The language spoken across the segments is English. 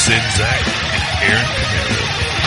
Czynszak and Aaron Camaro.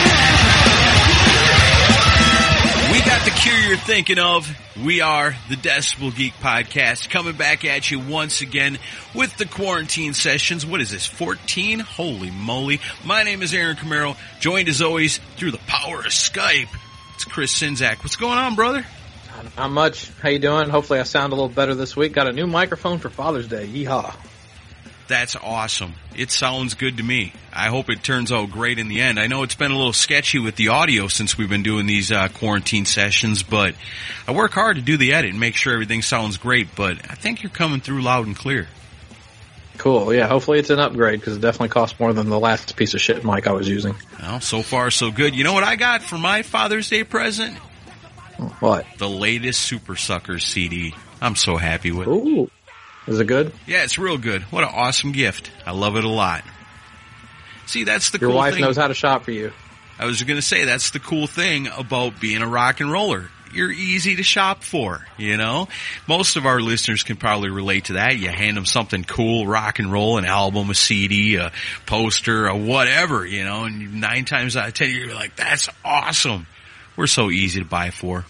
We got the cure you're thinking of. We are the Decibel Geek Podcast, coming back at you once again with the quarantine sessions. What is this, 14? Holy moly. My name is Aaron Camaro, joined as always through the power of Skype. It's Chris Czynszak. What's going on, brother? Not much. How you doing? Hopefully I sound a little better this week. Got a new microphone for Father's Day. Yeehaw. That's awesome. It sounds good to me. I hope it turns out great in the end. I know it's been a little sketchy with the audio since we've been doing these quarantine sessions, but I work hard to do the edit and make sure everything sounds great, but I think you're coming through loud and clear. Cool. Yeah, hopefully it's an upgrade because it definitely costs more than the last piece of shit mic I was using. Well, so far so good. You know what I got for my Father's Day present? What? The latest Super Suckers CD. I'm so happy with it. Ooh. Is it good? Yeah, it's real good. What an awesome gift. I love it a lot. See, that's the Your cool thing. wife knows how to shop for you. I was going to say, that's the cool thing about being a rock and roller. You're easy to shop for, you know? Most of our listeners can probably relate to that. You hand them something cool, rock and roll, an album, a CD, a poster, a whatever, you know, and 9 times out of 10 you're like, that's awesome. We're so easy to buy for.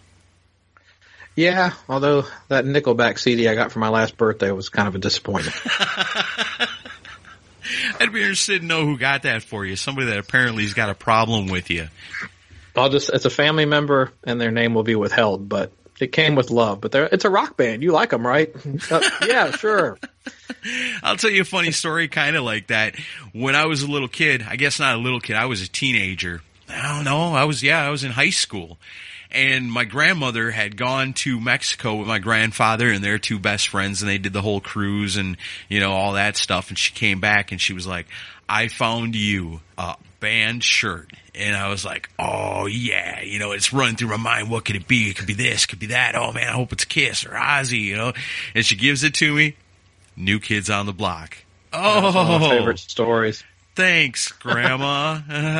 Yeah, although that Nickelback CD I got for my last birthday was kind of a disappointment. I'd be interested to know who got that for you. Somebody that apparently has got a problem with you. It's a family member and their name will be withheld, but it came with love. But it's a rock band. You like them, right? Yeah, sure. I'll tell you a funny story kind of like that. When I was a little kid, I guess not a little kid, I was a teenager. I don't know. I was in high school. And my grandmother had gone to Mexico with my grandfather and their 2 best friends, and they did the whole cruise and, you know, all that stuff. And she came back and she was like, I found you a band shirt. And I was like, oh, yeah, you know, it's running through my mind. What could it be? It could be this, could be that. Oh, man, I hope it's Kiss or Ozzy, you know. And she gives it to me. New Kids on the Block. Oh, that's one of my favorite stories. Thanks, Grandma.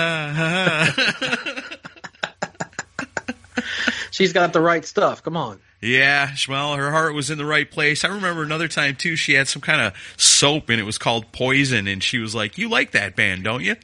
She's got the right stuff. Come on. Yeah, well, her heart was in the right place. I remember another time, too, she had some kind of soap, and it was called Poison, and she was like, you like that band, don't you?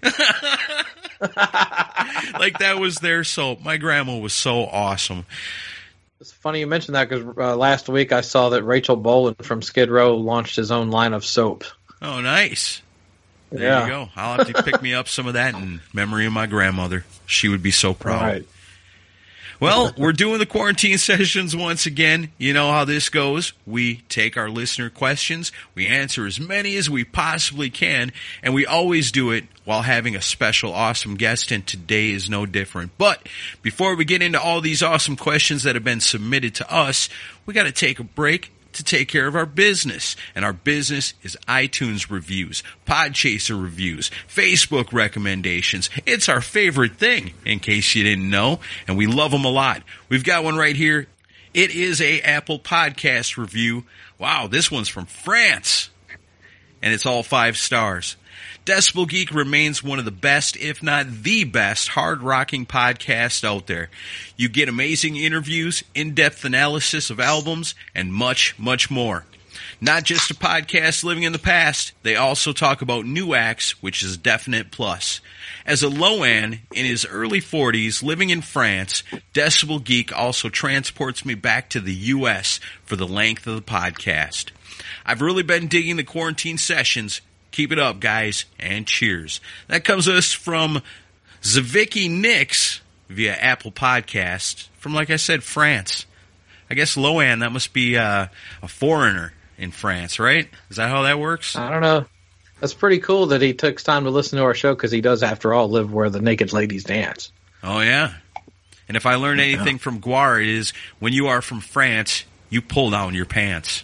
Like, that was their soap. My grandma was so awesome. It's funny you mentioned that because last week I saw that Rachel Bolan from Skid Row launched his own line of soap. Oh, nice. There you go. I'll have to pick me up some of that in memory of my grandmother. She would be so proud. Right. Well, we're doing the quarantine sessions once again. You know how this goes. We take our listener questions, we answer as many as we possibly can, and we always do it while having a special awesome guest, and today is no different. But before we get into all these awesome questions that have been submitted to us, we got to take a break to take care of our business. And our business is iTunes reviews, Podchaser reviews, Facebook recommendations. It's our favorite thing, in case you didn't know, and we love them a lot. We've got one right here. It is a Apple Podcast review. Wow, this one's from France, and it's all 5 stars. Decibel Geek remains one of the best, if not the best, hard-rocking podcast out there. You get amazing interviews, in-depth analysis of albums, and much, much more. Not just a podcast living in the past, they also talk about new acts, which is a definite plus. As a Loan in his early 40s living in France, Decibel Geek also transports me back to the U.S. for the length of the podcast. I've really been digging the quarantine sessions. Keep it up, guys, and cheers. That comes to us from Zavicki Nix via Apple Podcast from, like I said, France. I guess Loan, that must be a foreigner in France, right? Is that how that works? I don't know. That's pretty cool that he took time to listen to our show because he does, after all, live where the naked ladies dance. Oh, yeah. And if I learned anything from Guar, it is when you are from France, you pull down your pants.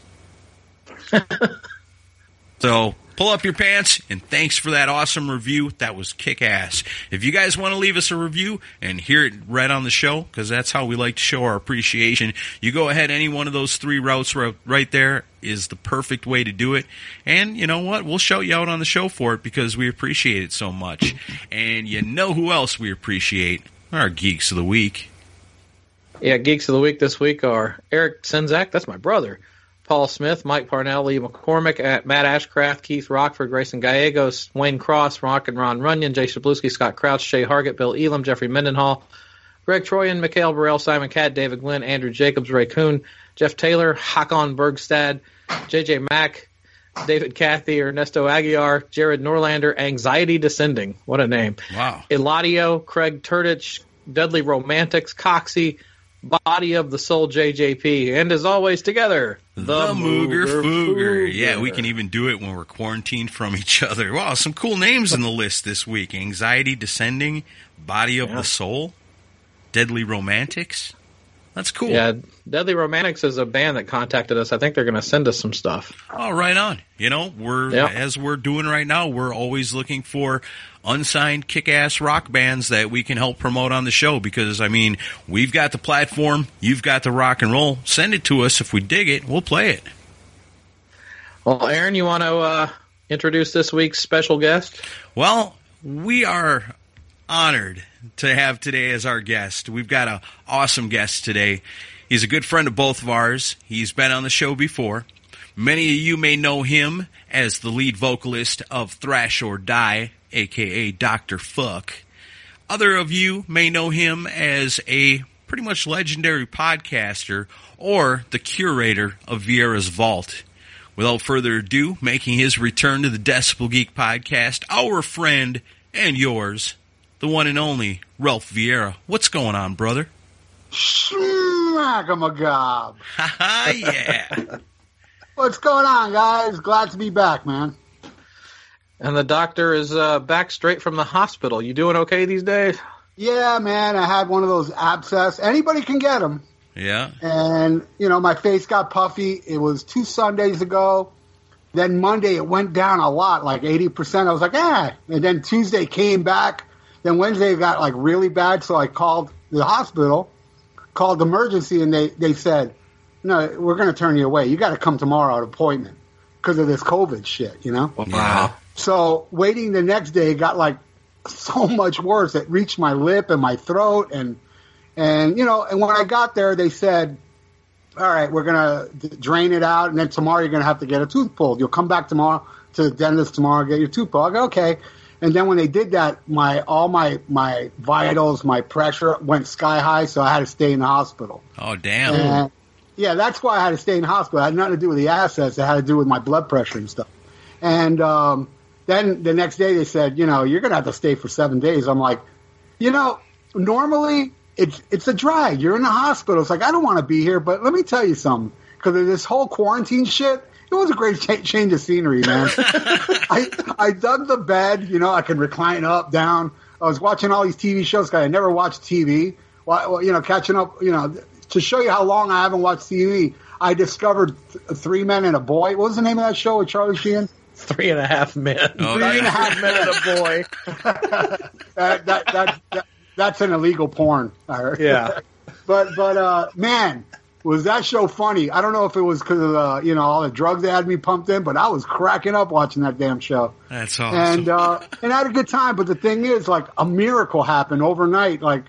So pull up your pants, and thanks for that awesome review. That was kick-ass. If you guys want to leave us a review and hear it read on the show, because that's how we like to show our appreciation, you go ahead. Any one of those 3 routes right there is the perfect way to do it. And you know what? We'll shout you out on the show for it because we appreciate it so much. And you know who else we appreciate? Our Geeks of the Week. Yeah, Geeks of the Week this week are Eric Czynszak, that's my brother, Paul Smith, Mike Parnell, Lee McCormick, Matt Ashcraft, Keith Rockford, Grayson Gallegos, Wayne Cross, Rock and Ron Runyon, Jay Shabluski, Scott Crouch, Shay Hargett, Bill Elam, Jeffrey Mendenhall, Greg Troyan, Mikhail Burrell, Simon Catt, David Glenn, Andrew Jacobs, Ray Kuhn, Jeff Taylor, Hakon Bergstad, JJ Mack, David Cathy, Ernesto Aguiar, Jared Norlander, Anxiety Descending. What a name. Wow. Eladio, Craig Turtich, Dudley Romantics, Coxie, Body of the Soul JJP, and as always together, the Mooger Fooger. Yeah, we can even do it when we're quarantined from each other. Wow, some cool names in the list this week. Anxiety Descending, Body of the Soul, Deadly Romantics. That's cool. Yeah, Deadly Romantics is a band that contacted us. I think they're going to send us some stuff. Oh, right on. You know, as we're doing right now, we're always looking for unsigned kick-ass rock bands that we can help promote on the show because, I mean, we've got the platform, you've got the rock and roll. Send it to us. If we dig it, we'll play it. Well, Aaron, you want to introduce this week's special guest? Well, we are honored to have today as our guest. We've got an awesome guest today. He's a good friend of both of ours. He's been on the show before. Many of you may know him as the lead vocalist of Thrash or Die, a.k.a. Dr. Fuck. Other of you may know him as a pretty much legendary podcaster or the curator of Vieira's Vault. Without further ado, making his return to the Decibel Geek podcast, our friend and yours, the one and only Ralph Vieira. What's going on, brother? Schmack-a-magob. Ha-ha, yeah. What's going on, guys? Glad to be back, man. And the doctor is back straight from the hospital. You doing okay these days? Yeah, man. I had one of those abscess. Anybody can get them. Yeah. And, you know, my face got puffy. It was 2 Sundays ago. Then Monday it went down a lot, like 80%. I was like, And then Tuesday came back. Then Wednesday it got, like, really bad. So I called the hospital, called emergency, and they said, no, we're going to turn you away. You got to come tomorrow at appointment because of this COVID shit, you know? Wow. So waiting the next day got like so much worse. It reached my lip and my throat. And you know, and when I got there, they said, all right, we're going to drain it out. And then tomorrow you're going to have to get a tooth pulled. You'll come back tomorrow to the dentist tomorrow, get your tooth pulled. I go, okay. And then when they did that, all my vitals, my pressure went sky high. So I had to stay in the hospital. Oh, damn. And, yeah, that's why I had to stay in the hospital. It had nothing to do with the assets. It had to do with my blood pressure and stuff. And then the next day they said, you know, you're going to have to stay for 7 days. I'm like, you know, normally it's a drag. You're in the hospital. It's like, I don't want to be here, but let me tell you something. Because of this whole quarantine shit, it was a great change of scenery, man. I dug the bed. You know, I could recline up, down. I was watching all these TV shows because I never watched TV. Well, you know, catching up, you know, to show you how long I haven't watched TV, I discovered 3 Men and a Boy. What was the name of that show with Charlie Sheen? 3.5 Men. Oh, 3.5 Men and a Boy. That's an illegal porn. Yeah. But man, was that show funny? I don't know if it was because of you know, all the drugs they had me pumped in, but I was cracking up watching that damn show. That's awesome. And I had a good time. But the thing is, like, a miracle happened overnight. Like,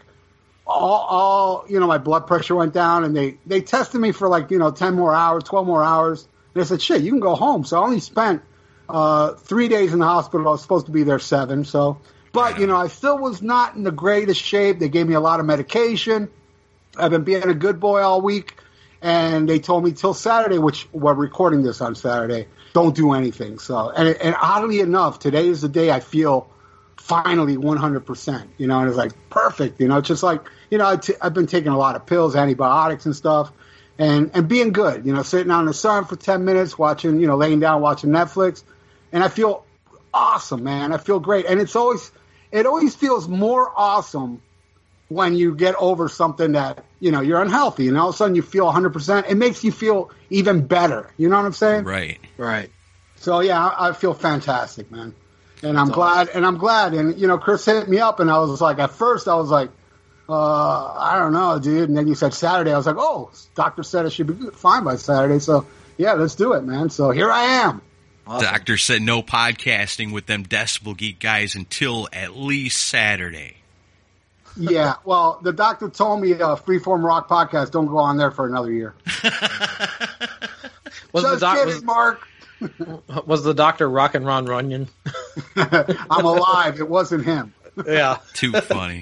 all you know, my blood pressure went down, and they tested me for, like, you know, 10 more hours, 12 more hours. And they said, shit, you can go home. So I only spent 3 days in the hospital. I was supposed to be there 7. So, but, you know, I still was not in the greatest shape. They gave me a lot of medication. I've been being a good boy all week. And they told me till Saturday, which we're recording this on Saturday, don't do anything. So, and oddly enough, today is the day I feel finally 100%, you know, and it's like perfect, you know, it's just like, you know, I've been taking a lot of pills, antibiotics and stuff, and being good, you know, sitting out in the sun for 10 minutes, watching, you know, laying down, watching Netflix, and I feel awesome, man. I feel great. And it always feels more awesome when you get over something that, you know, you're unhealthy, and all of a sudden you feel 100%. It makes you feel even better. You know what I'm saying? Right. So, yeah, I feel fantastic, man. And I'm glad. And, you know, Chris hit me up, and I was like, at first I was like, I don't know, dude. And then you said Saturday. I was like, oh, doctor said it should be fine by Saturday. So, yeah, let's do it, man. So here I am. Awesome. Doctor said no podcasting with them Decibel Geek guys until at least Saturday. Yeah, well, the doctor told me Freeform Rock Podcast, don't go on there for another year. Just kidding, Mark. Was the doctor Rockin' Ron Runyon? I'm alive. It wasn't him. Yeah. Too funny.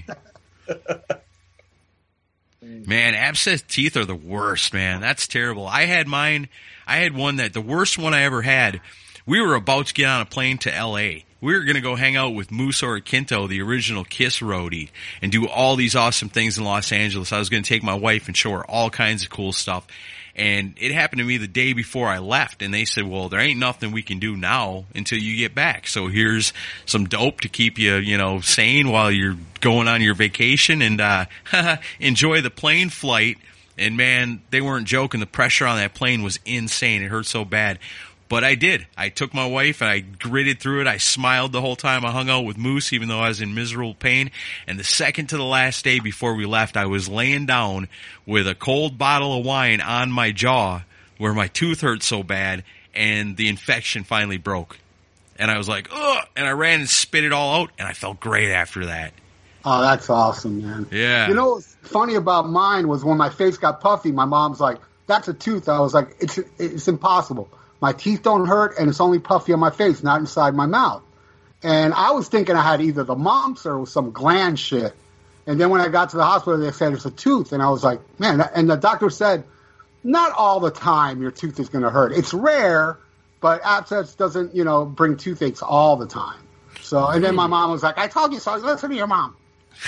Man, abscess teeth are the worst, man. That's terrible. I had mine. I had one the worst one I ever had. We were about to get on a plane to L.A. We were going to go hang out with Moose Oroquinto, the original Kiss roadie, and do all these awesome things in Los Angeles. I was going to take my wife and show her all kinds of cool stuff. And it happened to me the day before I left, and they said, well, there ain't nothing we can do now until you get back. So here's some dope to keep you, sane while you're going on your vacation, and enjoy the plane flight. And, man, they weren't joking. The pressure on that plane was insane. It hurt so bad. But I did. I took my wife, and I gritted through it. I smiled the whole time I hung out with Moose, even though I was in miserable pain. And the second to the last day before we left, I was laying down with a cold bottle of wine on my jaw where my tooth hurt so bad, and the infection finally broke. And I was like, ugh! And I ran and spit it all out, and I felt great after that. Oh, that's awesome, man. Yeah. You know what's funny about mine was when my face got puffy, my mom's like, that's a tooth. I was like, it's impossible. My teeth don't hurt, and it's only puffy on my face, not inside my mouth. And I was thinking I had either the mumps or some gland shit. And then when I got to the hospital, they said it's a tooth. And I was like, man, and the doctor said, not all the time your tooth is going to hurt. It's rare, but abscess doesn't, bring toothaches all the time. So, and then my mom was like, I told you so. Listen to your mom.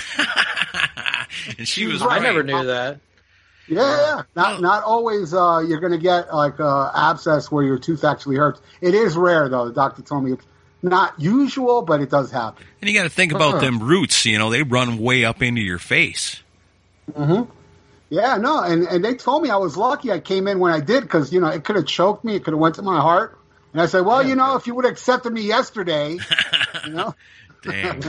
And she was right. I never knew that. Yeah. Not always you're going to get like abscess where your tooth actually hurts. It is rare, though. The doctor told me it's not usual, but it does happen. And you got to think about them roots. They run way up into your face. Mm-hmm. Yeah, no, and they told me I was lucky I came in when I did because, it could have choked me. It could have went to my heart. And I said, well, if you would have accepted me yesterday, Damn.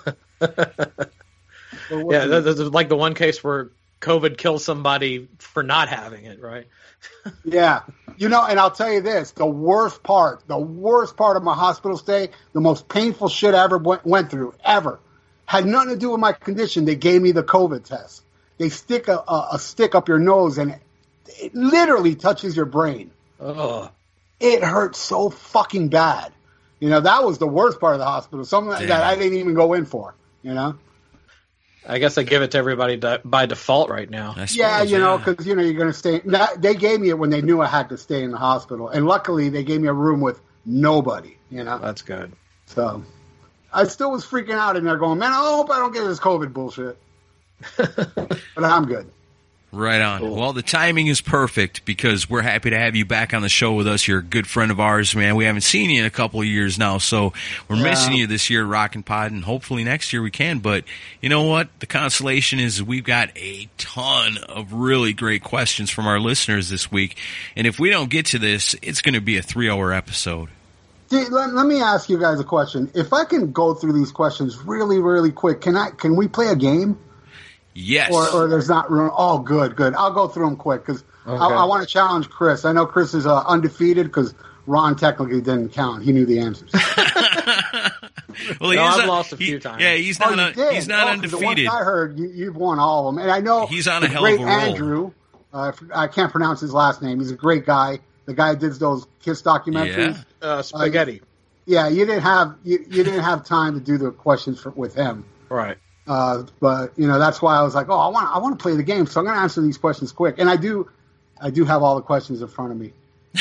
Yeah, that's like the one case where COVID kills somebody for not having it, right? Yeah. And I'll tell you this, the worst part of my hospital stay, the most painful shit I ever went through, ever, had nothing to do with my condition. They gave me the COVID test. They stick a stick up your nose, and it literally touches your brain. Oh. It hurt so fucking bad. That was the worst part of the hospital, something that I didn't even go in for, I guess I give it to everybody by default right now. Because, you're going to stay. They gave me it when they knew I had to stay in the hospital. And luckily, they gave me a room with nobody, That's good. So I still was freaking out in there going, man, I hope I don't get this COVID bullshit. But I'm good. Right on. Cool. Well, the timing is perfect because we're happy to have you back on the show with us. You're a good friend of ours, man. We haven't seen you in a couple of years now, so we're missing you this year, Rockin' Pod, and hopefully next year we can. But you know what? The consolation is we've got a ton of really great questions from our listeners this week, and if we don't get to this, it's going to be a 3-hour episode. Let me ask you guys a question. If I can go through these questions really, really quick, can we play a game? Yes. Or there's not room. Oh, good. I'll go through them quick because I want to challenge Chris. I know Chris is undefeated because Ron technically didn't count. He knew the answers. Well, I've lost a few times. Yeah, he's not undefeated. The ones I heard, you've won all of them. And I know he's on a hell great of a roll. Andrew. I can't pronounce his last name. He's a great guy. The guy that did those Kiss documentaries. Yeah. Spaghetti. You didn't have time to do the questions with him. Right. But that's why I was like, I want to play the game, so I'm going to answer these questions quick. And I do have all the questions in front of me.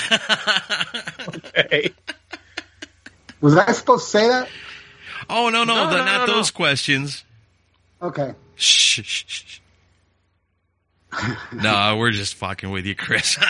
Okay. Was I supposed to say that? Oh no, not those questions. Okay. Shh. No, we're just fucking with you, Chris.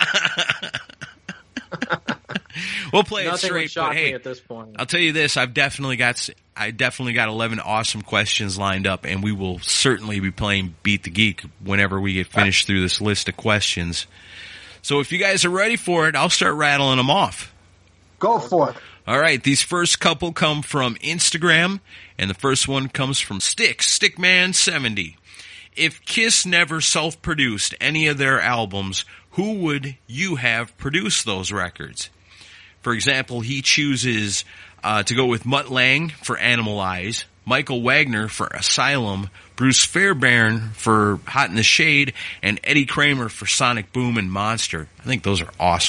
We'll play it straight, but hey, at this point. I'll tell you this: I definitely got 11 awesome questions lined up, and we will certainly be playing Beat the Geek whenever we get finished through this list of questions. So if you guys are ready for it, I'll start rattling them off. Go for it. All right, these first couple come from Instagram, and the first one comes from Stickman70. If Kiss never self-produced any of their albums, who would you have produced those records? For example, he chooses to go with Mutt Lange for Animalize, Michael Wagner for Asylum, Bruce Fairbairn for Hot in the Shade, and Eddie Kramer for Sonic Boom and Monster. I think those are awesome.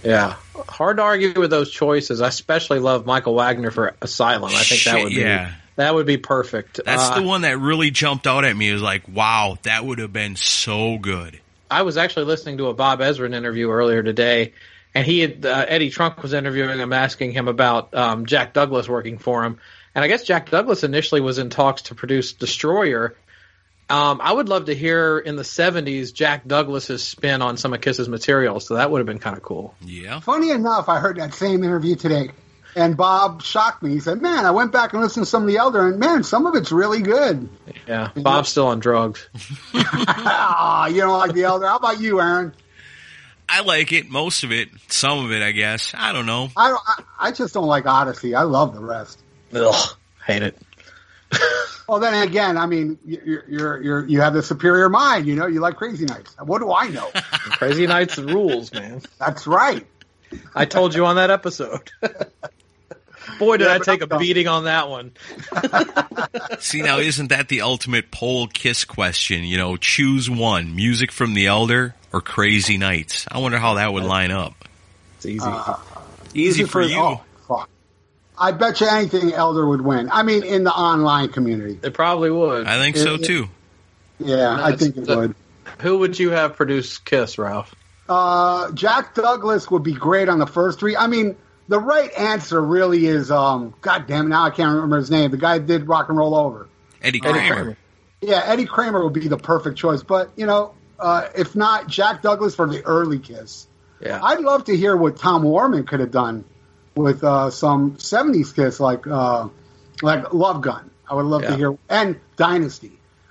Yeah, hard to argue with those choices. I especially love Michael Wagner for Asylum. I think that would be perfect. That's the one that really jumped out at me. It was like, wow, that would have been so good. I was actually listening to a Bob Ezrin interview earlier today, and he had Eddie Trunk was interviewing him, asking him about Jack Douglas working for him. And I guess Jack Douglas initially was in talks to produce Destroyer. I would love to hear in the 70s Jack Douglas's spin on some of Kiss's material, so that would have been kind of cool. Yeah. Funny enough, I heard that same interview today, and Bob shocked me. He said, man, I went back and listened to some of the Elder, and man, some of it's really good. Yeah, Bob's still on drugs. You don't like the Elder? How about you, Aaron? I like it, most of it, some of it, I guess. I don't know. I just don't like Odyssey. I love the rest. Ugh, hate it. Well, then again, I mean, you have the superior mind. You like Crazy Nights. What do I know? Crazy Nights rules, man. That's right. I told you on that episode. Boy, did I take a beating on that one. See, now isn't that the ultimate poll Kiss question? Choose one: music from the Elder or Crazy Nights. I wonder how that would line up. It's easy. Easy for you. Oh, fuck. I bet you anything Elder would win. I mean, in the online community. It probably would. I think so, too. Yeah, I think it would. Who would you have produce Kiss, Ralph? Jack Douglas would be great on the first three. I mean, the right answer really is, God damn it, now I can't remember his name. The guy that did Rock and Roll Over. Eddie Kramer. Yeah, Eddie Kramer would be the perfect choice. But, if not, Jack Douglas for the early Kiss. Yeah. I'd love to hear what Tom Warman could have done with some 70s Kiss like Love Gun. I would love to hear, and Dynasty.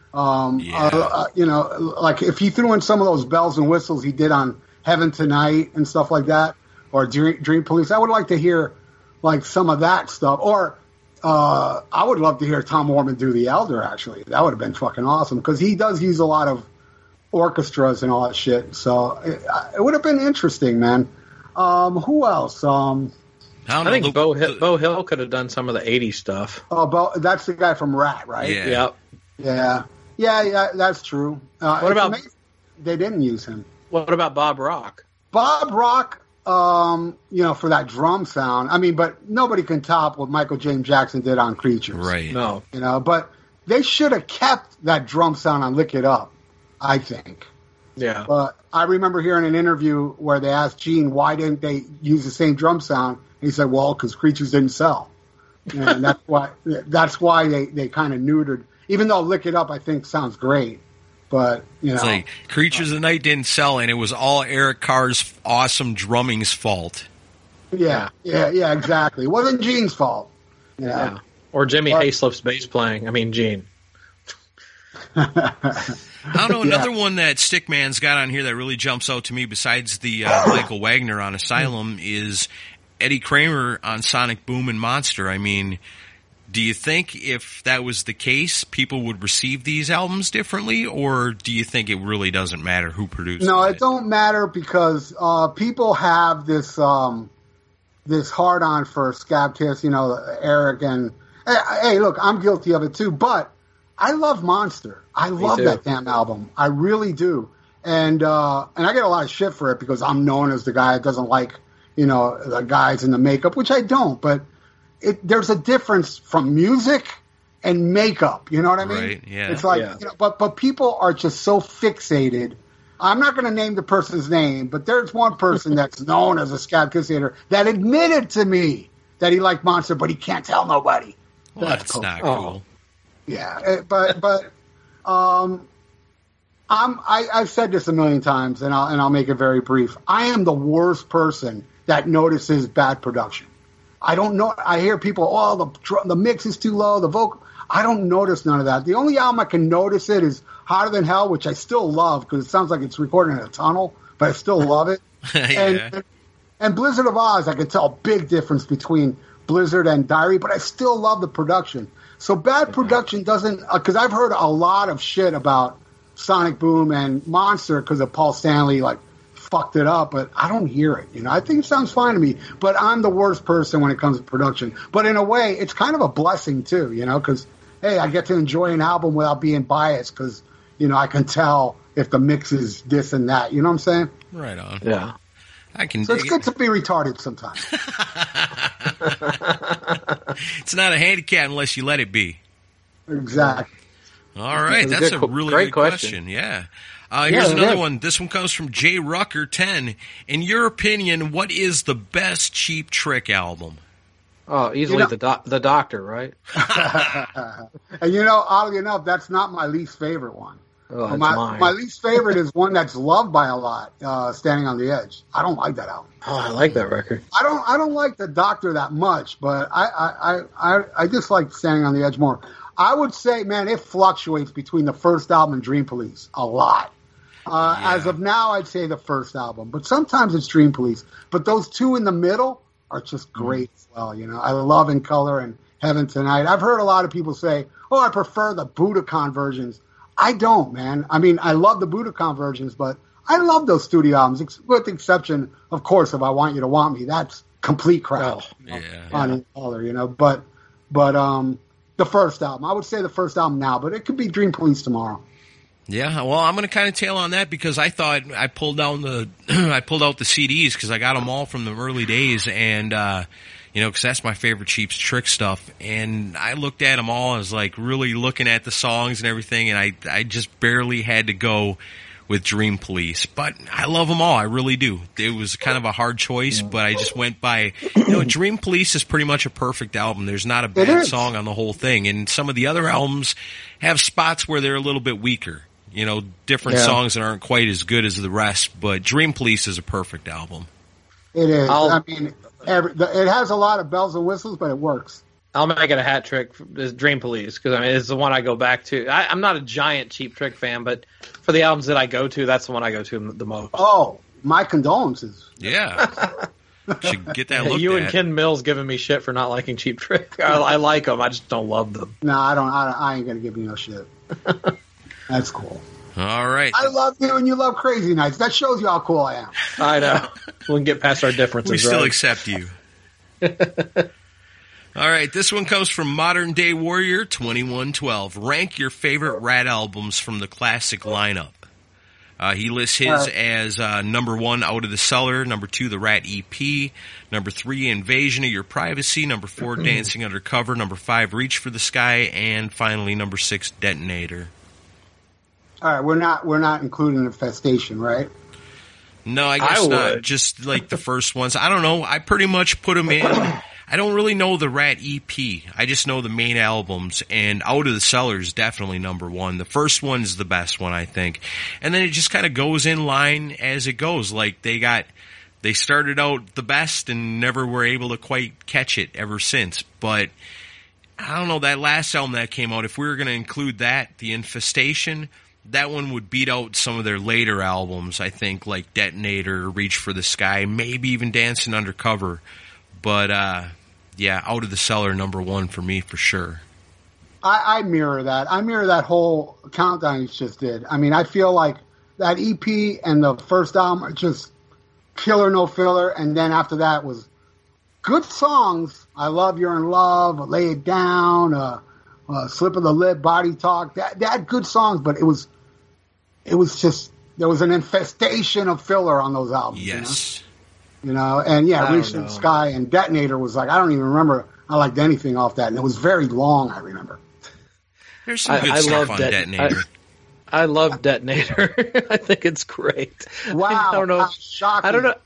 Like if he threw in some of those bells and whistles he did on Heaven Tonight and stuff like that, or Dream Police, I would like to hear like some of that stuff. Or I would love to hear Tom Warman do The Elder, actually. That would have been fucking awesome, because he does use a lot of orchestras and all that shit. So it would have been interesting, man. Who else? I think Bo Hill could have done some of the 80s stuff. Oh, that's the guy from Rat, right? Yeah. Yep. Yeah, that's true. What about... They didn't use him. What about Bob Rock? Bob Rock, for that drum sound. I mean, but nobody can top what Michael James Jackson did on Creatures. Right. No. But they should have kept that drum sound on Lick It Up, I think. Yeah. But I remember hearing an interview where they asked Gene, why didn't they use the same drum sound? He said, well, because Creatures didn't sell. And that's why they kind of neutered. Even though Lick It Up, I think, sounds great. But, It's like Creatures of the Night didn't sell, and it was all Eric Carr's awesome drumming's fault. Yeah, exactly. It wasn't Gene's fault. Yeah. Or Jimmy Hayslip's bass playing. I mean, Gene. I don't know, another one that Stickman's got on here that really jumps out to me besides the Michael Wagner on Asylum is Eddie Kramer on Sonic Boom and Monster. I mean, do you think if that was the case, people would receive these albums differently, or do you think it really doesn't matter who produces it? No, it don't matter, because people have this this hard-on for Scab Kiss, Eric, and hey, look, I'm guilty of it too, but I love Monster. I love that damn album. I really do. And I get a lot of shit for it because I'm known as the guy that doesn't like, the guys in the makeup, which I don't. But there's a difference from music and makeup. You know what I mean? Right, yeah. It's like, but people are just so fixated. I'm not going to name the person's name, but there's one person that's known as a Scab Kiss hater that admitted to me that he liked Monster, but he can't tell nobody. Well, that's not cool. Yeah, but I've said this a million times, and I'll make it very brief. I am the worst person that notices bad production. I don't know. I hear people, the mix is too low, the vocal. I don't notice none of that. The only album I can notice it is Hotter Than Hell, which I still love because it sounds like it's recorded in a tunnel, but I still love it. And Blizzard of Oz, I can tell a big difference between Blizzard and Diary, but I still love the production. So bad production doesn't, because I've heard a lot of shit about Sonic Boom and Monster because of Paul Stanley, fucked it up, but I don't hear it. I think it sounds fine to me, but I'm the worst person when it comes to production. But in a way, it's kind of a blessing too, because, hey, I get to enjoy an album without being biased because, I can tell if the mix is this and that. You know what I'm saying? Right on. Yeah. I can. So it's good to be retarded sometimes. It's not a handicap unless you let it be. Exactly. All right, that's a really great good question. Yeah. Here's Yeah, another yeah. one. This one comes from Jay Rucker 10. In your opinion, what is the best Cheap Trick album? Oh, easily the Doctor, right? And oddly enough, that's not my least favorite one. Oh, that's my mine. least favorite is one that's loved by a lot, Standing on the Edge. I don't like that album. Oh, I like that record. I don't like the Doctor that much, but I just like Standing on the Edge more. I would say, man, it fluctuates between the first album and Dream Police a lot. As of now, I'd say the first album, but sometimes it's Dream Police. But those two in the middle are just great as well. I love In Color and Heaven Tonight. I've heard a lot of people say, "Oh, I prefer the Budokan versions." I don't, man. I mean, I love the Budokan versions, but I love those studio albums, with the exception, of course, of I Want You to Want Me. That's complete crap. On In Color, But the first album, I would say the first album now, but it could be Dream Police tomorrow. Yeah, well, I'm going to kind of tail on that because I thought I pulled out the CDs because I got them all from the early days, and because that's my favorite Cheap Trick stuff. And I looked at them all. I was like really looking at the songs and everything, and I just barely had to go with Dream Police. But I love them all. I really do. It was kind of a hard choice, but I just went by. Dream Police is pretty much a perfect album. There's not a bad song on the whole thing, and some of the other albums have spots where they're a little bit weaker. Different songs that aren't quite as good as the rest, but Dream Police is a perfect album. It is. It has a lot of bells and whistles, but it works. I'll make it a hat trick. Is Dream Police because it's the one I go back to. I'm not a giant Cheap Trick fan, but for the albums that I go to, that's the one I go to the most. Oh, my condolences. Yeah, should get that looked You at. and Ken Mills giving me shit for not liking Cheap Trick. I like them. I just don't love them. No, I don't. I ain't gonna give you no shit. That's cool. All right. I love you and you love Crazy Nights. That shows you how cool I am. I know. We can get past our differences. We still right? accept you. All right, this one comes from Modern Day Warrior 2112. Rank your favorite Rat albums from the classic lineup. He lists his as number 1, Out of the Cellar, number 2, the Rat EP, number 3, Invasion of Your Privacy, number 4, Dancing Undercover, number 5, Reach for the Sky, and finally number 6, Detonator. All right, we're not including Infestation, right? No, I guess not. Just like the first ones. I don't know. I pretty much put them in. I don't really know the Rat EP. I just know the main albums, and Out of the Cellar is definitely number 1. The first one's the best one, I think. And then it just kind of goes in line as it goes. Like they started out the best and never were able to quite catch it ever since. But I don't know, that last album that came out, if we were going to include that, The Infestation, that one would beat out some of their later albums, I think, like Detonator, Reach for the Sky, maybe even Dancing Undercover. But, Out of the Cellar, number 1 for me, for sure. I mirror that. I mirror that whole countdown you just did. I mean, I feel like that EP and the first album are just killer, no filler, and then after that was good songs. I Love You're in Love, Lay It Down, Slip of the Lip, Body Talk. They had good songs, but it was just, there was an infestation of filler on those albums. Yes. And Reach for the Sky and Detonator was like, I don't even remember I liked anything off that, and it was very long, I remember. There's some good stuff on Detonator. I love Detonator. I think it's great. Wow. I don't know. Shocking.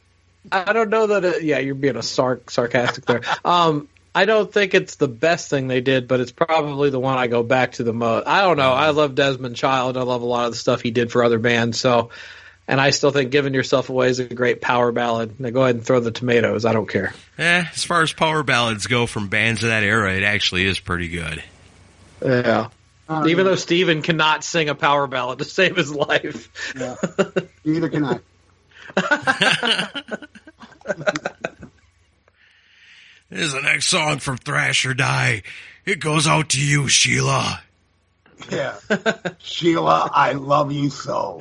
I don't know that you're being a sarcastic there. I don't think it's the best thing they did, but it's probably the one I go back to the most. I don't know. I love Desmond Child. I love a lot of the stuff he did for other bands. And I still think Giving Yourself Away is a great power ballad. Now go ahead and throw the tomatoes. I don't care. As far as power ballads go from bands of that era, it actually is pretty good. Yeah. Even though Steven cannot sing a power ballad to save his life. Yeah. Neither can I. This is the next song from Thrash or Die. It goes out to you, Sheila. Yeah. Sheila, I love you so.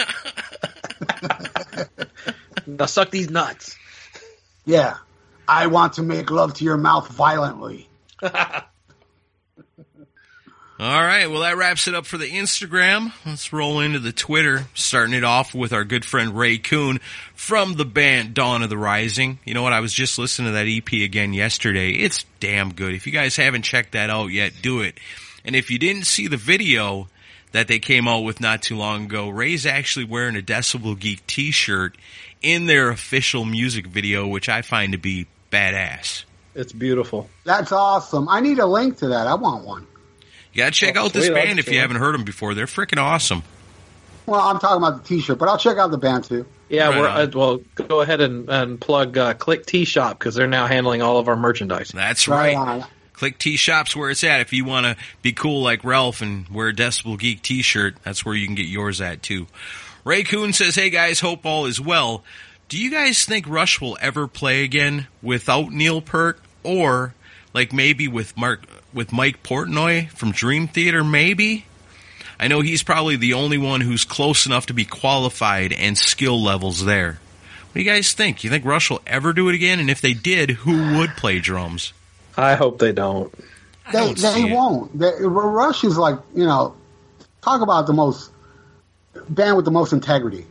Now suck these nuts. Yeah. I want to make love to your mouth violently. All right, well, that wraps it up for the Instagram. Let's roll into the Twitter, starting it off with our good friend Ray Kuhn from the band Dawn of the Rising. You know what? I was just listening to that EP again yesterday. It's damn good. If you guys haven't checked that out yet, do it. And if you didn't see the video that they came out with not too long ago, Ray's actually wearing a Decibel Geek t-shirt in their official music video, which I find to be badass. It's beautiful. That's awesome. I need a link to that. I want one. You gotta check out this band if you haven't heard them before. They're freaking awesome. Well, I'm talking about the t-shirt, but I'll check out the band too. Yeah, Right well, go ahead and plug Click T Shop because they're now handling all of our merchandise. That's right. on. Click T Shop's where it's at. If you want to be cool like Ralph and wear a Decibel Geek t-shirt, that's where you can get yours at too. Ray Kuhn says, hey guys, hope all is well. Do you guys think Rush will ever play again without Neil Peart, or like maybe with Mike Portnoy from Dream Theater, maybe? I know he's probably the only one who's close enough to be qualified and skill levels there. What do you guys think? You think Rush will ever do it again? And if they did, who would play drums? I hope they don't. They won't. Rush is like, talk about the most band with the most integrity.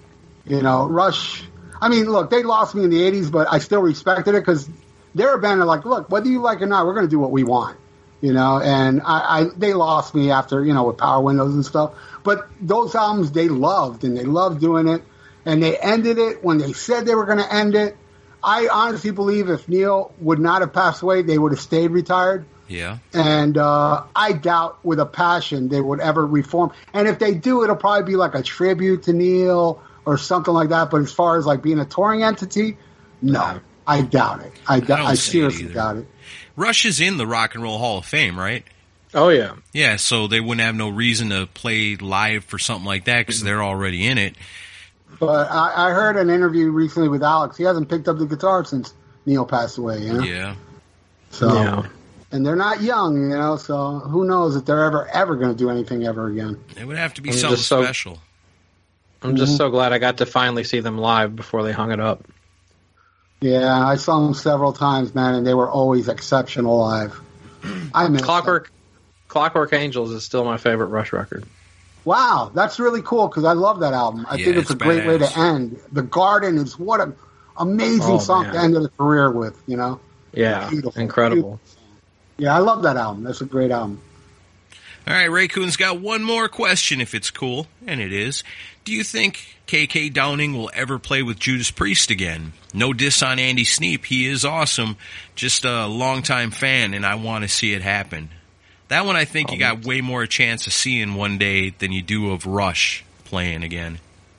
Rush. I mean, look, they lost me in the 80s, but I still respected it because they're a band that like, look, whether you like it or not, we're going to do what we want. And they lost me after, with Power Windows and stuff. But those albums they loved, and they loved doing it. And they ended it when they said they were going to end it. I honestly believe if Neil would not have passed away, they would have stayed retired. Yeah. And I doubt with a passion they would ever reform. And if they do, it'll probably be like a tribute to Neil or something like that. But as far as like being a touring entity, no, I doubt it. I seriously doubt it. Rush is in the Rock and Roll Hall of Fame, right? Oh, yeah. Yeah, so they wouldn't have no reason to play live for something like that because they're already in it. But I heard an interview recently with Alex. He hasn't picked up the guitar since Neil passed away, Yeah. So, yeah. And they're not young, so who knows if they're ever going to do anything ever again. It would have to be something special. I'm just so glad I got to finally see them live before they hung it up. Yeah, I saw them several times, man, and they were always exceptional live. I miss Clockwork Angels is still my favorite Rush record. Wow, that's really cool because I love that album. I think it's a great way to end. The Garden is what an amazing song to end of the career with, Yeah, beautiful, incredible. Beautiful. Yeah, I love that album. That's a great album. All right, Ray Kuhn's got one more question, if it's cool, and it is. Do you think KK Downing will ever play with Judas Priest again? No diss on Andy Sneap. He is awesome. Just a longtime fan, and I want to see it happen. That one I think you got way more chance of seeing one day than you do of Rush playing again.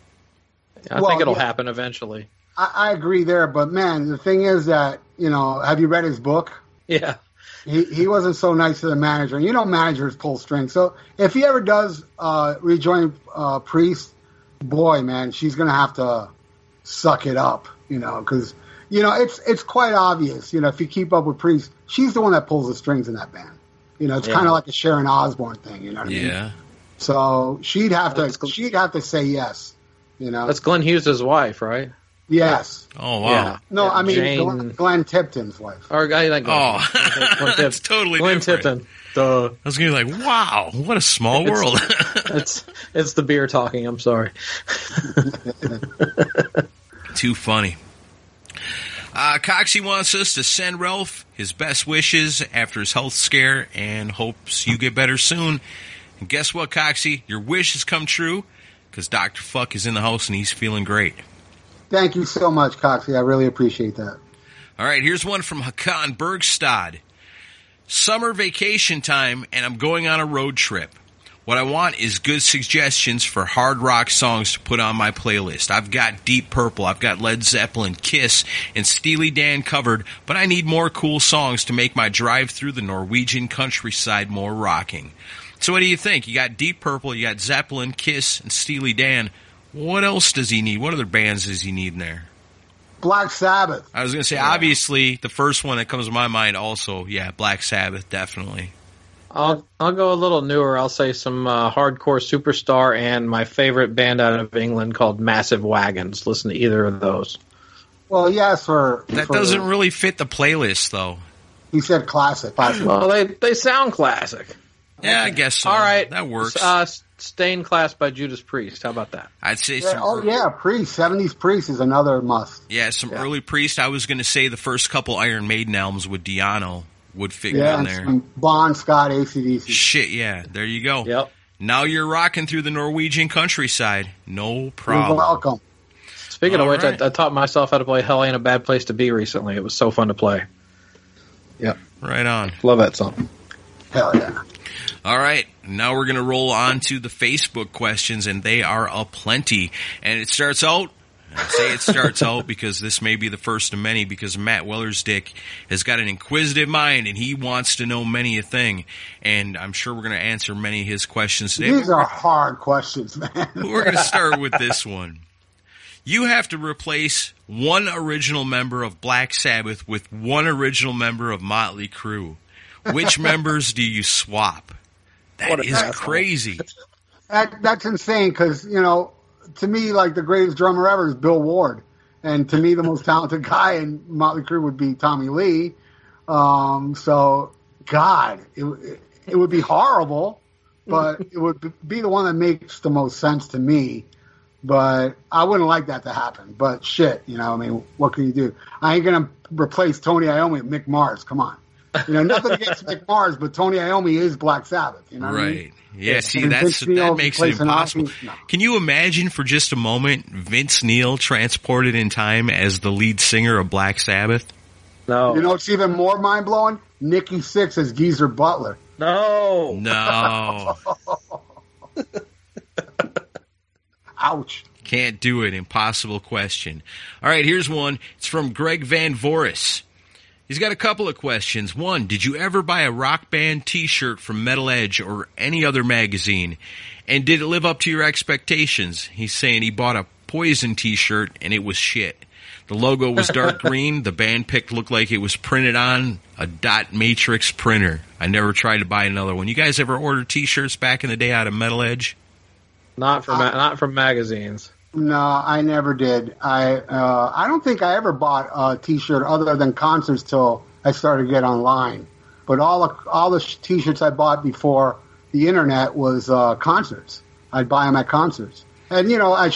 I think it'll happen eventually. I agree there, but man, the thing is that, have you read his book? Yeah. He wasn't so nice to the manager. And managers pull strings. So if he ever does rejoin Priest, boy, man, she's going to have to suck it up, because, it's quite obvious, if you keep up with Priest, she's the one that pulls the strings in that band. It's kind of like a Sharon Osbourne thing, you know what I mean? Yeah. So she'd have to say yes, That's Glenn Hughes' wife, right? Yes. Oh, wow. Yeah. No, I mean Jane... Glenn Tipton's wife. Or guy like Glenn that's totally Glenn different. Tipton. Duh. I was going to be like, wow, what a small world. It's the beer talking. I'm sorry. Too funny. Coxie wants us to send Ralph his best wishes after his health scare and hopes you get better soon. And guess what, Coxie? Your wish has come true because Dr. Fuck is in the house and he's feeling great. Thank you so much, Coxie. I really appreciate that. All right, here's one from Hakan Bergstad. Summer vacation time, and I'm going on a road trip. What I want is good suggestions for hard rock songs to put on my playlist. I've got Deep Purple, I've got Led Zeppelin, Kiss, and Steely Dan covered, but I need more cool songs to make my drive through the Norwegian countryside more rocking. So what do you think? You got Deep Purple, you got Zeppelin, Kiss, and Steely Dan. What else does he need? What other bands does he need in there? Black Sabbath. I was going to say, obviously, the first one that comes to my mind also, Black Sabbath, definitely. I'll go a little newer. I'll say some Hardcore Superstar and my favorite band out of England called Massive Wagons. Listen to either of those. Well, yes, that doesn't really fit the playlist, though. He said classic. Well, they sound classic. Yeah, I guess so. All right. That works. Stained Class by Judas Priest. How about that? I'd say Yeah, some. Priest. 70s Priest is another must. Yeah, some early Priest. I was going to say the first couple Iron Maiden albums with Di'Anno would fit in and there. some Bon Scott, AC/DC. Shit, yeah. There you go. Yep. Now you're rocking through the Norwegian countryside. No You're problem. welcome. Speaking of All which, right. I taught myself how to play Hell Ain't a Bad Place to Be recently. It was so fun to play. Yep. Right on. Love that song. Hell yeah. All right, now we're going to roll on to the Facebook questions, and they are aplenty. And it starts out, I say it starts out because this may be the first of many, because Matt Wellersdick has got an inquisitive mind, and he wants to know many a thing. And I'm sure we're going to answer many of his questions today. These are hard questions, man. We're going to start with this one. You have to replace one original member of Black Sabbath with one original member of Motley Crue. Which members do you swap? That is crazy. That's insane because, to me, like the greatest drummer ever is Bill Ward. And to me, the most talented guy in Motley Crue would be Tommy Lee. So, God, it would be horrible, but it would be the one that makes the most sense to me. But I wouldn't like that to happen. But shit, what can you do? I ain't going to replace Tony Iommi with Mick Mars. Come on. Nothing against Mick Mars, but Tony Iommi is Black Sabbath. You know what I mean? Yeah, see, And that Vince Neil makes it replacing impossible. Ozzy? No. Can you imagine for just a moment Vince Neil transported in time as the lead singer of Black Sabbath? No. It's even more mind-blowing? Nikki Sixx as Geezer Butler. No. No. Ouch. Can't do it. Impossible question. All right, here's one. It's from Greg Van Voris. He's got a couple of questions. One, did you ever buy a Rock Band t-shirt from Metal Edge or any other magazine? And did it live up to your expectations? He's saying he bought a Poison t-shirt and it was shit. The logo was dark green. The band pick looked like it was printed on a dot matrix printer. I never tried to buy another one. You guys ever order t-shirts back in the day out of Metal Edge? Not from magazines. No, I never did. I don't think I ever bought a T-shirt other than concerts till I started to get online. But all the T-shirts I bought before the internet was concerts. I'd buy them at concerts, and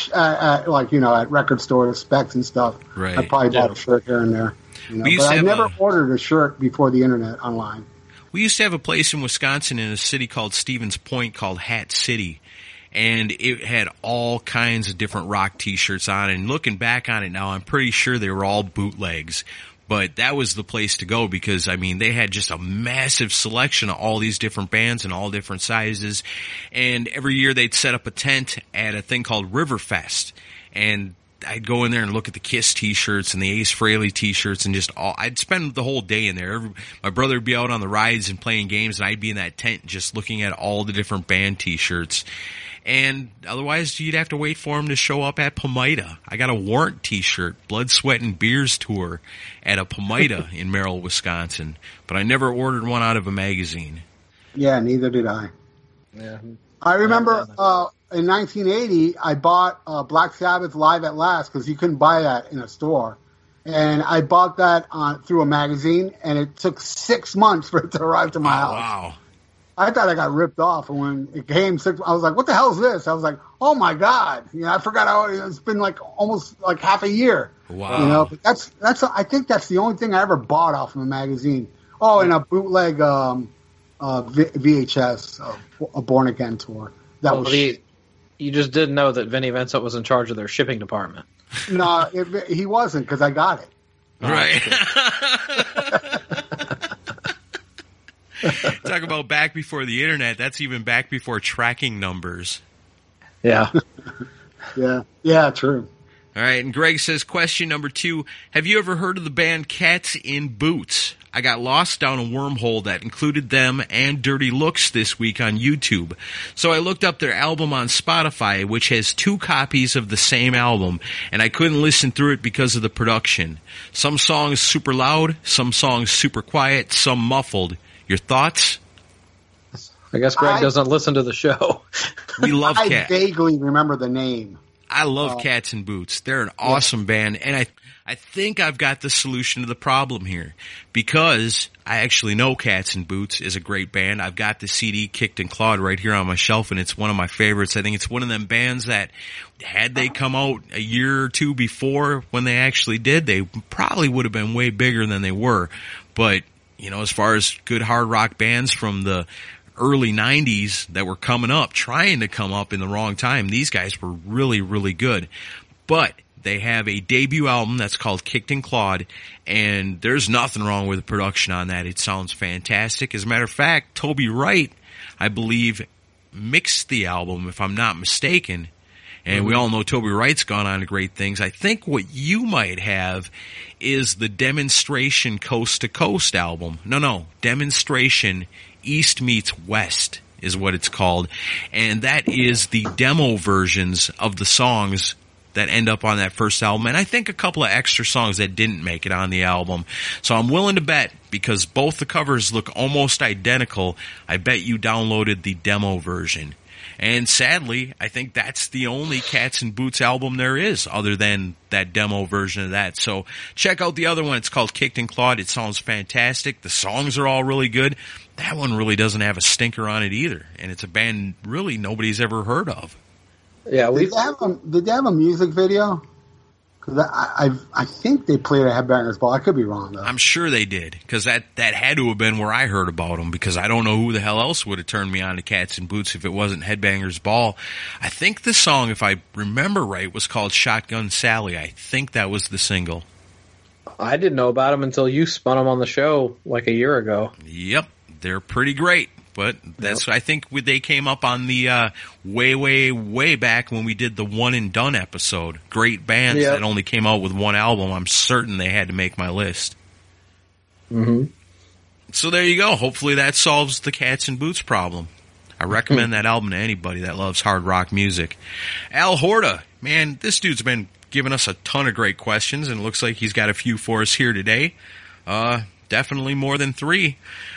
at record stores, Specs and stuff. Right. I probably bought a shirt here and there. But I never ordered a shirt before the internet online. We used to have a place in Wisconsin in a city called Stevens Point called Hat City. And it had all kinds of different rock t-shirts on. And looking back on it now, I'm pretty sure they were all bootlegs. But that was the place to go because, they had just a massive selection of all these different bands and all different sizes. And every year they'd set up a tent at a thing called Riverfest. And I'd go in there and look at the Kiss t-shirts and the Ace Frehley t-shirts and I'd spend the whole day in there. My brother would be out on the rides and playing games and I'd be in that tent just looking at all the different band t-shirts. And otherwise, you'd have to wait for him to show up at Pomida. I got a Warrant t-shirt, Blood, Sweat, and Beers tour at a Pomida in Merrill, Wisconsin. But I never ordered one out of a magazine. Yeah, neither did I. Yeah. I remember in 1980, I bought Black Sabbath Live at Last because you couldn't buy that in a store. And I bought that through a magazine, and it took 6 months for it to arrive to my house. Wow. I thought I got ripped off, and when it came, I was like, "What the hell is this?" I was like, "Oh my god!" I forgot it's been almost half a year. Wow. But that's I think that's the only thing I ever bought off of a magazine. Oh, and a bootleg VHS, a Born Again tour. You just didn't know that Vinnie Vincent was in charge of their shipping department. No, he wasn't because I got it. Right. Talk about back before the internet. That's even back before tracking numbers. Yeah. Yeah, true. All right, and Greg says, question number 2, have you ever heard of the band Cats in Boots? I got lost down a wormhole that included them and Dirty Looks this week on YouTube. So I looked up their album on Spotify, which has 2 copies of the same album, and I couldn't listen through it because of the production. Some songs super loud, some songs super quiet, some muffled. Your thoughts? I guess Greg doesn't listen to the show. We love I Cats. vaguely remember the name. I love Cats in Boots. They're an awesome band, and I think I've got the solution to the problem here, because I actually know Cats in Boots is a great band. I've got the CD Kicked and Clawed right here on my shelf, and it's one of my favorites. I think it's one of them bands that, had they come out a year or two before when they actually did, they probably would have been way bigger than they were. But, you know, as far as good hard rock bands from the early 90s that were coming up, trying to come up in the wrong time, these guys were really, really good. But they have a debut album that's called Kicked and Clawed, and there's nothing wrong with the production on that. It sounds fantastic. As a matter of fact, Toby Wright, I believe, mixed the album, if I'm not mistaken. And we all know Toby Wright's gone on to great things. I think what you might have is the Demonstration Coast to Coast album. No, Demonstration East Meets West is what it's called. And that is the demo versions of the songs that end up on that first album. And I think a couple of extra songs that didn't make it on the album. So I'm willing to bet, because both the covers look almost identical, I bet you downloaded the demo version. And sadly, I think that's the only Cats in Boots album there is, other than that demo version of that. So check out the other one. It's called Kicked and Clawed. It sounds fantastic. The songs are all really good. That one really doesn't have a stinker on it either. And it's a band really nobody's ever heard of. Yeah, did they have a music video? Because I think they played a Headbangers Ball. I could be wrong, though. I'm sure they did, because that had to have been where I heard about them, because I don't know who the hell else would have turned me on to Cats in Boots if it wasn't Headbangers Ball. I think the song, if I remember right, was called Shotgun Sally. I think that was the single. I didn't know about them until you spun them on the show like a year ago. Yep, they're pretty great. But that's, I think they came up on the way back when we did the One and Done episode. Great bands that only came out with one album. I'm certain they had to make my list. Mm-hmm. So there you go. Hopefully that solves the Cats in Boots problem. I recommend that album to anybody that loves hard rock music. Al Horta, man, this dude's been giving us a ton of great questions, and it looks like he's got a few for us here today. Definitely more than 3.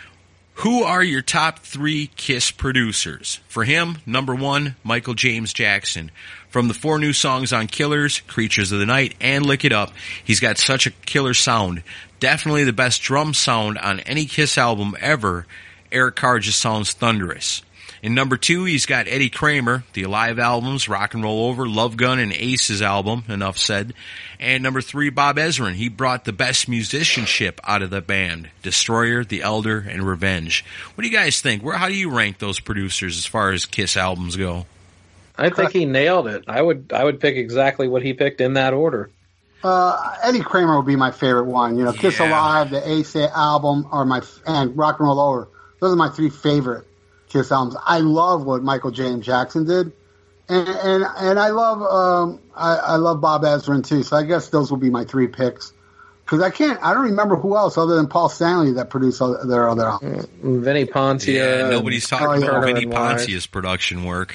Who are your top 3 Kiss producers? For him, number 1, Michael James Jackson. From the 4 new songs on Killers, Creatures of the Night, and Lick It Up, he's got such a killer sound. Definitely the best drum sound on any Kiss album ever. Eric Carr just sounds thunderous. In number 2, he's got Eddie Kramer, the Alive albums, Rock and Roll Over, Love Gun, and Ace's album, enough said. And number 3, Bob Ezrin. He brought the best musicianship out of the band. Destroyer, The Elder, and Revenge. What do you guys think? How do you rank those producers as far as Kiss albums go? I think he nailed it. I would pick exactly what he picked in that order. Eddie Kramer would be my favorite one. You know, Kiss Alive, the Ace album, and Rock and Roll Over. Those are my 3 favorite Kiss albums. I love what Michael James Jackson did, and I love Bob Ezrin too. So I guess those will be my 3 picks, because I don't remember who else other than Paul Stanley that produced their other albums. Vinnie Poncia. Yeah, nobody's talking about Vinnie Poncia's production work.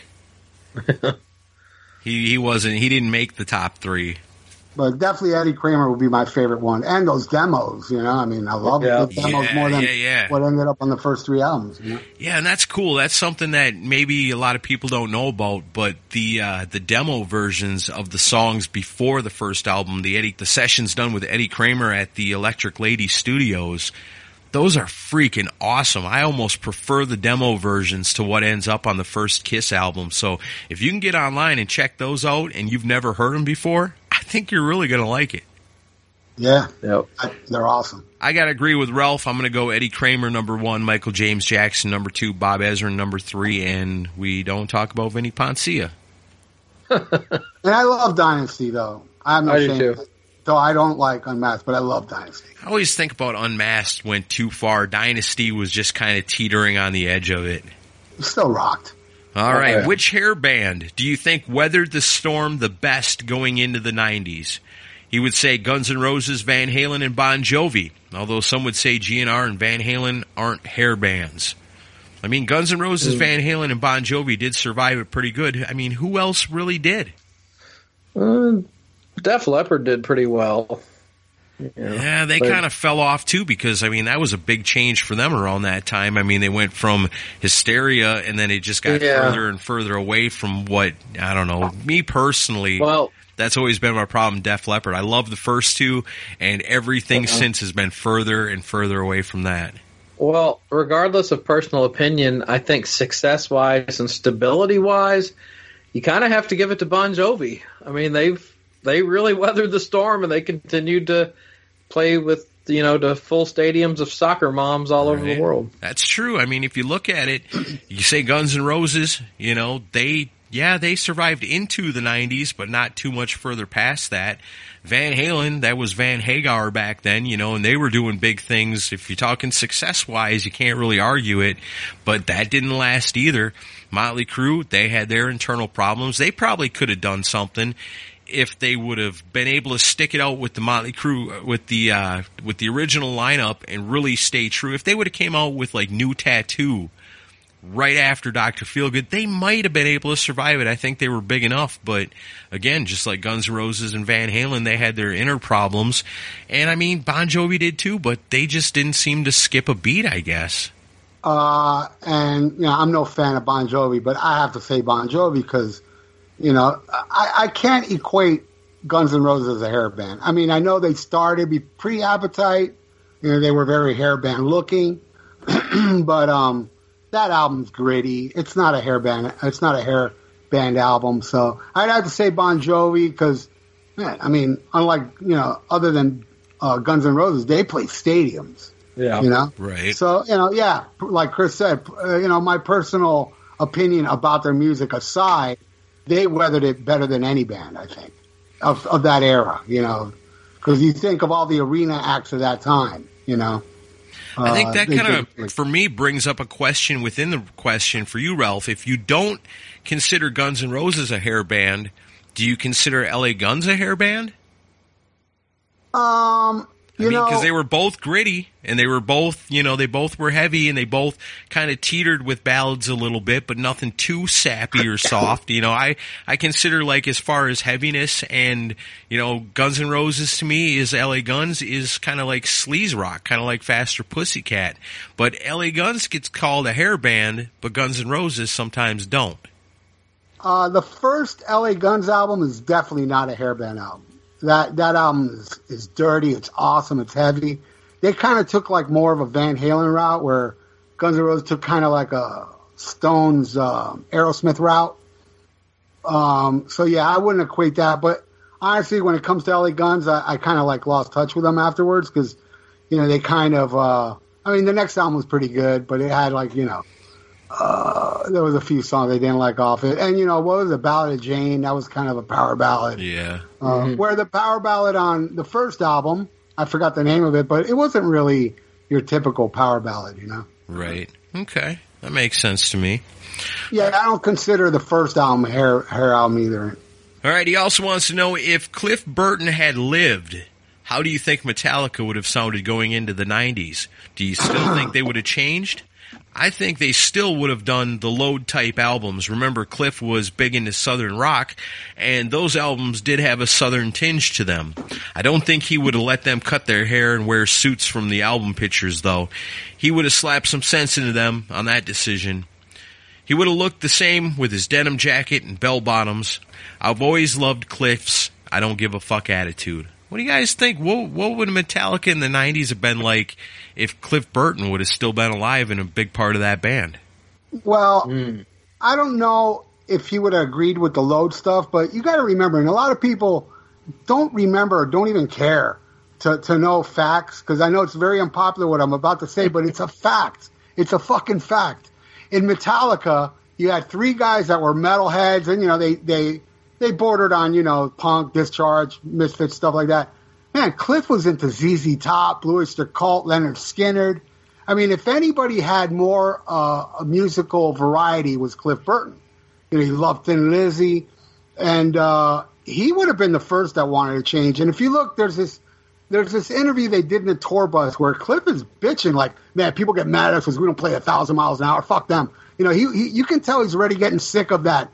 He didn't make the top 3. But definitely Eddie Kramer would be my favorite one. And those demos, you know. I mean, I love the demos more than what ended up on the first 3 albums. You know? Yeah, and that's cool. That's something that maybe a lot of people don't know about. But the demo versions of the songs before the first album, the sessions done with Eddie Kramer at the Electric Lady Studios, those are freaking awesome. I almost prefer the demo versions to what ends up on the first Kiss album. So if you can get online and check those out and you've never heard them before, I think you're really going to like it. Yeah, they're awesome. I got to agree with Ralph. I'm going to go Eddie Kramer, number 1, Michael James Jackson, number 2, Bob Ezrin, number 3, and we don't talk about Vinnie Poncia. And I love Dynasty, though. I'm not ashamed. Though I don't like Unmasked, but I love Dynasty. I always think about Unmasked went too far. Dynasty was just kind of teetering on the edge of it. It still rocked. All right. Yeah. Which hair band do you think weathered the storm the best going into the 90s? He would say Guns N' Roses, Van Halen, and Bon Jovi, although some would say GNR and Van Halen aren't hair bands. I mean, Guns N' Roses, Van Halen, and Bon Jovi did survive it pretty good. I mean, who else really did? Def Leppard did pretty well. Yeah, they kind of fell off too because, I mean, that was a big change for them around that time. I mean, they went from Hysteria and then it just got further and further away from what, I don't know, me personally. Well, that's always been my problem, Def Leppard. I love the first two, and everything since has been further and further away from that. Well, regardless of personal opinion, I think success-wise and stability-wise, you kind of have to give it to Bon Jovi. I mean, they really weathered the storm, and they continued to play with, the full stadiums of soccer moms all over the world. That's true. I mean, if you look at it, you say Guns N' Roses, they survived into the 90s, but not too much further past that. Van Halen, that was Van Hagar back then, and they were doing big things. If you're talking success-wise, you can't really argue it, but that didn't last either. Motley Crue, they had their internal problems. They probably could have done something if they would have been able to stick it out with the Motley Crue, with the original lineup and really stay true. If they would have came out with, like, New Tattoo right after Dr. Feelgood, they might have been able to survive it. I think they were big enough, but again, just like Guns N' Roses and Van Halen, they had their inner problems, and I mean, Bon Jovi did too, but they just didn't seem to skip a beat, I guess. And I'm no fan of Bon Jovi, but I have to say Bon Jovi because, I can't equate Guns N' Roses as a hair band. I mean, I know they started pre-Appetite, they were very hair band looking, but that album's gritty. It's not a hair band. It's not a hair band album. So I'd have to say Bon Jovi because, I mean, unlike other than Guns N' Roses, they play stadiums. Yeah. Right. So like Chris said, my personal opinion about their music aside, they weathered it better than any band, I think, of that era. Because you think of all the arena acts of that time. I think that kind of, for me, brings up a question within the question for you, Ralph. If you don't consider Guns N' Roses a hair band, do you consider LA Guns a hair band? Because they were both gritty, and they were both, they both were heavy, and they both kind of teetered with ballads a little bit, but nothing too sappy or soft. I consider, like, as far as heaviness and, Guns N' Roses to me is LA Guns is kind of like sleaze rock, kind of like Faster Pussycat. But LA Guns gets called a hair band, but Guns N' Roses sometimes don't. The first LA Guns album is definitely not a hair band album. That album is dirty, it's awesome, it's heavy. They kind of took like more of a Van Halen route where Guns N' Roses took kind of like a Stones Aerosmith route. So yeah, I wouldn't equate that. But honestly, when it comes to LA Guns, I kind of like lost touch with them afterwards because, they kind of, the next album was pretty good, but it had like, there was a few songs they didn't like off it. And, what was the Ballad of Jane? That was kind of a power ballad. Yeah. Where the power ballad on the first album, I forgot the name of it, but it wasn't really your typical power ballad, Right. Okay. That makes sense to me. Yeah, I don't consider the first album a hair album either. All right. He also wants to know if Cliff Burton had lived, how do you think Metallica would have sounded going into the 90s? Do you still think they would have changed? I think they still would have done the Load-type albums. Remember, Cliff was big into Southern rock, and those albums did have a Southern tinge to them. I don't think he would have let them cut their hair and wear suits from the album pictures, though. He would have slapped some sense into them on that decision. He would have looked the same with his denim jacket and bell-bottoms. I've always loved Cliff's I don't give a fuck attitude. What do you guys think? What would Metallica in the 90s have been like if Cliff Burton would have still been alive and a big part of that band? Well, I don't know if he would have agreed with the Load stuff, but you got to remember, and a lot of people don't remember or don't even care to know facts, because I know it's very unpopular what I'm about to say, but it's a fact. It's a fucking fact. In Metallica, you had three guys that were metalheads, and, they bordered on, punk, Discharge, Misfits, stuff like that. Man, Cliff was into ZZ Top, Blue Oyster Cult, Leonard Skinner. I mean, if anybody had more a musical variety, was Cliff Burton. He loved Thin Lizzy, and he would have been the first that wanted to change. And if you look, there's this interview they did in the tour bus where Cliff is bitching like, man, people get mad at us because we don't play 1,000 miles an hour. Fuck them. You can tell he's already getting sick of that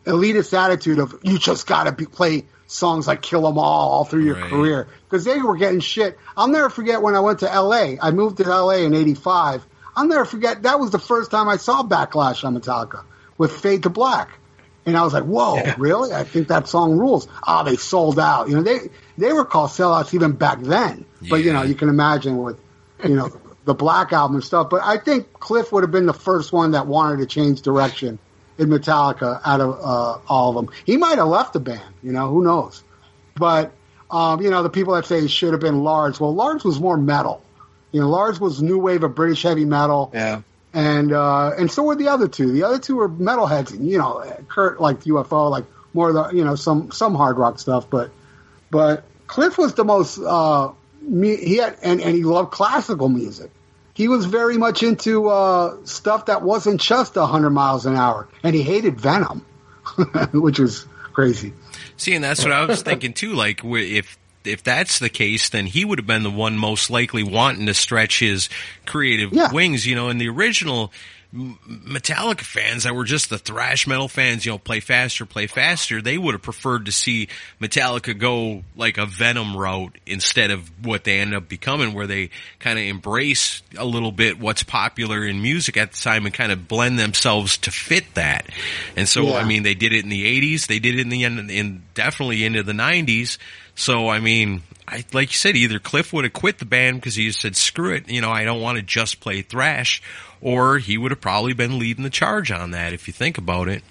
elitist attitude of you just got to play songs like Kill 'Em All through your career, because they were getting shit. I'll never forget when I went to L.A. I moved to L.A. in '85. I'll never forget, that was the first time I saw Backlash on Metallica with Fade to Black. And I was like, whoa, really? I think that song rules. They sold out. You know, they were called sellouts even back then. Yeah. But, you know, you can imagine with, you know, the Black Album and stuff. But I think Cliff would have been the first one that wanted to change direction in Metallica out of all of them. He might have left the band, you know, who knows? But, you know, the people that say it should have been Lars, well, Lars was more metal. You know, Lars was new wave of British heavy metal. Yeah. And so were the other two. The other two were metalheads. You know, Kurt liked UFO, like more of the, you know, some hard rock stuff. But Cliff was the most, he had, and he loved classical music. He was very much into stuff that wasn't just 100 miles an hour. And he hated Venom, which was crazy. See, and that's what I was thinking too. Like, if that's the case, then he would have been the one most likely wanting to stretch his creative wings. You know, in the original Metallica fans that were just the thrash metal fans, you know, play faster, they would have preferred to see Metallica go like a Venom route instead of what they ended up becoming, where they kind of embrace a little bit what's popular in music at the time and kind of blend themselves to fit that. And so, I mean, they did it in the 80s, they did it in the end, in definitely into the 90s. So, I mean, like you said, either Cliff would have quit the band because he said, screw it, you know, I don't want to just play thrash, or he would have probably been leading the charge on that, if you think about it.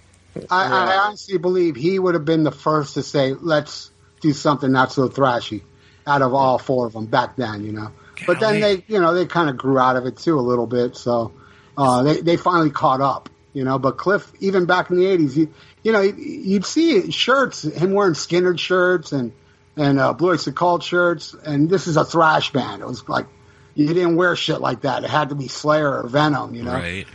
I honestly believe he would have been the first to say, let's do something not so thrashy out of all four of them back then, you know. But then they kind of grew out of it too a little bit, so they finally caught up, you know. But Cliff, even back in the 80s, you'd see shirts, him wearing Skynyrd shirts and Blue Oyster Cult shirts, and this is a thrash band. It was like, you didn't wear shit like that. It had to be Slayer or Venom, you know. Right.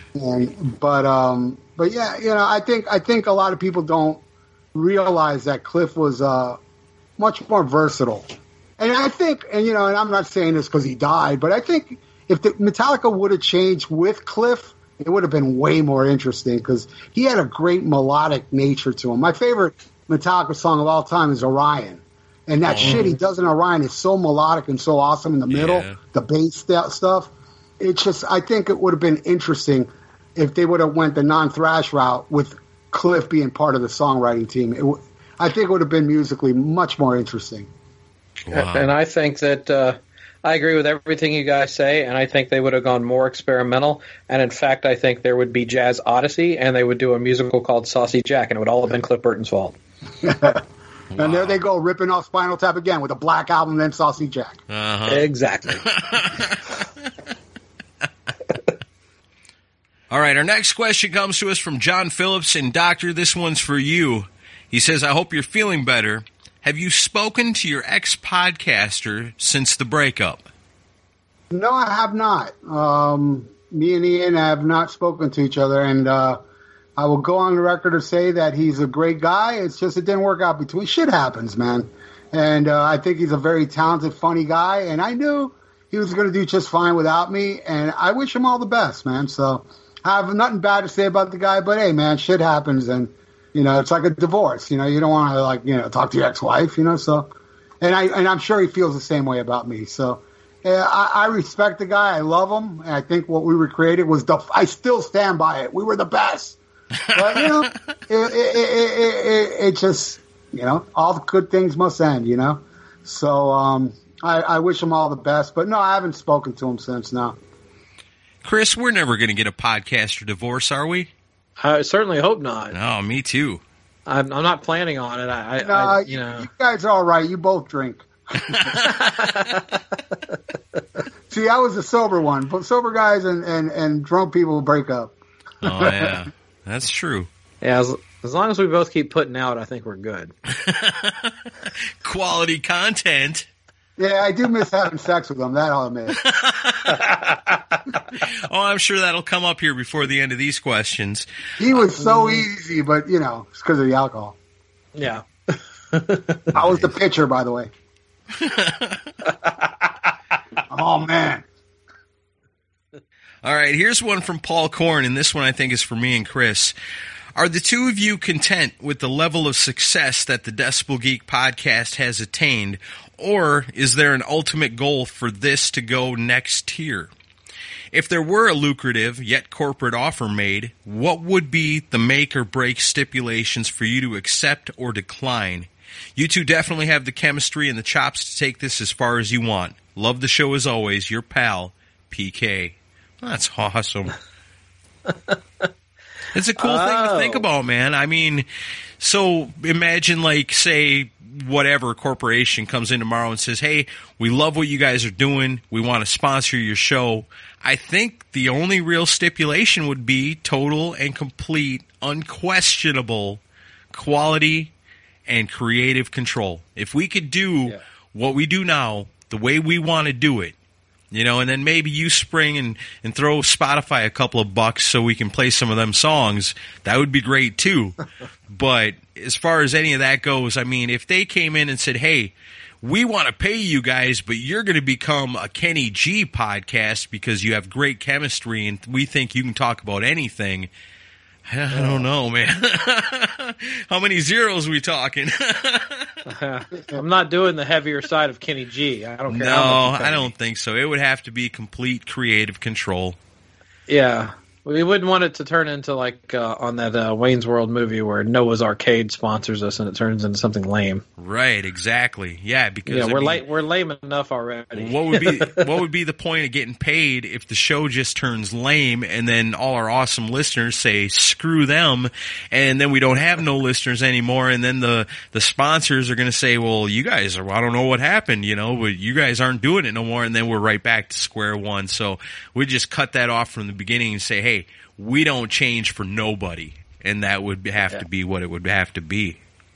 But yeah, you know, I think a lot of people don't realize that Cliff was much more versatile. And I think, and you know, and I'm not saying this because he died, but I think if the Metallica would have changed with Cliff, it would have been way more interesting because he had a great melodic nature to him. My favorite Metallica song of all time is Orion. And that shit he does in Orion is so melodic and so awesome in the middle, the bass stuff. It's just, I think it would have been interesting if they would have went the non-thrash route with Cliff being part of the songwriting team. I think it would have been musically much more interesting. Wow. And I think that I agree with everything you guys say, and I think they would have gone more experimental. And in fact, I think there would be Jazz Odyssey, and they would do a musical called Saucy Jack, and it would all have been Cliff Burton's fault. And there they go, ripping off Spinal Tap again with a Black Album, then Saucy Jack. Exactly. All right, our next question comes to us from John Phillips. And Doctor, this one's for you. He says, I hope you're feeling better. Have you spoken to your ex-podcaster since the breakup? No, I have not. Me and Ian have not spoken to each other, and I will go on the record to say that he's a great guy. It's just it didn't work out between. Shit happens, man. And I think he's a very talented, funny guy, and I knew he was going to do just fine without me, and I wish him all the best, man. So I have nothing bad to say about the guy, but hey, man, shit happens, and you know, it's like a divorce. You know, you don't want to, like, you know, talk to your ex-wife, you know, so. And I'm sure he feels the same way about me. So I respect the guy. I love him. And I think what we recreated was I still stand by it. We were the best. But, you know, it just, you know, all the good things must end, you know. So I wish him all the best. But, no, I haven't spoken to him since now. Chris, we're never going to get a podcaster divorce, are we? I certainly hope not. Oh, me too. I'm not planning on it. You know, you guys are all right. You both drink. See, I was the sober one. But sober guys and drunk people break up. Oh, yeah. That's true. Yeah, as long as we both keep putting out, I think we're good. Quality content. Yeah, I do miss having sex with them. That I'll admit. Oh, I'm sure that'll come up here before the end of these questions. He was so easy, but, you know, it's because of the alcohol. Yeah. I was the pitcher, by the way. Oh, man. All right, here's one from Paul Korn, and this one I think is for me and Chris. Are the two of you content with the level of success that the Decibel Geek podcast has attained, or is there an ultimate goal for this to go next tier? If there were a lucrative yet corporate offer made, what would be the make or break stipulations for you to accept or decline? You two definitely have the chemistry and the chops to take this as far as you want. Love the show as always. Your pal, PK. That's awesome. It's a cool thing to think about, man. I mean, so imagine, like, say, whatever corporation comes in tomorrow and says, hey, we love what you guys are doing. We want to sponsor your show. I think the only real stipulation would be total and complete, unquestionable quality and creative control. If we could do what we do now the way we want to do it, you know, and then maybe you spring and throw Spotify a couple of bucks so we can play some of them songs, that would be great too. But as far as any of that goes, I mean, if they came in and said, hey, we want to pay you guys, but you're going to become a Kenny G podcast because you have great chemistry and we think you can talk about anything, I don't know, man. How many zeros are we talking? I'm not doing the heavier side of Kenny G. I don't care. No, how much I don't think so. It would have to be complete creative control. Yeah. We wouldn't want it to turn into like on that Wayne's World movie where Noah's Arcade sponsors us and it turns into something lame. Right, exactly. Yeah, because we're lame enough already. What would be the point of getting paid if the show just turns lame and then all our awesome listeners say screw them and then we don't have no listeners anymore and then the sponsors are going to say, well, you guys are, I don't know what happened, you know, but you guys aren't doing it no more, and then we're right back to square one. So we just cut that off from the beginning and say, hey, we don't change for nobody, and that would have to be what it would have to be.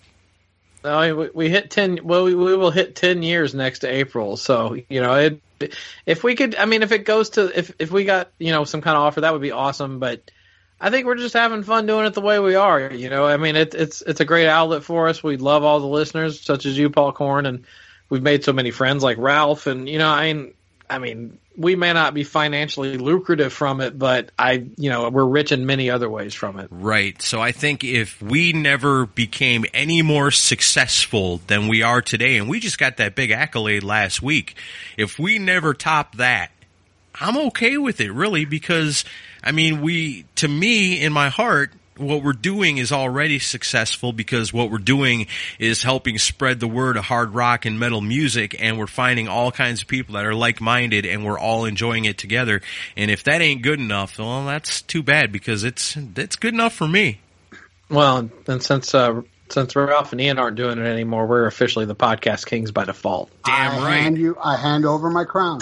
No, we hit 10. Well, we will hit 10 years next April. So you know, if we could, I mean, if it goes to if we got some kind of offer, that would be awesome. But I think we're just having fun doing it the way we are. You know, I mean, it's a great outlet for us. We love all the listeners, such as you, Paul Korn, and we've made so many friends like Ralph. And I mean, we may not be financially lucrative from it, but we're rich in many other ways from it. Right. So I think if we never became any more successful than we are today, and we just got that big accolade last week, if we never top that, I'm okay with it, really, because, I mean, to me, in my heart, what we're doing is already successful because what we're doing is helping spread the word of hard rock and metal music, and we're finding all kinds of people that are like-minded, and we're all enjoying it together. And if that ain't good enough, well, that's too bad because it's good enough for me. Well, and since Ralph and Ian aren't doing it anymore, we're officially the podcast kings by default. Damn right. I hand over my crown.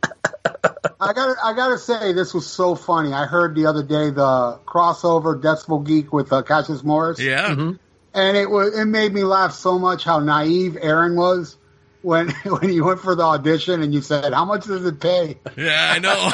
I gotta say, this was so funny. I heard the other day the crossover Decibel Geek with Cassius Morris. Yeah. Mm-hmm. And it made me laugh so much how naive Aaron was when you went for the audition and you said, how much does it pay? Yeah, I know.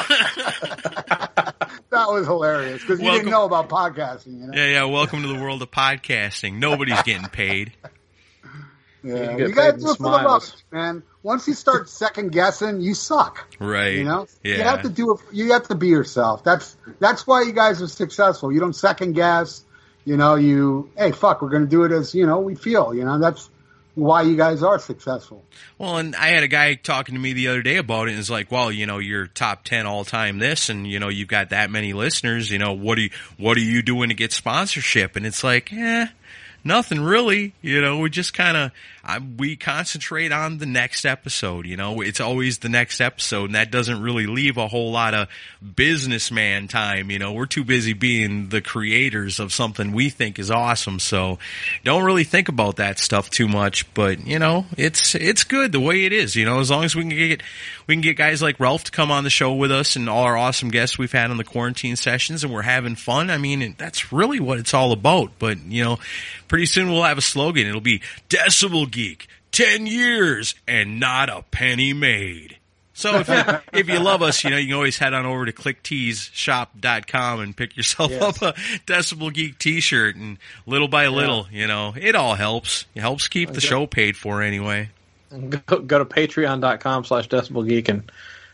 That was hilarious because you didn't know about podcasting. You know? Yeah. Welcome to the world of podcasting. Nobody's getting paid. Yeah, you gotta do it for the rubbish, man. Once you start second guessing, you suck. Right. You know? Yeah. You have to do it. You have to be yourself. That's why you guys are successful. You don't second guess. You know, hey, fuck, we're going to do it as, we feel. You know, that's why you guys are successful. Well, and I had a guy talking to me the other day about it, and it's like, well, you're top 10 all time this, and, you've got that many listeners, what are you doing to get sponsorship? And it's like, nothing really, we just kind of, we concentrate on the next episode, it's always the next episode, and that doesn't really leave a whole lot of businessman time, we're too busy being the creators of something we think is awesome, so don't really think about that stuff too much, but, it's good the way it is, as long as we can get guys like Ralph to come on the show with us and all our awesome guests we've had on the quarantine sessions, and we're having fun, I mean, that's really what it's all about, but, pretty soon we'll have a slogan. It'll be Decibel Geek, 10 years and not a penny made. So if you love us, you can always head on over to clickteesshop.com and pick yourself up a Decibel Geek t-shirt. And little by little, it all helps. It helps keep the show paid for anyway. Go to patreon.com/decibelgeek and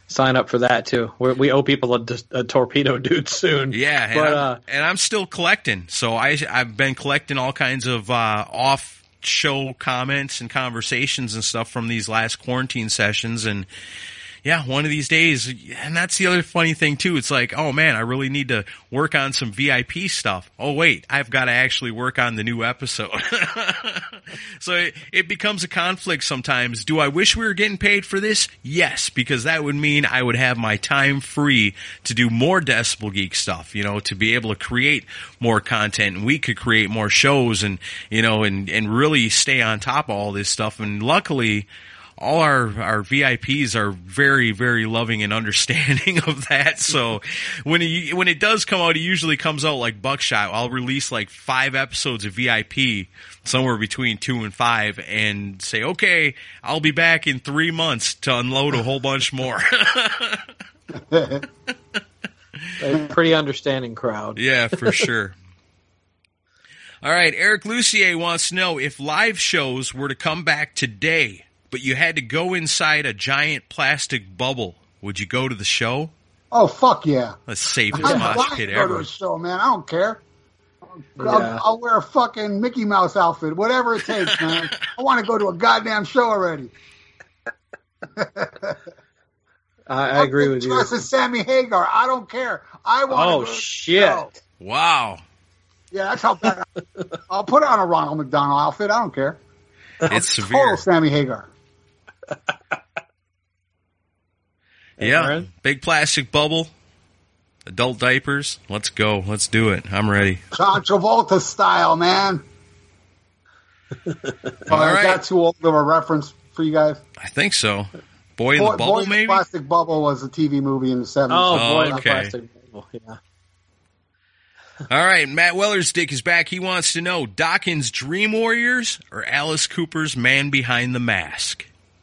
sign up for that too. We owe people a torpedo dude soon. Yeah, but and I'm still collecting. So I've been collecting all kinds of off-show comments and conversations and stuff from these last quarantine sessions. And yeah, one of these days, and that's the other funny thing too. It's like, oh man, I really need to work on some VIP stuff. Oh wait, I've got to actually work on the new episode. So it becomes a conflict sometimes. Do I wish we were getting paid for this? Yes, because that would mean I would have my time free to do more Decibel Geek stuff, to be able to create more content, and we could create more shows and really stay on top of all this stuff. And luckily, all our VIPs are very, very loving and understanding of that. So when it does come out, it usually comes out like Buckshot. I'll release like 5 episodes of VIP, somewhere between 2 and 5, and say, okay, I'll be back in 3 months to unload a whole bunch more. A pretty understanding crowd. Yeah, for sure. All right, Eric Lucier wants to know, if live shows were to come back today, but you had to go inside a giant plastic bubble, would you go to the show? Oh, fuck yeah. Let's save this I'm mosh flying pit to go to ever. a show, man. I don't care. Yeah. I'll wear a fucking Mickey Mouse outfit, whatever it takes, man. I want to go to a goddamn show already. I agree with you. Dress as Sammy Hagar. I don't care. I want to go to the shit. show. Wow. Yeah, that's how bad. I'll put on a Ronald McDonald outfit. I don't care. It's Total severe. Sammy Hagar. Yeah, Aaron? big plastic bubble, adult diapers. Let's go. Let's do it. I'm ready. John Travolta style, man. All Is right. that too old of a reference for you guys? I think so. Boy in the Bubble, Boy in the maybe? Plastic Bubble was a TV movie in the 70s. Oh, boy, the okay. plastic bubble. Yeah. All right, Matt Weller's dick is back. He wants to know, Dawkins' Dream Warriors or Alice Cooper's Man Behind the Mask?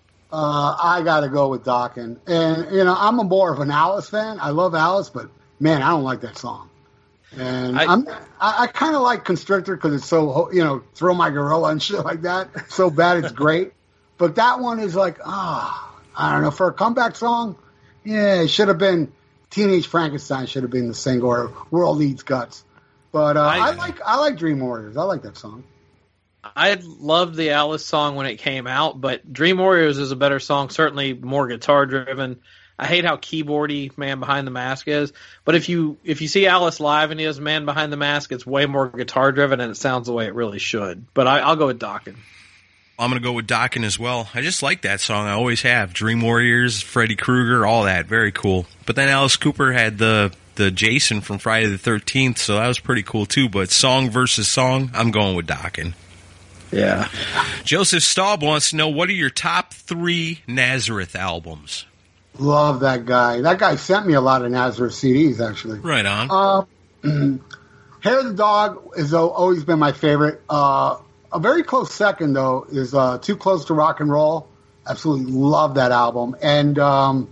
I got to go with Dawkins. And, I'm more of an Alice fan. I love Alice, but, man, I don't like that song. And I kind of like Constrictor because it's so, Throw My Gorilla and shit like that. So bad it's great. But that one is like, I don't know, for a comeback song, yeah, it should have been Teenage Frankenstein should have been the single, or World Eats Guts. But I like Dream Warriors. I like that song. I loved the Alice song when it came out, but Dream Warriors is a better song, certainly more guitar driven. I hate how keyboardy Man Behind the Mask is, but if you see Alice live and he has Man Behind the Mask, it's way more guitar driven and it sounds the way it really should. But I'll go with Dawkins. I'm going to go with Dokken as well. I just like that song. I always have. Dream Warriors, Freddy Krueger, all that. Very cool. But then Alice Cooper had the Jason from Friday the 13th, so that was pretty cool too. But song versus song, I'm going with Dokken. Yeah. Joseph Staub wants to know, what are your top 3 Nazareth albums? Love that guy. That guy sent me a lot of Nazareth CDs, actually. Right on. Hair of the Dog has always been my favorite. A very close second, though, is Too Close to Rock and Roll. Absolutely love that album. And the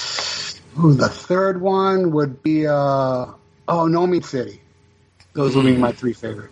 third one would be No Meat City. Those would be my 3 favorite.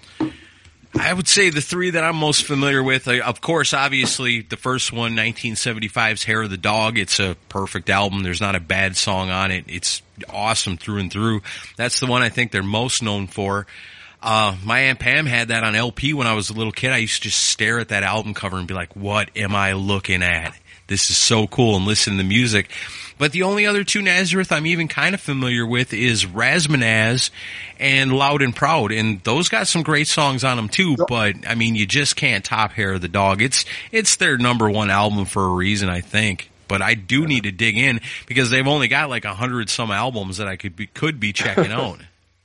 I would say the 3 that I'm most familiar with, of course, obviously, the first one, 1975's Hair of the Dog. It's a perfect album. There's not a bad song on it. It's awesome through and through. That's the one I think they're most known for. My Aunt Pam had that on LP when I was a little kid. I used to just stare at that album cover and be like, what am I looking at? This is so cool, and listen to the music. But the only other 2 Nazareth I'm even kind of familiar with is Razmanaz and Loud and Proud. And those got some great songs on them too, but I mean, you just can't top Hair of the Dog. It's their number 1 album for a reason, I think. But I do need to dig in because they've only got like 100 some albums that I could be checking out.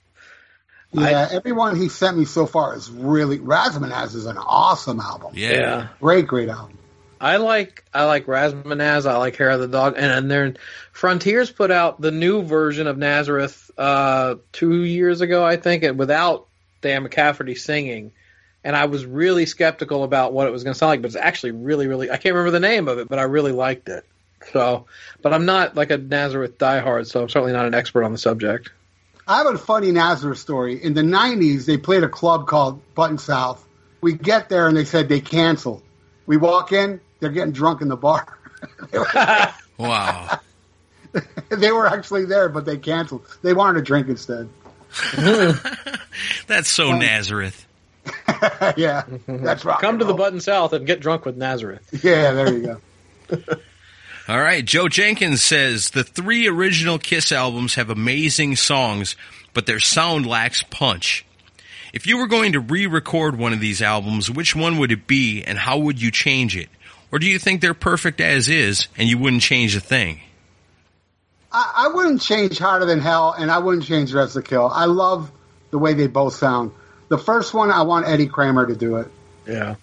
Yeah, everyone he sent me so far is really Razmanaz is an awesome album. Yeah. Great album. I like Razmanaz. I like Hair of the Dog, and then Frontiers put out the new version of Nazareth 2 years ago, I think, without Dan McCafferty singing. And I was really skeptical about what it was going to sound like, but it's actually really, really. I can't remember the name of it, but I really liked it. So, but I'm not like a Nazareth diehard, so I'm certainly not an expert on the subject. I have a funny Nazareth story. In the 90s, they played a club called Button South. We get there, and they said they canceled. We walk in, they're getting drunk in the bar. Wow. They were actually there, but they canceled. They wanted to drink instead. That's so Nazareth. Yeah, that's right. Come to the Button South and get drunk with Nazareth. Yeah, there you go. All right, Joe Jenkins says, the 3 original Kiss albums have amazing songs, but their sound lacks punch. If you were going to re-record one of these albums, which one would it be, and how would you change it? Or do you think they're perfect as is, and you wouldn't change a thing? I wouldn't change Harder Than Hell, and I wouldn't change Dress to Kill. I love the way they both sound. The first one, I want Eddie Kramer to do it. Yeah.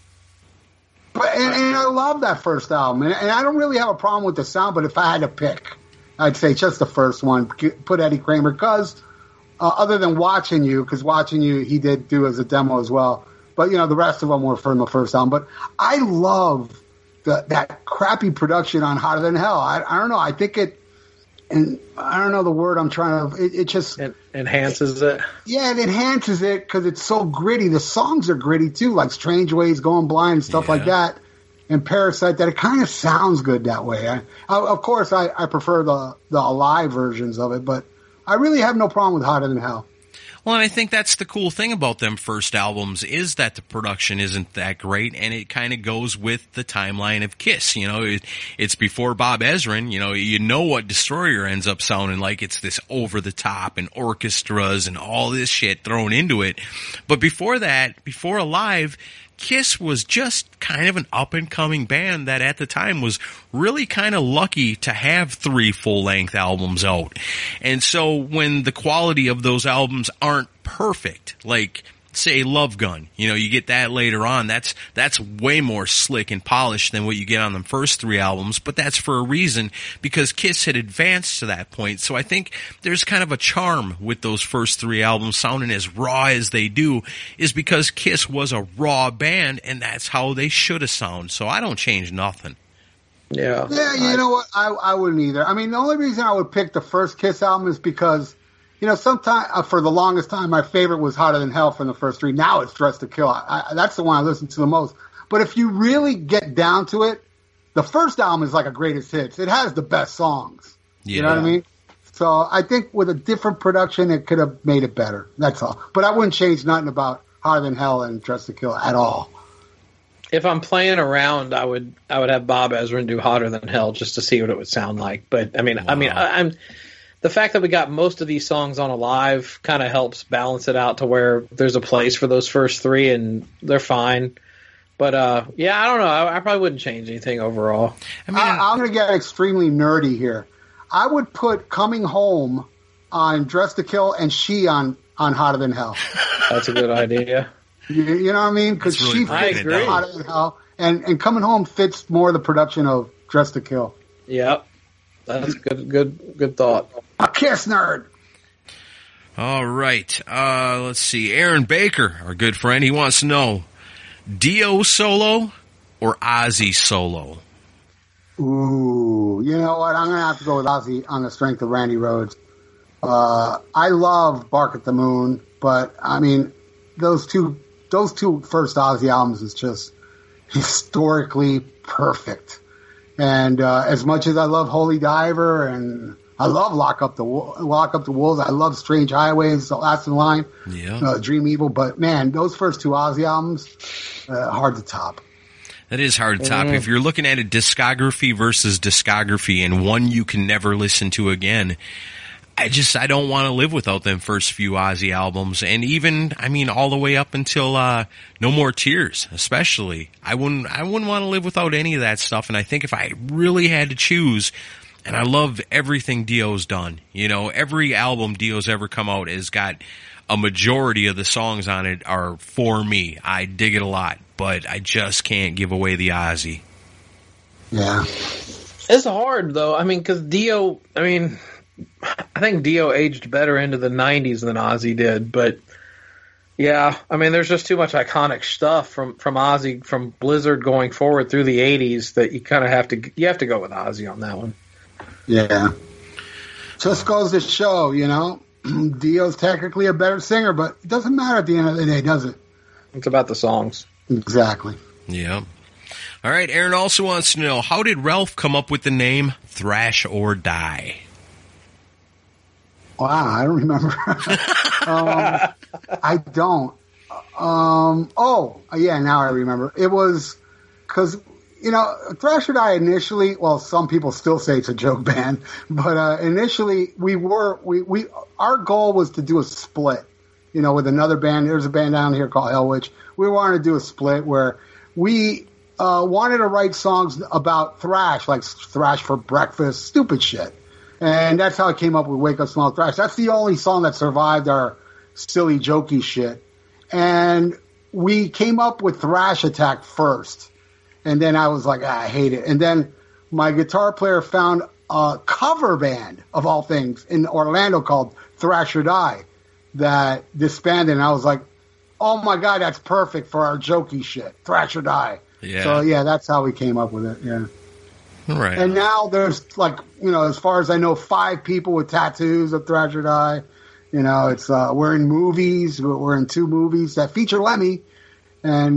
But and I love that first album, and I don't really have a problem with the sound, but if I had to pick, I'd say just the first one, put Eddie Kramer, because other than Watching You, because Watching You he did do as a demo as well, but the rest of them were from the first album. But I love that crappy production on Hotter Than Hell. I don't know, I think it, and I don't know the word I'm trying to, it just... It enhances it? Yeah, it enhances it because it's so gritty. The songs are gritty too, like Strange Ways, Going Blind, and stuff like that, and Parasite, that it kind of sounds good that way. Of course, I prefer the live versions of it, but I really have no problem with Hotter Than Hell. Well, and I think that's the cool thing about them first albums is that the production isn't that great, and it kind of goes with the timeline of Kiss. It's before Bob Ezrin. You know what Destroyer ends up sounding like. It's this over-the-top and orchestras and all this shit thrown into it. But before that, before Alive, Kiss was just kind of an up-and-coming band that at the time was really kind of lucky to have 3 full-length albums out. And so when the quality of those albums aren't perfect, like, say, Love Gun, you get that later on, that's way more slick and polished than what you get on the first 3 albums, but that's for a reason, because Kiss had advanced to that point. So I think there's kind of a charm with those first 3 albums sounding as raw as they do, is because Kiss was a raw band, and that's how they should have sounded. So I don't change nothing. Yeah. Yeah, you know what? I wouldn't either. I mean, the only reason I would pick the first Kiss album is because, sometimes for the longest time, my favorite was Hotter Than Hell from the first 3. Now it's Dress to Kill. That's the one I listen to the most. But if you really get down to it, the first album is like a greatest hits. It has the best songs. Yeah. You know what I mean? So I think with a different production, it could have made it better. That's all. But I wouldn't change nothing about Hotter Than Hell and Dress to Kill at all. If I'm playing around, I would have Bob Ezrin do Hotter Than Hell just to see what it would sound like. But I'm the fact that we got most of these songs on Alive kind of helps balance it out to where there's a place for those first 3 and they're fine. But I don't know. I probably wouldn't change anything overall. I'm going to get extremely nerdy here. I would put Coming Home on Dress to Kill and She on Hotter Than Hell. That's a good idea. You know what I mean? Because really She fits Hotter Than Hell, and Coming Home fits more the production of Dress to Kill. Yep. That's good thought. A Kiss nerd. All right. Let's see. Aaron Baker, our good friend, he wants to know, Dio solo or Ozzy solo? Ooh, you know what? I'm going to have to go with Ozzy on the strength of Randy Rhoads. I love Bark at the Moon, but, I mean, those two first Ozzy albums is just historically perfect. And as much as I love Holy Diver and I love Lock Up the Wolves, I love Strange Highways, The Last in Line, Dream Evil, but man, those first 2 Ozzy albums, hard to top. That is hard to top. If you're looking at a discography versus discography and one you can never listen to again, I don't want to live without them first few Ozzy albums. And even, all the way up until No More Tears, especially. I wouldn't want to live without any of that stuff. And I think if I really had to choose, and I love everything Dio's done. Every album Dio's ever come out has got a majority of the songs on it are for me. I dig it a lot, but I just can't give away the Ozzy. Yeah. It's hard, though. Because Dio, I think Dio aged better into the 90s than Ozzy did, but yeah, there's just too much iconic stuff from Ozzy, from Blizzard going forward through the 80s that you kind of have to go with Ozzy on that one. Yeah. Just goes to show, Dio's technically a better singer, but it doesn't matter at the end of the day, does it? It's about the songs. Exactly. Yeah. All right, Aaron also wants to know, how did Ralph come up with the name Thrash or Die? Wow, I don't remember. I don't. Yeah, now I remember. It was because, Thrasher Die initially, well, some people still say it's a joke band, but initially our goal was to do a split, with another band. There's a band down here called Hell Witch. We wanted to do a split where we wanted to write songs about thrash, like Thrash for Breakfast, stupid shit. And that's how I came up with Wake Up Smell Thrash. That's the only song that survived our silly, jokey shit. And we came up with Thrash Attack first. And then I was like, I hate it. And then my guitar player found a cover band, of all things, in Orlando called Thrasher Die that disbanded. And I was like, oh, my God, that's perfect for our jokey shit, Thrasher Die. Yeah. So, yeah, that's how we came up with it, yeah. Right. And now there's, as far as I know, 5 people with tattoos of Thrasher Die. It's we're in movies. We're in 2 movies that feature Lemmy, and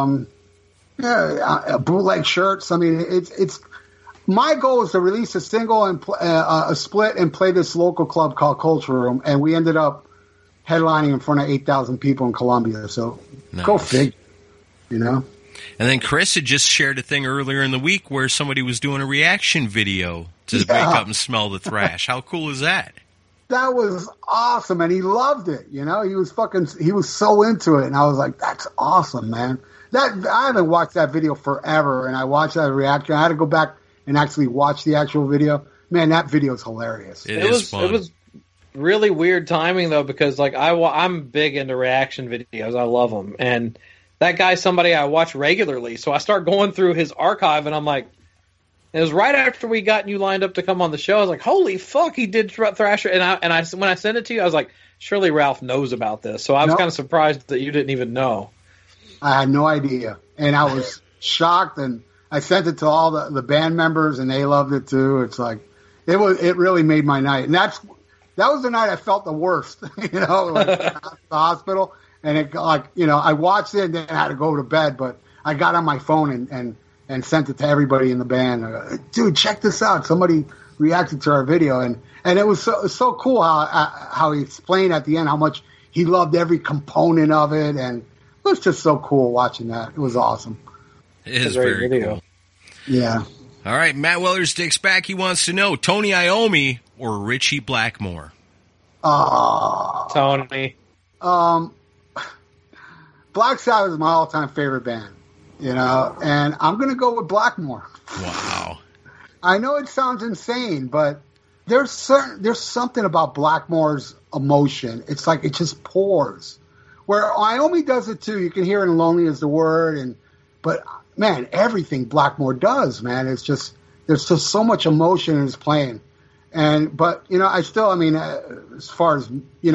bootleg shirts. I mean, it's my goal is to release a single and a split and play this local club called Culture Room, and we ended up headlining in front of 8,000 people in Columbia. So Go figure, And then Chris had just shared a thing earlier in the week where somebody was doing a reaction video to Wake Up and Smell the Thrash. How cool is that? That was awesome, and he loved it. He was so into it, and I was like, "That's awesome, man." I haven't watched that video forever, and I watched that reaction. I had to go back and actually watch the actual video. Man, that video is hilarious. It is fun. It was really weird timing though, because I'm big into reaction videos. I love them, and that guy's somebody I watch regularly. So I start going through his archive, and I'm like. It was right after we got you lined up to come on the show. I was like, "Holy fuck, he did Thrasher!" And I when I sent it to you, I was like, "Surely Ralph knows about this." So I was kind of surprised that you didn't even know. I had no idea, and I was shocked. And I sent it to all the band members, and they loved it too. It's like it really made my night, and that was the night I felt the worst. At the hospital, and I watched it, and then I had to go to bed. But I got on my phone and sent it to everybody in the band. Dude, check this out. Somebody reacted to our video. And it was so cool how he explained at the end how much he loved every component of it. And it was just so cool watching that. It was awesome. It is very cool. Yeah. All right, Matt Weller's Dick's back. He wants to know, Tony Iommi or Richie Blackmore? Tony. Black Sabbath is my all-time favorite band. And I'm going to go with Blackmore. Wow. I know it sounds insane, but there's something about Blackmore's emotion. It's like it just pours. Where Iommi does it too. You can hear it in Lonely Is the Word. But, man, everything Blackmore does, man, there's just so much emotion in his playing. But as far as,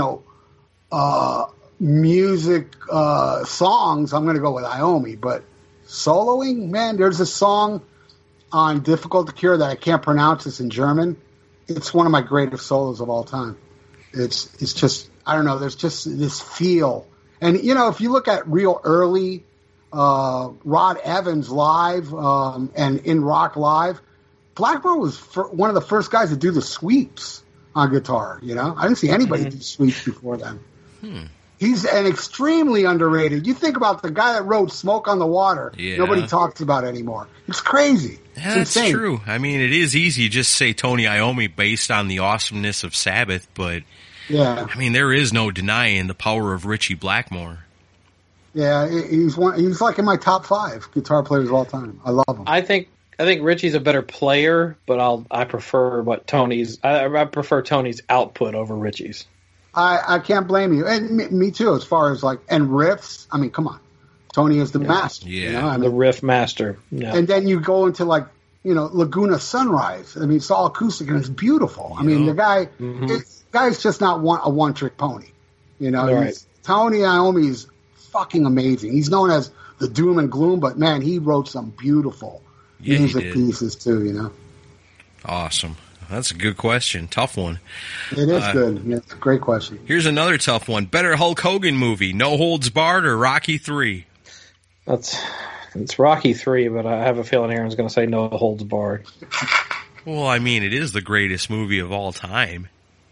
music songs, I'm going to go with Iommi. But soloing, man, there's a song on Difficult to Cure that I can't pronounce. It's in German. It's one of my greatest solos of all time. It's just, I don't know, there's just this feel. And, if you look at real early Rod Evans live and in Rock Live, Blackmore was one of the first guys to do the sweeps on guitar, I didn't see anybody do sweeps before then. He's an extremely underrated. You think about the guy that wrote Smoke on the Water. Yeah. Nobody talks about anymore. It's crazy. Yeah, that's true. I mean, it is easy just to say Tony Iommi based on the awesomeness of Sabbath, but yeah, I mean, there is no denying the power of Richie Blackmore. Yeah, he's like in my top 5 guitar players of all time. I love him. I think Richie's a better player, but I prefer Tony's output over Richie's. I can't blame you. And me too, as far as and riffs. I mean, come on. Tony is the master. Yeah. The riff master. Yeah. And then you go into Laguna Sunrise. I mean, it's all acoustic and it's beautiful. I mean, the guy's just not a one-trick pony. Right. Tony Iommi is fucking amazing. He's known as the doom and gloom, but man, he wrote some beautiful music pieces too, Awesome. That's a good question. Tough one. It is good. Yeah, it's a great question. Here's another tough one. Better Hulk Hogan movie, No Holds Barred or Rocky 3? It's Rocky 3, but I have a feeling Aaron's going to say No Holds Barred. Well, I mean, it is the greatest movie of all time.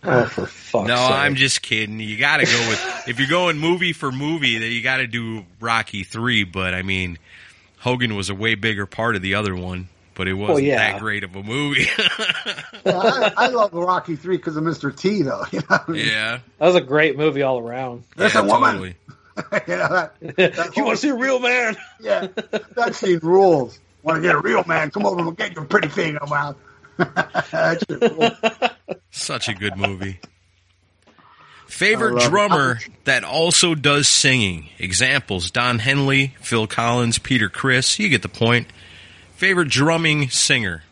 Oh, for fuck's No, sake. I'm just kidding. You got to go with, if you're going movie for movie, then you got to do Rocky 3. But I mean, Hogan was a way bigger part of the other one, but it wasn't that great of a movie. I love Rocky 3 because of Mr. T, though. You know what I mean? Yeah. That was a great movie all around. There's a woman. Totally. You know, that You want to see a real man? Yeah, that scene rules. Want to get a real man? Come over and get your pretty thing around. That shit rules. Such a good movie. Favorite drummer that also does singing. Examples: Don Henley, Phil Collins, Peter Criss. You get the point. Favorite drumming singer.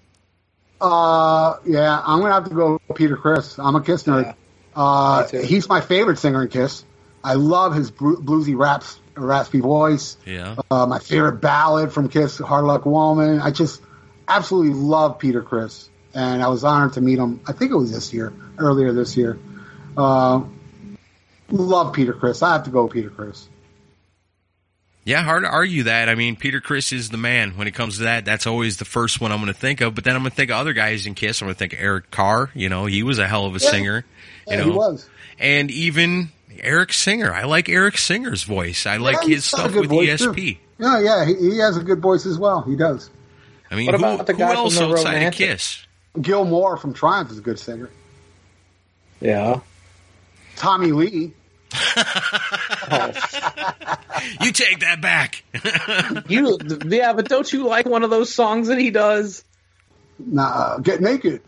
Yeah, I'm gonna have to go with Peter Criss. I'm a Kiss nerd. Me too. He's my favorite singer in Kiss. I love his bluesy raspy voice. Yeah. My favorite ballad from Kiss, Hard Luck Woman. I just absolutely love Peter Criss, and I was honored to meet him. I think it was earlier this year. Love Peter Criss. I have to go with Peter Criss. Yeah, hard to argue that. I mean, Peter Criss is the man. When it comes to that, that's always the first one I'm going to think of. But then I'm going to think of other guys in Kiss. I'm going to think of Eric Carr. You know, he was a hell of a singer. Yeah, he was. And even Eric Singer. I like Eric Singer's voice. I like his stuff with ESP. Yeah, he has a good voice as well. He does. I mean, What about the who guy else from the outside of Romantic? Kiss? Gil Moore from Triumph is a good singer. Yeah. Tommy Lee. Oh, You take that back. yeah, but don't you like one of those songs that he does? Nah, Get Naked.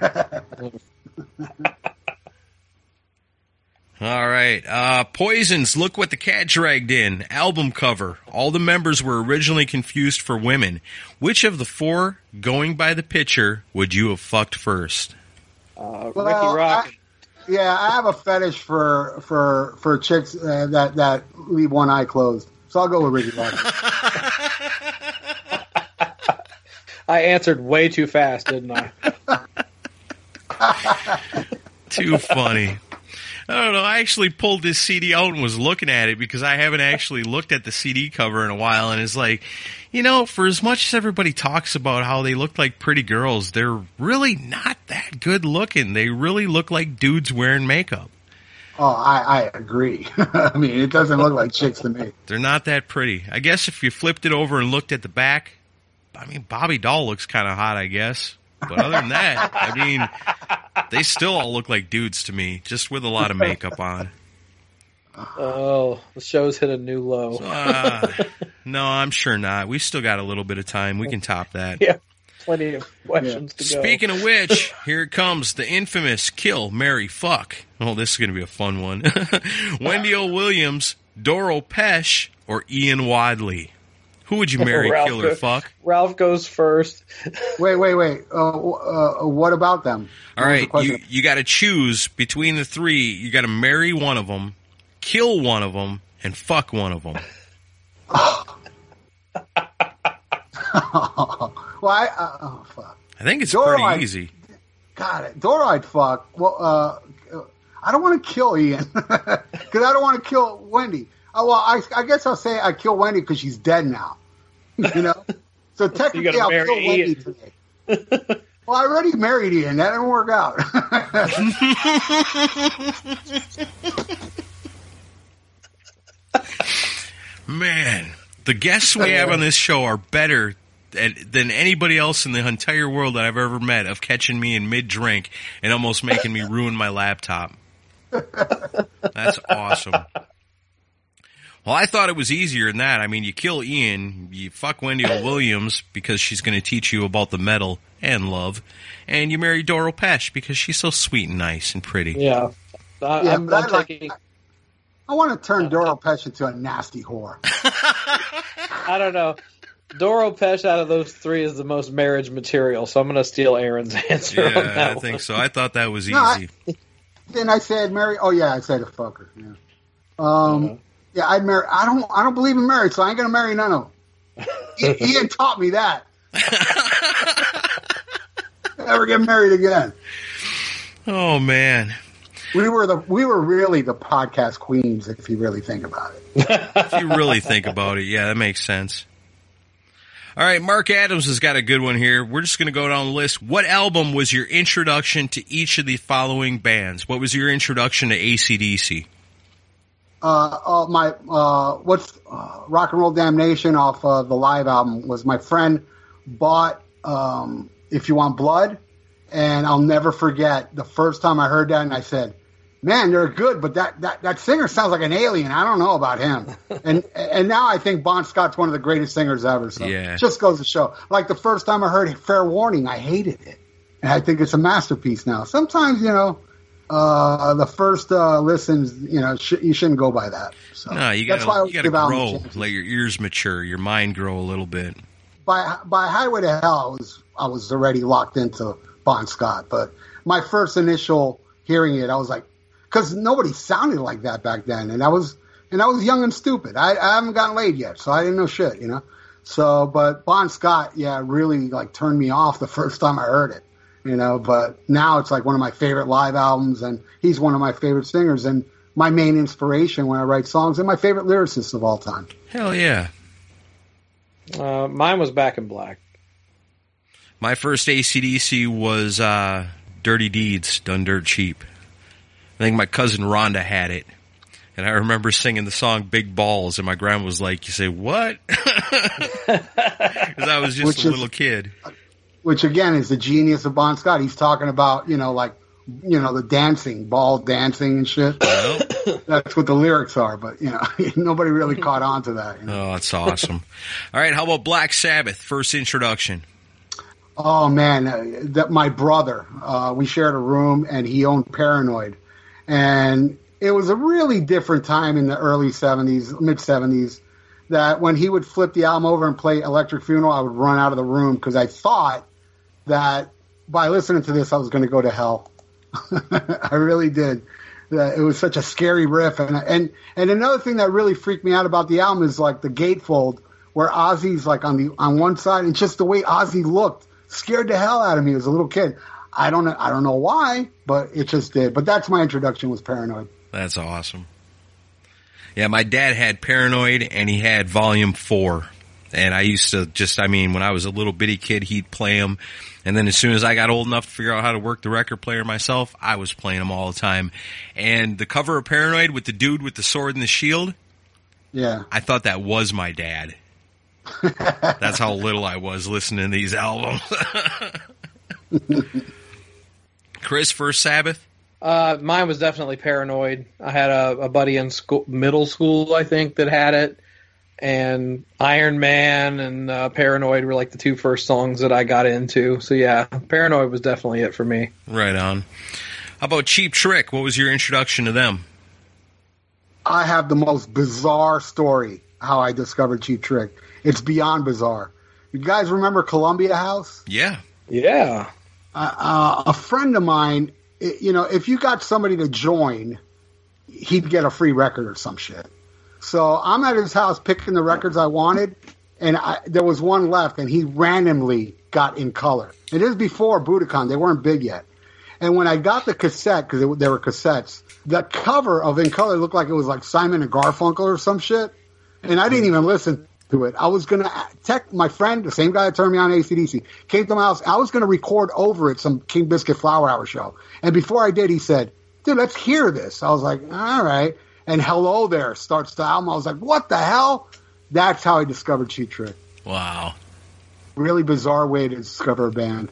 All right. Poison's Look What the Cat Dragged In. Album cover. All the members were originally confused for women. Which of the four, going by the picture, would you have fucked first? Ricky Rock. I have a fetish for chicks that leave one eye closed. So I'll go with Ricky Rock. I answered way too fast, didn't I? Too funny. I don't know. I actually pulled this CD out and was looking at it because I haven't actually looked at the CD cover in a while. And it's like, you know, for as much as everybody talks about how they look like pretty girls, they're really not that good looking. They really look like dudes wearing makeup. Oh, I agree. I mean, it doesn't look like chicks to me. They're not that pretty. I guess if you flipped it over and looked at the back, I mean, Bobby Doll looks kind of hot, I guess. But other than that, I mean, they still all look like dudes to me, just with a lot of makeup on. Oh, the show's hit a new low. No, I'm sure not. We've still got a little bit of time. We can top that. Yeah, plenty of questions to go. Speaking of which, here it comes, the infamous Kill, Marry, Fuck. Oh, this is going to be a fun one. Wendy O. Williams, Doro Pesch, or Ian Wadley? Who would you marry, kill, or fuck? Ralph goes first. Wait. What about them? All right, you got to choose between the three. You got to marry one of them, kill one of them, and fuck one of them. Well, fuck. I think it's Doro, pretty easy. Got it. Dora, I'd fuck. Well, I don't want to kill Ian because I don't want to kill Wendy. I guess I'll say I kill Wendy because she's dead now. You know, so technically I'll kill Wendy today. Well, I already married Ian. That didn't work out. Man, the guests we have on this show are better than anybody else in the entire world that I've ever met of catching me in mid-drink and almost making me ruin my laptop. That's awesome. Well, I thought it was easier than that. I mean, you kill Ian, you fuck Wendy O. Williams because she's going to teach you about the metal and love, and you marry Doro Pesch because she's so sweet and nice and pretty. Yeah. I'm taking... I want to turn Doro Pesch into a nasty whore. I don't know. Doro Pesch out of those three is the most marriage material, so I'm going to steal Aaron's answer on that I think one. so. I thought that was easy. Then I said marry. Oh yeah, I said a fucker. Yeah. Yeah, I'd marry. I don't believe in marriage, so I ain't gonna marry none of them. Ian taught me that. Never get married again. Oh man, we were really the podcast queens if you really think about it. if you really think about it, yeah, that makes sense. All right, Mark Adams has got a good one here. We're just going to go down the list. What album was your introduction to each of the following bands? What was your introduction to AC/DC? What's Rock and Roll Damnation off the live album was my friend bought If You Want Blood, and I'll never forget the first time I heard that, and I said, man, they're good, but that singer sounds like an alien. I don't know about him. And now I think Bon Scott's one of the greatest singers ever. So yeah. It just goes to show. Like the first time I heard Fair Warning, I hated it. And I think it's a masterpiece now. Sometimes, the first listens, you shouldn't go by that. So no, you got to grow, let your ears mature, your mind grow a little bit. By Highway to Hell, I was already locked into Bon Scott. But my first initial hearing it, I was like, because nobody sounded like that back then, and I was young and stupid. I haven't gotten laid yet, so I didn't know shit, So, but Bon Scott, really like turned me off the first time I heard it, But now it's like one of my favorite live albums, and he's one of my favorite singers, and my main inspiration when I write songs, and my favorite lyricist of all time. Hell yeah. Mine was Back in Black. My first AC/DC was Dirty Deeds, Done Dirt Cheap. I think my cousin Rhonda had it. And I remember singing the song Big Balls, and my grandma was like, you say, what? Because I was just a little kid. Which, again, is the genius of Bon Scott. He's talking about, the dancing, ball dancing and shit. Well, that's what the lyrics are, but, nobody really caught on to that. Oh, that's awesome. All right, how about Black Sabbath, first introduction? Oh, man, my brother, we shared a room, and he owned Paranoid. And it was a really different time in the early 70s, mid-70s, that when he would flip the album over and play Electric Funeral, I would run out of the room because I thought that by listening to this, I was going to go to hell. I really did. It was such a scary riff. And another thing that really freaked me out about the album is like the gatefold where Ozzy's like on one side, and just the way Ozzy looked scared the hell out of me as a little kid. I don't know why, but it just did. But that's my introduction was Paranoid. That's awesome. Yeah, my dad had Paranoid, and he had Volume 4. And I used to when I was a little bitty kid, he'd play them. And then as soon as I got old enough to figure out how to work the record player myself, I was playing them all the time. And the cover of Paranoid with the dude with the sword and the shield, yeah, I thought that was my dad. That's how little I was listening to these albums. Chris, first Sabbath? Mine was definitely Paranoid. I had a buddy in middle school, I think, that had it. And Iron Man and Paranoid were like the two first songs that I got into. So, yeah, Paranoid was definitely it for me. Right on. How about Cheap Trick? What was your introduction to them? I have the most bizarre story how I discovered Cheap Trick. It's beyond bizarre. You guys remember Columbia House? Yeah. Yeah. A friend of mine, if you got somebody to join, he'd get a free record or some shit. So I'm at his house picking the records I wanted, and there was one left, and he randomly got In Color. It is before Budokan. They weren't big yet. And when I got the cassette, because they were cassettes, the cover of In Color looked like it was like Simon and Garfunkel or some shit. And I didn't even listen to it. I was going to text my friend, the same guy that turned me on AC/DC, came to my house. I was going to record over it some King Biscuit Flower Hour show. And before I did, he said, dude, let's hear this. I was like, all right. And Hello There starts the album. I was like, what the hell? That's how I discovered Cheap Trick. Wow. Really bizarre way to discover a band.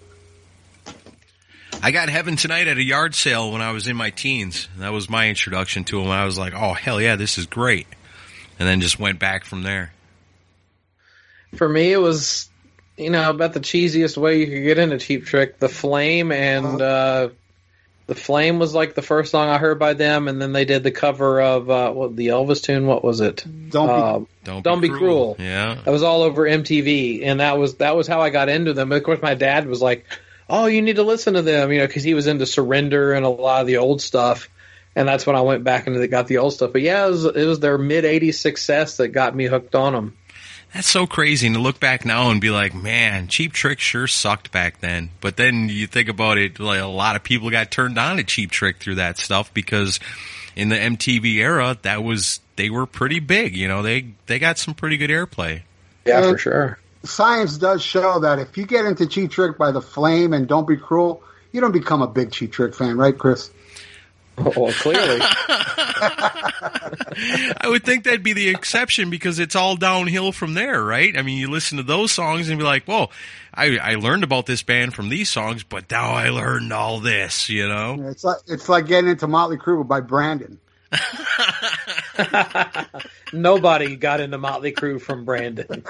I got Heaven Tonight at a yard sale when I was in my teens. That was my introduction to them. I was like, oh, hell yeah, this is great. And then just went back from there. For me, it was, about the cheesiest way you could get into Cheap Trick. The Flame, and The Flame was like the first song I heard by them, and then they did the cover of the Elvis tune. What was it? Don't Be Cruel. Yeah, that was all over MTV, and that was how I got into them. But of course, my dad was like, "Oh, you need to listen to them," because he was into Surrender and a lot of the old stuff. And that's when I went back and got the old stuff. But yeah, it was their mid-'80s success that got me hooked on them. That's so crazy to look back now and be like, man, Cheap Trick sure sucked back then. But then you think about it, like a lot of people got turned on to Cheap Trick through that stuff because in the MTV era, they were pretty big. They got some pretty good airplay. Yeah, for sure. science does show that if you get into Cheap Trick by The Flame and Don't Be Cruel, you don't become a big Cheap Trick fan, right, Chris? Well, clearly. I would think that'd be the exception because it's all downhill from there, right? I mean, you listen to those songs and be like, whoa, I learned about this band from these songs, but now I learned all this, you know? Yeah, it's like getting into Motley Crue by Brandon. Nobody got into Motley Crue from Brandon.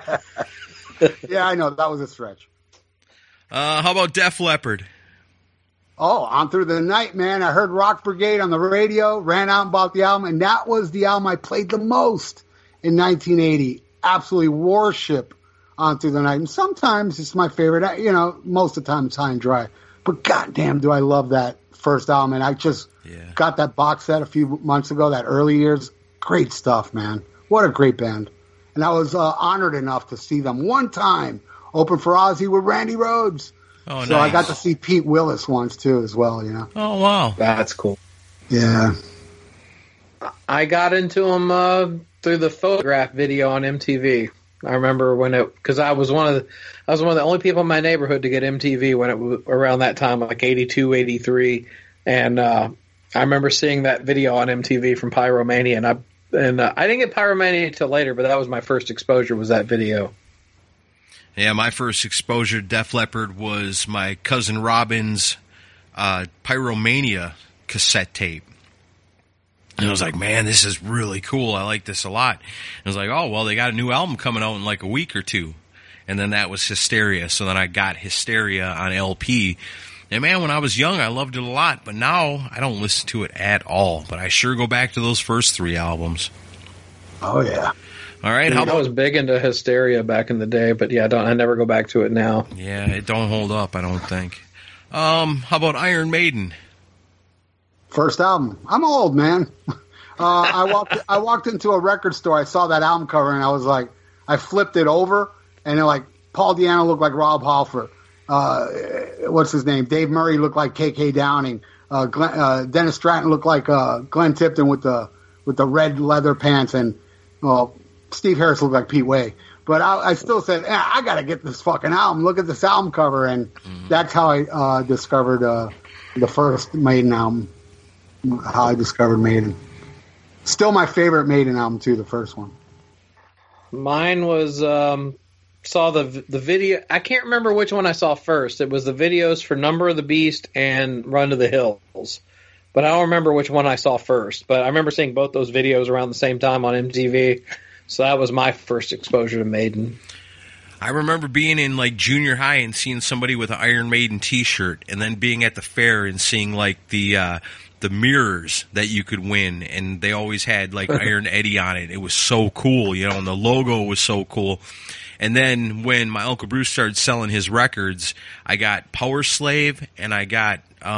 Yeah, I know. That was a stretch. How about Def Leppard? Oh, On Through the Night, man. I heard Rock Brigade on the radio, ran out and bought the album, and that was the album I played the most in 1980. Absolutely worship On Through the Night. And sometimes it's my favorite. You know, most of the time it's High and Dry. But goddamn, do I love that first album. And I just got that box set a few months ago, that early years. Great stuff, man. What a great band. And I was honored enough to see them one time open for Ozzy with Randy Rhoads. Oh, so nice. I got to see Pete Willis once, too, as well, you know. Oh, wow. That's cool. Yeah. I got into them through the Photograph video on MTV. I remember when because I was one of the only people in my neighborhood to get MTV when it was around that time, like 82, 83. And I remember seeing that video on MTV from Pyromania, and I didn't get Pyromania until later, but that was my first exposure, was that video. Yeah, my first exposure to Def Leppard was my cousin Robin's Pyromania cassette tape. And I was like, man, this is really cool. I like this a lot. And I was like, oh, well, they got a new album coming out in like a week or two. And then that was Hysteria. So then I got Hysteria on LP. And man, when I was young, I loved it a lot. But now I don't listen to it at all. But I sure go back to those first three albums. Oh, yeah. All right. I was big into Hysteria back in the day, but yeah, I never go back to it now. Yeah, it don't hold up, I don't think. How about Iron Maiden? First album. I'm old, man. I walked into a record store. I saw that album cover, and I was like, I flipped it over, and it, like, Paul Di'Anno looked like Rob Halford. What's his name? Dave Murray looked like K.K. Downing. Dennis Stratton looked like Glenn Tipton with the red leather pants, and Steve Harris looked like Pete Way. But I still said, I got to get this fucking album. Look at this album cover, and that's how I discovered the first Maiden album. How I discovered Maiden. Still my favorite Maiden album too, the first one. Mine was saw the video. I can't remember which one I saw first. It was the videos for Number of the Beast and Run to the Hills. But I don't remember which one I saw first. But I remember seeing both those videos around the same time on MTV. So that was my first exposure to Maiden. I remember being in like junior high and seeing somebody with an Iron Maiden t-shirt, and then being at the fair and seeing like the mirrors that you could win, and they always had like Iron Eddie on it. It was so cool, you know, and the logo was so cool. And then when my Uncle Bruce started selling his records, I got Power Slave, and I got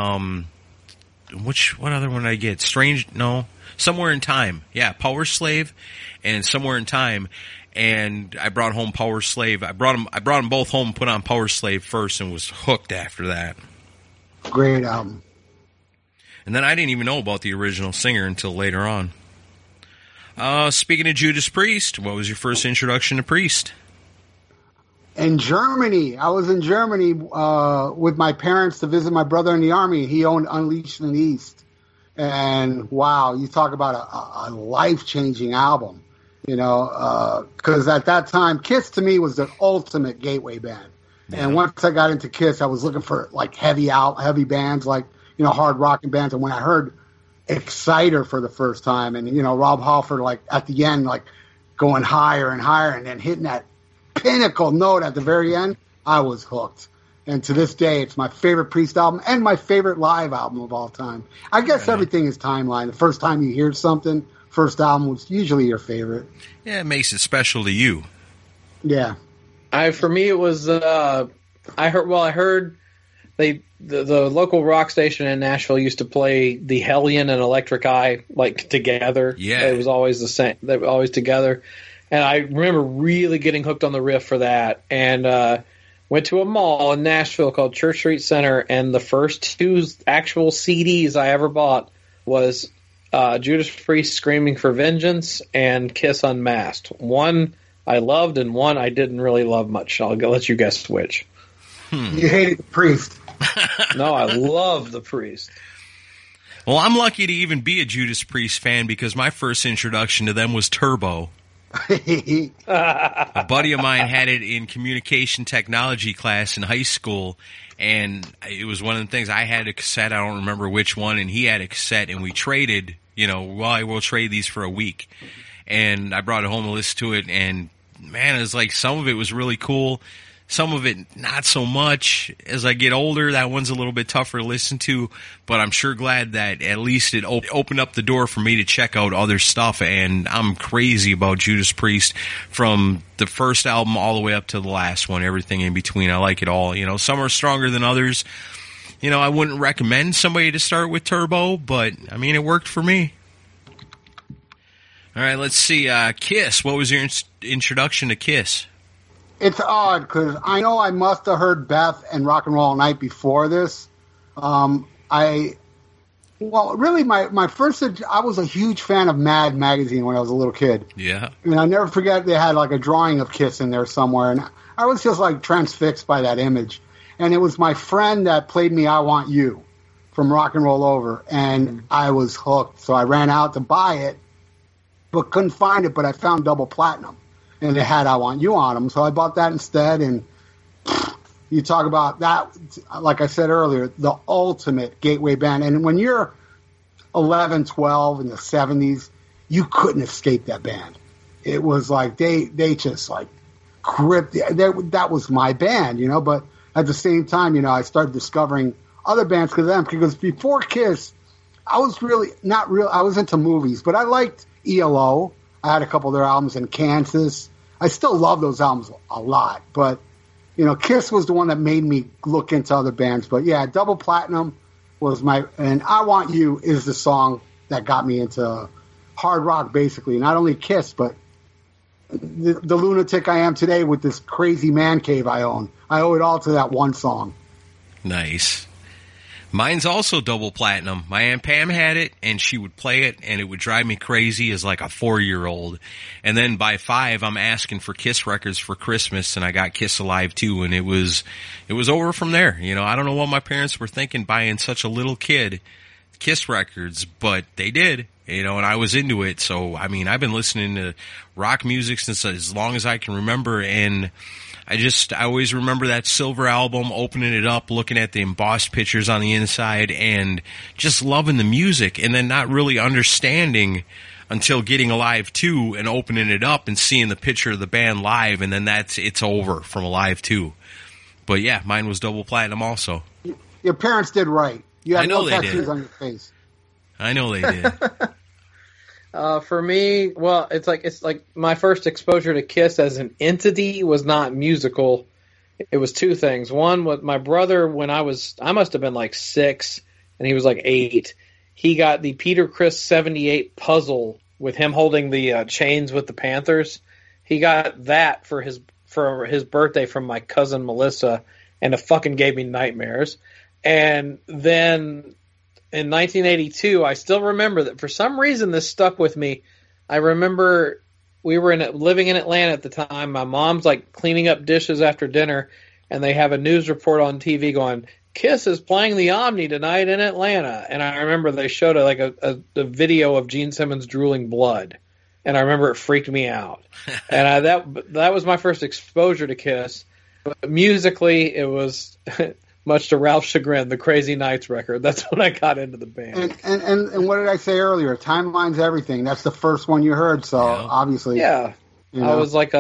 what other one did I get? Somewhere in Time. Yeah, Power Slave and Somewhere in Time. And I brought home Power Slave. I brought them both home, put on Power Slave first, and was hooked after that. Great album. And then I didn't even know about the original singer until later on. Speaking of Judas Priest, what was your first introduction to Priest? In Germany. I was in Germany with my parents to visit my brother in the Army. He owned Unleashed in the East. And wow, you talk about a life-changing album. You know, because at that time, Kiss to me was the ultimate gateway band. Yeah. And once I got into Kiss, I was looking for like heavy bands, like, you know, hard rocking bands. And when I heard Exciter for the first time, and, you know, Rob Halford, like at the end, like going higher and higher, and then hitting that pinnacle note at the very end, I was hooked. And to this day, it's my favorite Priest album and my favorite live album of all time. I guess everything is timeline. The first time you hear something, first album was usually your favorite. Yeah, it makes it special to you. Yeah. For me, it was I heard the local rock station in Nashville used to play the Hellion and Electric Eye like together. Yeah, it was always the same. They were always together, and I remember really getting hooked on the riff for that. And went to a mall in Nashville called Church Street Center, and the first two actual CDs I ever bought was Judas Priest Screaming for Vengeance and Kiss Unmasked. One I loved and one I didn't really love much. I'll let you guess which. You hated the Priest. No, I love the Priest. Well, I'm lucky to even be a Judas Priest fan because my first introduction to them was Turbo. A buddy of mine had it in communication technology class in high school, and it was one of the things. I had a cassette, I don't remember which one, and he had a cassette, and we traded, I will trade these for a week. And I brought it home to listen to it, and man, it was like some of it was really cool. Some of it, not so much. As I get older, that one's a little bit tougher to listen to, but I'm sure glad that at least it opened up the door for me to check out other stuff, and I'm crazy about Judas Priest from the first album all the way up to the last one, everything in between. I like it all. Some are stronger than others. I wouldn't recommend somebody to start with Turbo, but, it worked for me. All right, let's see. Kiss. What was your introduction to Kiss? It's odd because I know I must have heard Beth and Rock and Roll All Night before this. My first, I was a huge fan of Mad magazine when I was a little kid. Yeah. And I'll never forget they had like a drawing of Kiss in there somewhere. And I was just like transfixed by that image. And it was my friend that played me I Want You from Rock and Roll Over. And I was hooked. So I ran out to buy it, but couldn't find it. But I found Double Platinum. And it had I Want You on them. So I bought that instead. And you talk about that, like I said earlier, the ultimate gateway band. And when you're 11, 12 in the 70s, you couldn't escape that band. It was like they just like gripped. That was my band, But at the same time, I started discovering other bands because before Kiss, I was really not real. I was into movies, but I liked ELO. I had a couple of their albums in Kansas. I still love those albums a lot, but Kiss was the one that made me look into other bands. But yeah, Double Platinum was and I Want You is the song that got me into hard rock, basically. Not only Kiss, but the lunatic I am today with this crazy man cave I own. I owe it all to that one song. Nice. Mine's also Double Platinum. My Aunt Pam had it, and she would play it, and it would drive me crazy as like a 4-year-old. And then by 5, I'm asking for Kiss records for Christmas, and I got Kiss Alive too, and it was over from there. I don't know what my parents were thinking buying such a little kid Kiss records, but they did. And I was into it. So, I've been listening to rock music since as long as I can remember, and I always remember that Silver album, opening it up, looking at the embossed pictures on the inside, and just loving the music, and then not really understanding until getting Alive 2 and opening it up and seeing the picture of the band live, and then it's over from Alive 2. But yeah, mine was Double Platinum also. Your parents did right. You had no tattoos on your face. I know they did. For me, well, it's like my first exposure to Kiss as an entity was not musical. It was two things. One, with my brother, when I must have been like 6 and he was like 8, he got the Peter Criss 78 puzzle with him holding the chains with the Panthers. He got that for his birthday from my cousin Melissa, and it fucking gave me nightmares. And then in 1982, I still remember that for some reason this stuck with me. I remember we were living in Atlanta at the time. My mom's like cleaning up dishes after dinner, and they have a news report on TV going, Kiss is playing the Omni tonight in Atlanta. And I remember they showed a video of Gene Simmons drooling blood, and I remember it freaked me out. And that was my first exposure to Kiss. But musically, it was much to Ralph's chagrin, the Crazy Nights record. That's when I got into the band. And what did I say earlier? Timeline's everything. That's the first one you heard, so obviously. Yeah. I was like,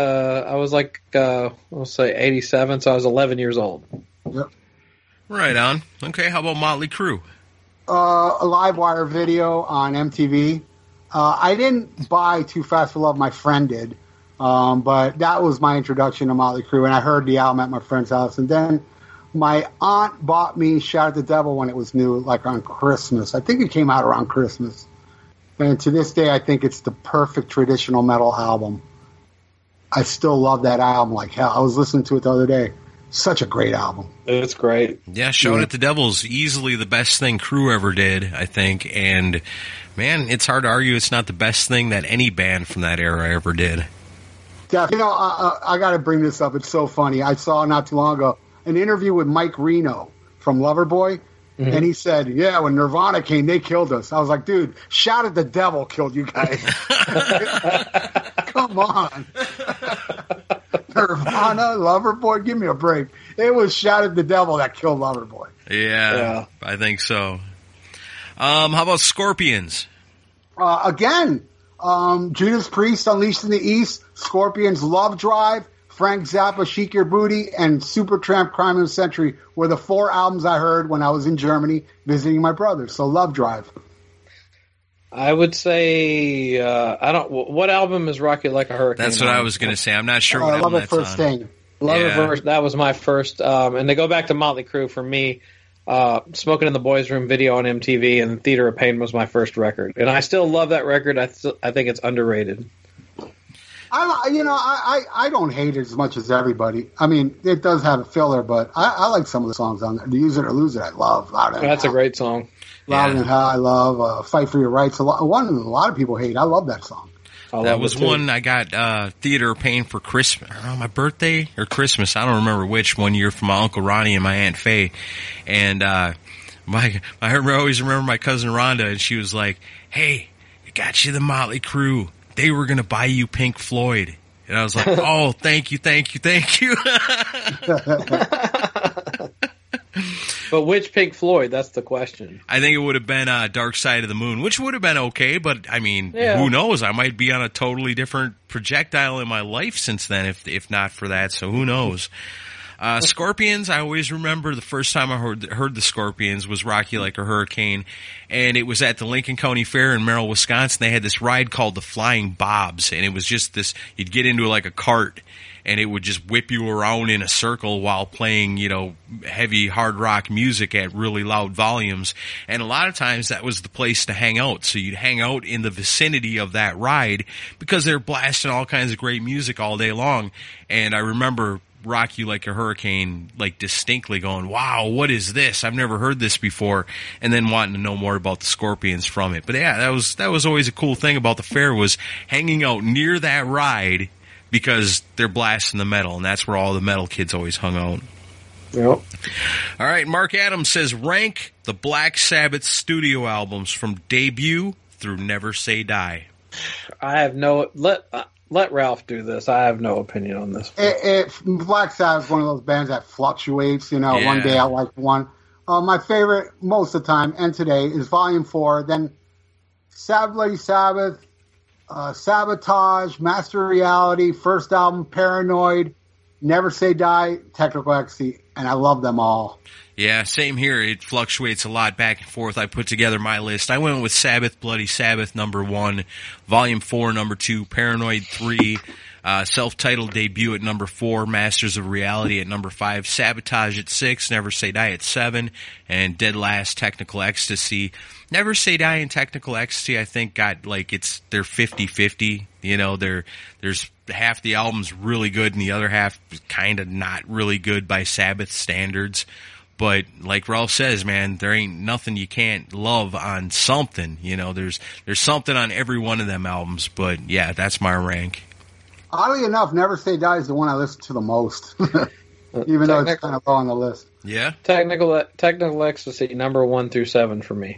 we'll say 87, so I was 11 years old. Yep. Right on. Okay, how about Motley Crue? A live wire video on MTV. I didn't buy Too Fast for Love, my friend did. But that was my introduction to Motley Crue, and I heard the album at my friend's house. And then my aunt bought me Shout at the Devil when it was new, like on Christmas. I think it came out around Christmas. And to this day, I think it's the perfect traditional metal album. I still love that album like hell. I was listening to it the other day. Such a great album. It's great. Yeah, Shout at the Devil's easily the best thing Crue ever did, I think. And, man, it's hard to argue it's not the best thing that any band from that era ever did. You know, I got to bring this up. It's so funny. I saw not too long ago an interview with Mike Reno from Loverboy, and he said, "Yeah, when Nirvana came, they killed us." I was like, "Dude, Shout at the Devil killed you guys." Come on, Nirvana, Loverboy, give me a break. It was Shout at the Devil that killed Loverboy. Yeah, I think so. How about Scorpions? Again, Judas Priest, Unleashed in the East, Scorpions, Love Drive, Frank Zappa, Chic Your Booty, and Supertramp, Crime of the Century were the 4 albums I heard when I was in Germany visiting my brother. So Love Drive. I would say what album is Rock You Like a Hurricane? That's what I was going to say. I'm not sure what album Love that's It First on. Thing. Love It First. That was my first. And to go back to Motley Crue for me, Smoking in the Boys' Room video on MTV and Theater of Pain was my first record, and I still love that record. I think it's underrated. I don't hate it as much as everybody. I mean, it does have a filler, but I like some of the songs on there. Use It or Lose It, I love. That's a great song. Louder Than Hell, I love. Fight for Your Rights. One a lot of people hate. I love that song. That was one I got Theater of Pain for Christmas. I don't know, my birthday or Christmas. I don't remember which. One year from my Uncle Ronnie and my Aunt Faye. And I always remember my cousin Rhonda, and she was like, "Hey, I got you the Motley Crue. They were going to buy you Pink Floyd." And I was like, "Oh, thank you." But which Pink Floyd? That's the question. I think it would have been Dark Side of the Moon, which would have been okay, but I mean, who knows? I might be on a totally different projectile in my life since then, if not for that, so who knows? Scorpions, I always remember the first time I heard the Scorpions was Rock You Like a Hurricane, and it was at the Lincoln County Fair in Merrill, Wisconsin. They had this ride called the Flying Bobs, and it was just this, you'd get into like a cart, and it would just whip you around in a circle while playing, heavy hard rock music at really loud volumes. And a lot of times that was the place to hang out. So you'd hang out in the vicinity of that ride because they're blasting all kinds of great music all day long. And I remember Rock You Like a Hurricane, like distinctly going, "Wow, what is this? I've never heard this before," and then wanting to know more about the Scorpions from it. But yeah, that was always a cool thing about the fair, was hanging out near that ride because they're blasting the metal, and that's where all the metal kids always hung out. Yep. All right, Mark Adams says, rank the Black Sabbath studio albums from debut through Never Say Die. I have let Ralph do this. I have no opinion on this. Black Sabbath is one of those bands that fluctuates. One day I like one. My favorite most of the time and today is Volume 4. Then Sabbath, Bloody Sabbath, Sabotage, Master of Reality, first album Paranoid, Never Say Die, Technical Ecstasy, and I love them all. Yeah, same here. It fluctuates a lot back and forth. I put together my list. I went with Sabbath, Bloody Sabbath, number 1, Volume 4, number 2, Paranoid 3, self-titled debut at number 4, Masters of Reality at number 5, Sabotage at 6, Never Say Die at 7, and dead last, Technical Ecstasy. Never Say Die and Technical Ecstasy, I think, got they're 50-50. There's half the album's really good and the other half is kind of not really good by Sabbath standards. But like Ralph says, man, there ain't nothing you can't love on something. There's something on every one of them albums. But yeah, that's my rank. Oddly enough, Never Say Die is the one I listen to the most, even though it's kind of low on the list. Yeah, Technical Ecstasy, number 1 through 7 for me.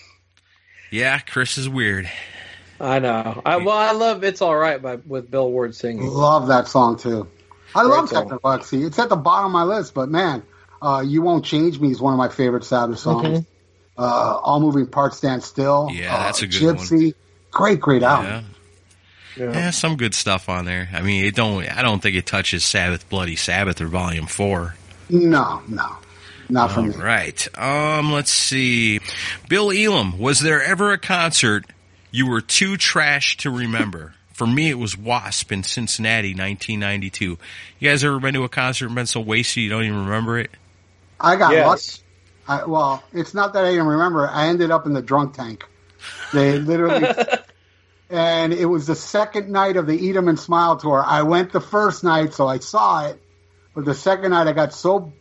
Yeah, Chris is weird. I know. I love It's All Right with Bill Ward singing. Love that song too. I love Technical Ecstasy. It's at the bottom of my list, but man, You Won't Change Me is one of my favorite Sabbath songs. Mm-hmm. All Moving Parts Stand Still. Yeah, that's a good Gypsy. one. Great album. Yeah, some good stuff on there. I mean, I don't think it touches Sabbath, Bloody Sabbath or Volume 4. No. Not for me. Right. Let's see. Bill Elam, was there ever a concert you were too trash to remember? For me, it was Wasp in Cincinnati, 1992. You guys ever been to a concert and been so wasted you don't even remember it? I got lucky. Well, it's not that I didn't remember. I ended up in the drunk tank. They literally... And it was the second night of the Eat 'em and Smile tour. I went the first night, so I saw it. But the second night, I got so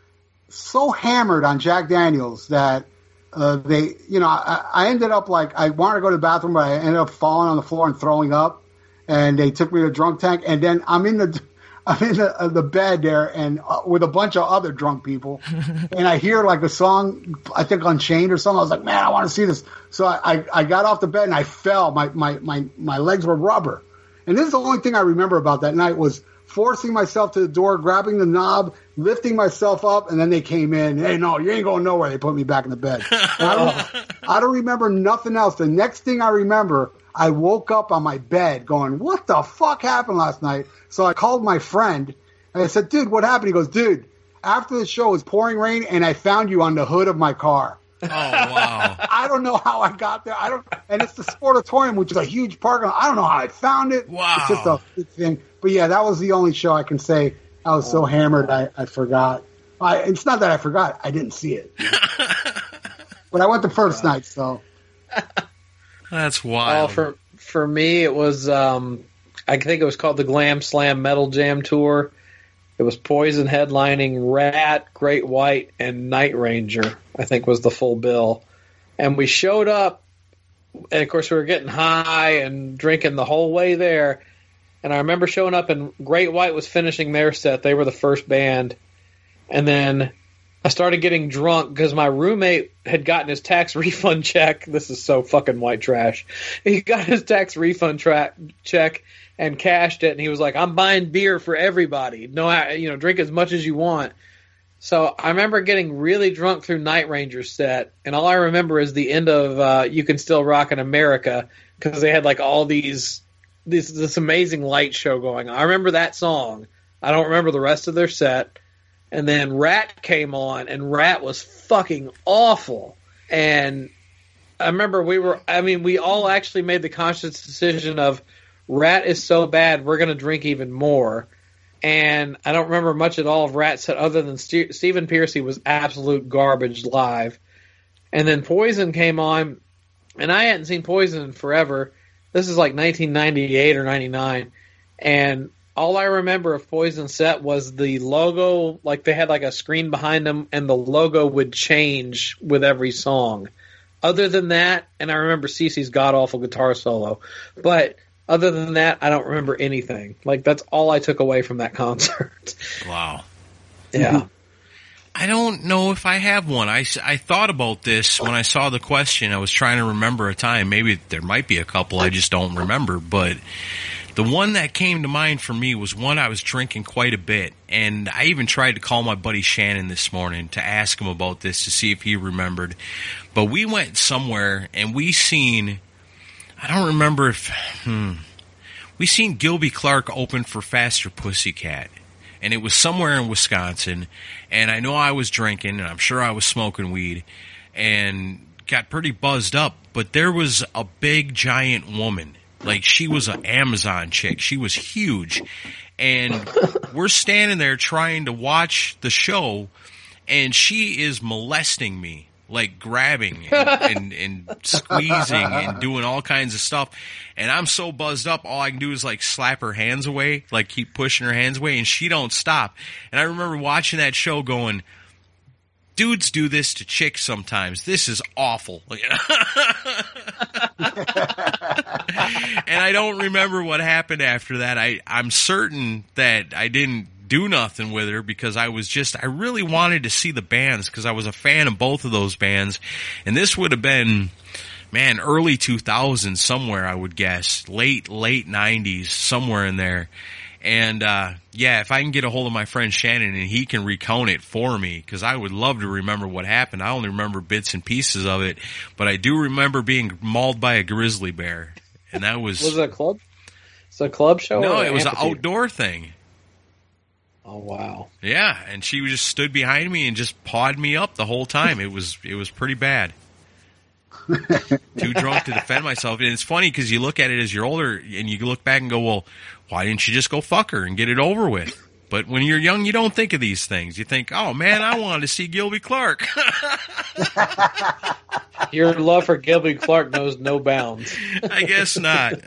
hammered on Jack Daniels that I ended up I wanted to go to the bathroom, but I ended up falling on the floor and throwing up. and they took me to the drunk tank, and then I'm in the bed there, and with a bunch of other drunk people, and I hear like a song, I think Unchained or something. I was like, man, I want to see this. So I got off the bed and I fell. My legs were rubber, and this is the only thing I remember about that night was forcing myself to the door, grabbing the knob, lifting myself up, and then they came in. Hey, no, you ain't going nowhere. They put me back in the bed. I don't remember nothing else. The next thing I remember, I woke up on my bed going, what the fuck happened last night? So I called my friend, and I said, dude, what happened? He goes, dude, after the show, it was pouring rain, and I found you on the hood of my car. Oh, wow. I don't know how I got there. And it's the Sportatorium, which is a huge parking lot. I don't know how I found it. Wow. It's just a big thing. But yeah, that was the only show I can say I was so hammered I forgot. It's not that I forgot. I didn't see it. But I went the first night, so. That's wild. Oh, for me, it was, I think it was called the Glam Slam Metal Jam Tour. It was Poison headlining Rat, Great White, and Night Ranger, I think was the full bill. And we showed up, and of course we were getting high and drinking the whole way there. And I remember showing up, and Great White was finishing their set. They were the first band. And then I started getting drunk because my roommate had gotten his tax refund check. This is so fucking white trash. He got his tax refund check and cashed it, and he was like, I'm buying beer for everybody. No, drink as much as you want. So I remember getting really drunk through Night Ranger's set, and all I remember is the end of You Can Still Rock in America, because they had like all this amazing light show going on. I remember that song. I don't remember the rest of their set. And then Rat came on, and Rat was fucking awful. And I remember we all actually made the conscious decision of, Rat is so bad, we're going to drink even more. And I don't remember much at all of Rat set other than Stephen Pearcy was absolute garbage live. And then Poison came on, and I hadn't seen Poison in forever. This is like 1998 or 99. And all I remember of Poison set was the logo, like they had like a screen behind them, and the logo would change with every song. Other than that, and I remember CeCe's god-awful guitar solo. But other than that, I don't remember anything. Like, that's all I took away from that concert. Wow. Yeah. I don't know if I have one. I thought about this when I saw the question. I was trying to remember a time. Maybe there might be a couple. I just don't remember. But the one that came to mind for me was one I was drinking quite a bit. And I even tried to call my buddy Shannon this morning to ask him about this to see if he remembered. But we went somewhere and we seen... I don't remember if... We seen Gilby Clarke open for Faster Pussycat. And it was somewhere in Wisconsin. And I know I was drinking, and I'm sure I was smoking weed. And got pretty buzzed up. But there was a big, giant woman. Like, she was an Amazon chick. She was huge. And we're standing there trying to watch the show. And she is molesting me. Like grabbing and squeezing and doing all kinds of stuff. And I'm so buzzed up, all I can do is like slap her hands away, like keep pushing her hands away, and she don't stop. And I remember watching that show going, dudes do this to chicks sometimes. This is awful. And I don't remember what happened after that. I'm certain that I didn't do nothing with her because I really wanted to see the bands because I was a fan of both of those bands. And this would have been, early 2000s somewhere, I would guess. Late 90s, somewhere in there. And, if I can get a hold of my friend Shannon and he can recount it for me, because I would love to remember what happened. I only remember bits and pieces of it, but I do remember being mauled by a grizzly bear. And that was... Was it a club? It's a club show? No, it was an outdoor thing. Oh, wow. Yeah, and she just stood behind me and just pawed me up the whole time. It was pretty bad. Too drunk to defend myself. And it's funny because you look at it as you're older and you look back and go, well, why didn't you just go fuck her and get it over with? But when you're young, you don't think of these things. You think, oh, man, I wanted to see Gilby Clarke. Your love for Gilby Clarke knows no bounds. I guess not.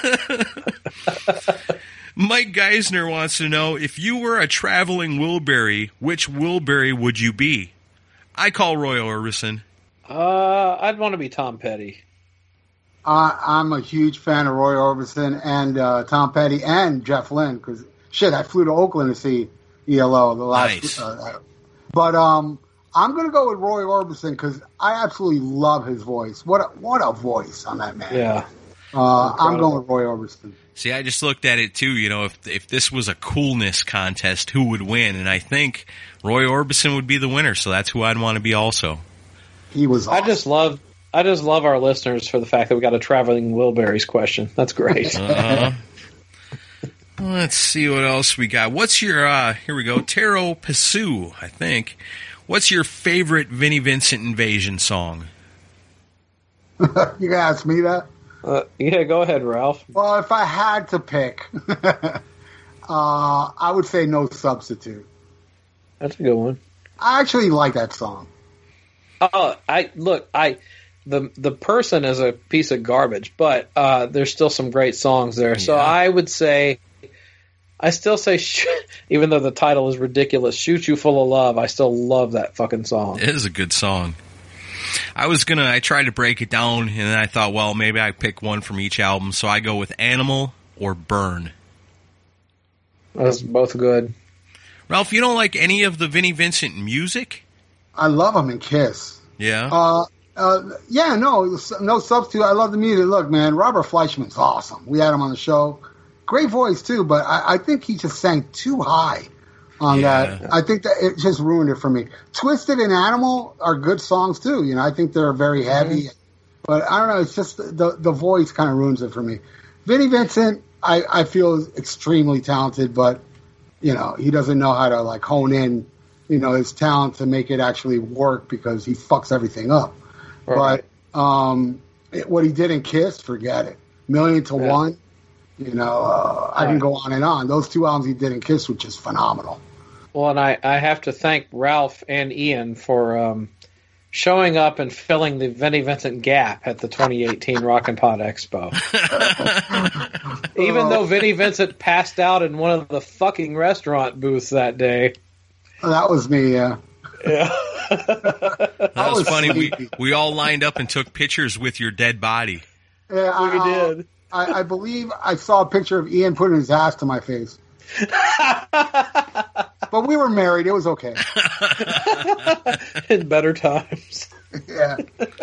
Mike Geisner wants to know, if you were a traveling Wilbury, which Wilbury would you be? I call Roy Orbison. I'd want to be Tom Petty. I'm a huge fan of Roy Orbison and Tom Petty and Jeff Lynne because shit, I flew to Oakland to see ELO the last. Nice. But I'm gonna go with Roy Orbison because I absolutely love his voice. What a voice on that man. Yeah. I'm going with Roy Orbison. See, I just looked at it too. You know, if this was a coolness contest, who would win? And I think Roy Orbison would be the winner. So that's who I'd want to be also. He was. Awesome. I just love our listeners for the fact that we got a traveling Wilburys question. That's great. Let's see what else we got. What's your, here we go, Taro Pasu, I think. What's your favorite Vinnie Vincent Invasion song? You gonna ask me that? Yeah, go ahead, Ralph. Well, if I had to pick, I would say No Substitute. That's a good one. I actually like that song. The person is a piece of garbage, but there's still some great songs there. So I would say, I still say, even though the title is ridiculous, Shoot You Full of Love, I still love that fucking song. It is a good song. I tried to break it down, and then I thought, well, maybe I pick one from each album, so I go with Animal or Burn. That's both good. Ralph, you don't like any of the Vinnie Vincent music? I love him in Kiss. Yeah? No substitute. I love the music. Look, man, Robert Fleischman's awesome. We had him on the show. Great voice, too, but I think he just sang too high on that. I think that it just ruined it for me. Twisted and Animal are good songs, too. You know, I think they're very heavy. But I don't know. It's just the voice kind of ruins it for me. Vinnie Vincent, I feel is extremely talented, but, you know, he doesn't know how to, like, hone in, you know, his talent to make it actually work because he fucks everything up. Right. But what he did in Kiss, forget it. Million to One, you know, I can go on and on. Those two albums he did in Kiss were just phenomenal. Well, and I have to thank Ralph and Ian for showing up and filling the Vinnie Vincent gap at the 2018 Rockin' Pod Expo. Even though Vinnie Vincent passed out in one of the fucking restaurant booths that day. That was me, yeah. Yeah. That was funny. We all lined up and took pictures with your dead body. Yeah, we did. I believe I saw a picture of Ian putting his ass to my face. But we were married. It was okay. In better times. Yeah.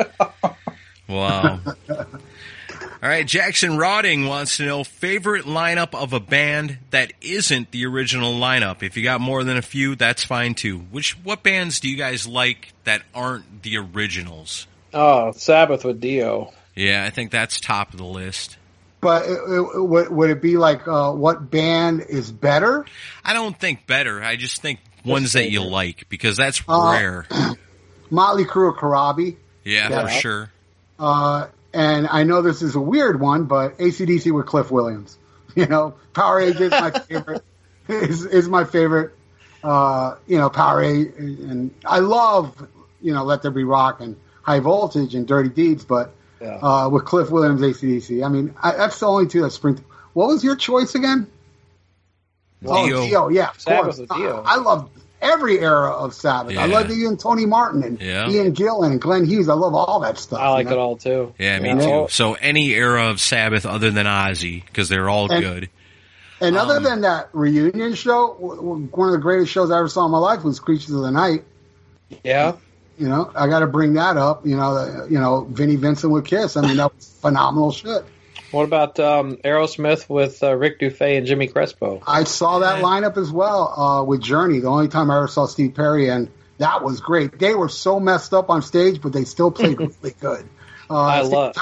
Wow. All right, Jackson Rodding wants to know favorite lineup of a band that isn't the original lineup. If you got more than a few, that's fine too. What bands do you guys like that aren't the originals? Oh, Sabbath with Dio. Yeah, I think that's top of the list. But would it be like what band is better? I don't think better. I just think ones that you like because that's rare. Motley Crue or Karabi. Yeah, for sure. And I know this is a weird one, but AC/DC with Cliff Williams. You know, Powerade is my favorite. is my favorite. Powerade, and I love Let There Be Rock and High Voltage and Dirty Deeds, but with Cliff Williams, AC/DC. I mean, that's the only two that spring. What was your choice again? Dio. Oh, Dio. Yeah, of Sabbath course. with Dio. I love every era of Sabbath. Yeah. I love Ian Tony Martin and Ian Gillan and Glenn Hughes. I love all that stuff. I like it all too. Yeah, me too. So any era of Sabbath other than Ozzy, because they're all good. And other than that reunion show, one of the greatest shows I ever saw in my life was Creatures of the Night. Yeah. You know, I got to bring that up. Vinnie Vincent with Kiss. I mean, that was phenomenal shit. What about Aerosmith with Rick Dufay and Jimmy Crespo? I saw that lineup as well with Journey. The only time I ever saw Steve Perry, and that was great. They were so messed up on stage, but they still played really good. Rock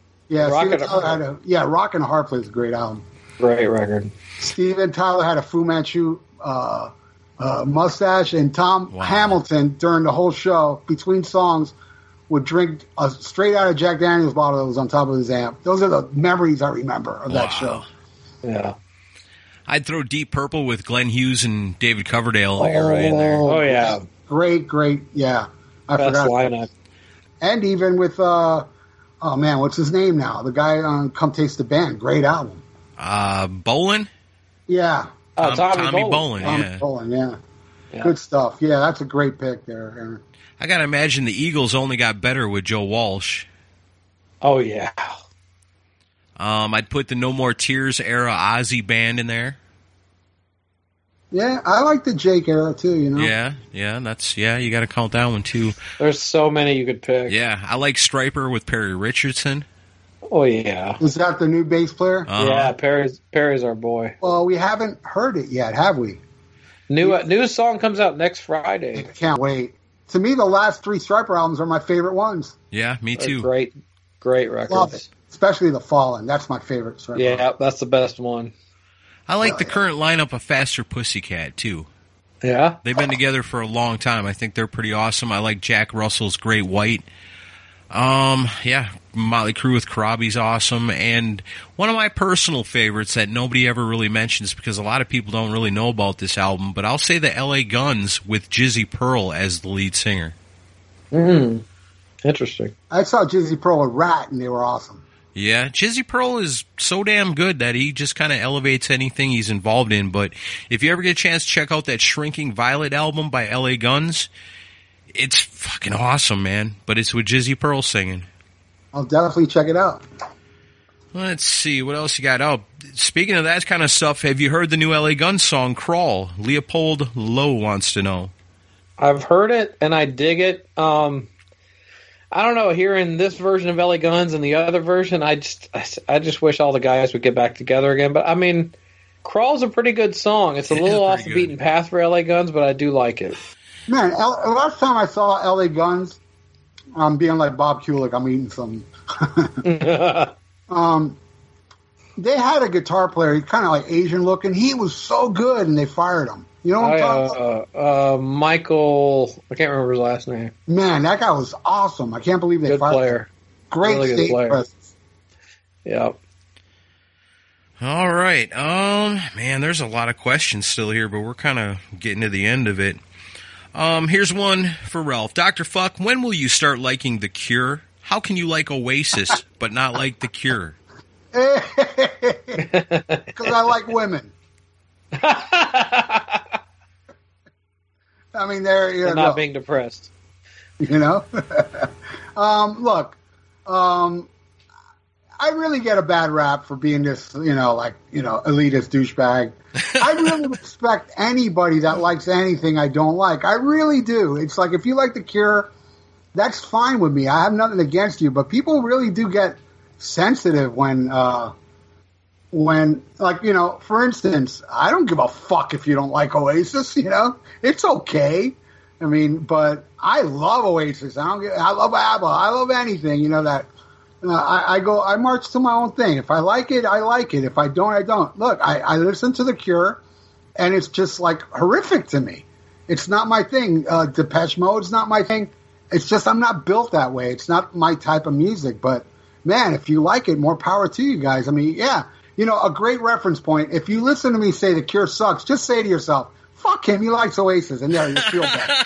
and a Hard Place is a great album. Great record. Steven Tyler had a Fu Manchu mustache, and Tom Hamilton during the whole show between songs would drink a straight out of Jack Daniels bottle that was on top of his amp. Those are the memories I remember of that show. Yeah. I'd throw Deep Purple with Glenn Hughes and David Coverdale era in there. Oh yeah. Great, yeah. I Best forgot. lineup. And even with what's his name now? The guy on Come Taste the Band. Great album. Bolin? Yeah. Tommy Bolin, Tommy Bolin, yeah. Good stuff. Yeah, that's a great pick there, Aaron. I got to imagine the Eagles only got better with Joe Walsh. Oh, yeah. I'd put the No More Tears era Ozzy band in there. Yeah, I like the Jake era too, you know? Yeah, you got to count that one too. There's so many you could pick. Yeah, I like Stryper with Perry Richardson. Oh, yeah. Is that the new bass player? Yeah, Perry's our boy. Well, we haven't heard it yet, have we? New song comes out next Friday. I can't wait. To me, the last 3 Stryper albums are my favorite ones. Yeah, me too. Great records. Love it. Especially The Fallen. That's my favorite Stryper Yeah, album. that's the best one. I like the current lineup of Faster Pussycat, too. Yeah? They've been together for a long time. I think they're pretty awesome. I like Jack Russell's Great White. Yeah, Motley Crue with Karabi's awesome. And one of my personal favorites that nobody ever really mentions because a lot of people don't really know about this album, but I'll say the LA Guns with Jizzy Pearl as the lead singer. Interesting. I saw Jizzy Pearl with Rat, and they were awesome. Yeah, Jizzy Pearl is so damn good that he just kind of elevates anything he's involved in. But if you ever get a chance to check out that Shrinking Violet album by LA Guns, it's fucking awesome, man. But it's with Jizzy Pearl singing. I'll definitely check it out. Let's see, what else you got? Oh, speaking of that kind of stuff, have you heard the new LA Guns song, Crawl? Leopold Lowe wants to know. I've heard it, and I dig it. I don't know, hearing this version of LA Guns and the other version, I just wish all the guys would get back together again. But, I mean, Crawl's a pretty good song. It's a little off the beaten path for LA Guns, but I do like it. Man, last time I saw LA Guns, I'm being like Bob Kulick, I'm eating something. They had a guitar player, he's kind of like Asian looking. He was so good, and they fired him. You know what I'm talking about? Michael, I can't remember his last name. Man, that guy was awesome. I can't believe they fired player. him. Great really stage presence. Yep. All right. Man, there's a lot of questions still here, but we're kind of getting to the end of it. Here's one for Ralph. Dr. Fuck, when will you start liking The Cure? How can you like Oasis but not like The Cure? Because I like women. I mean, they're not being depressed. You know? Look, I really get a bad rap for being this, elitist douchebag. I really respect anybody that likes anything I don't like. I really do. It's like, if you like The Cure, that's fine with me. I have nothing against you, but people really do get sensitive when, for instance, I don't give a fuck if you don't like Oasis, it's okay. I mean, but I love Oasis. I love ABBA. I love anything, that I march to my own thing. If I like it, I like it. If I don't, I don't. Look, I listen to The Cure, and it's just like horrific to me. It's not my thing. Depeche Mode's not my thing. It's just I'm not built that way. It's not my type of music. But man, if you like it, more power to you guys. I mean, yeah. A great reference point. If you listen to me say The Cure sucks, just say to yourself, fuck him, he likes Oasis. And there, you feel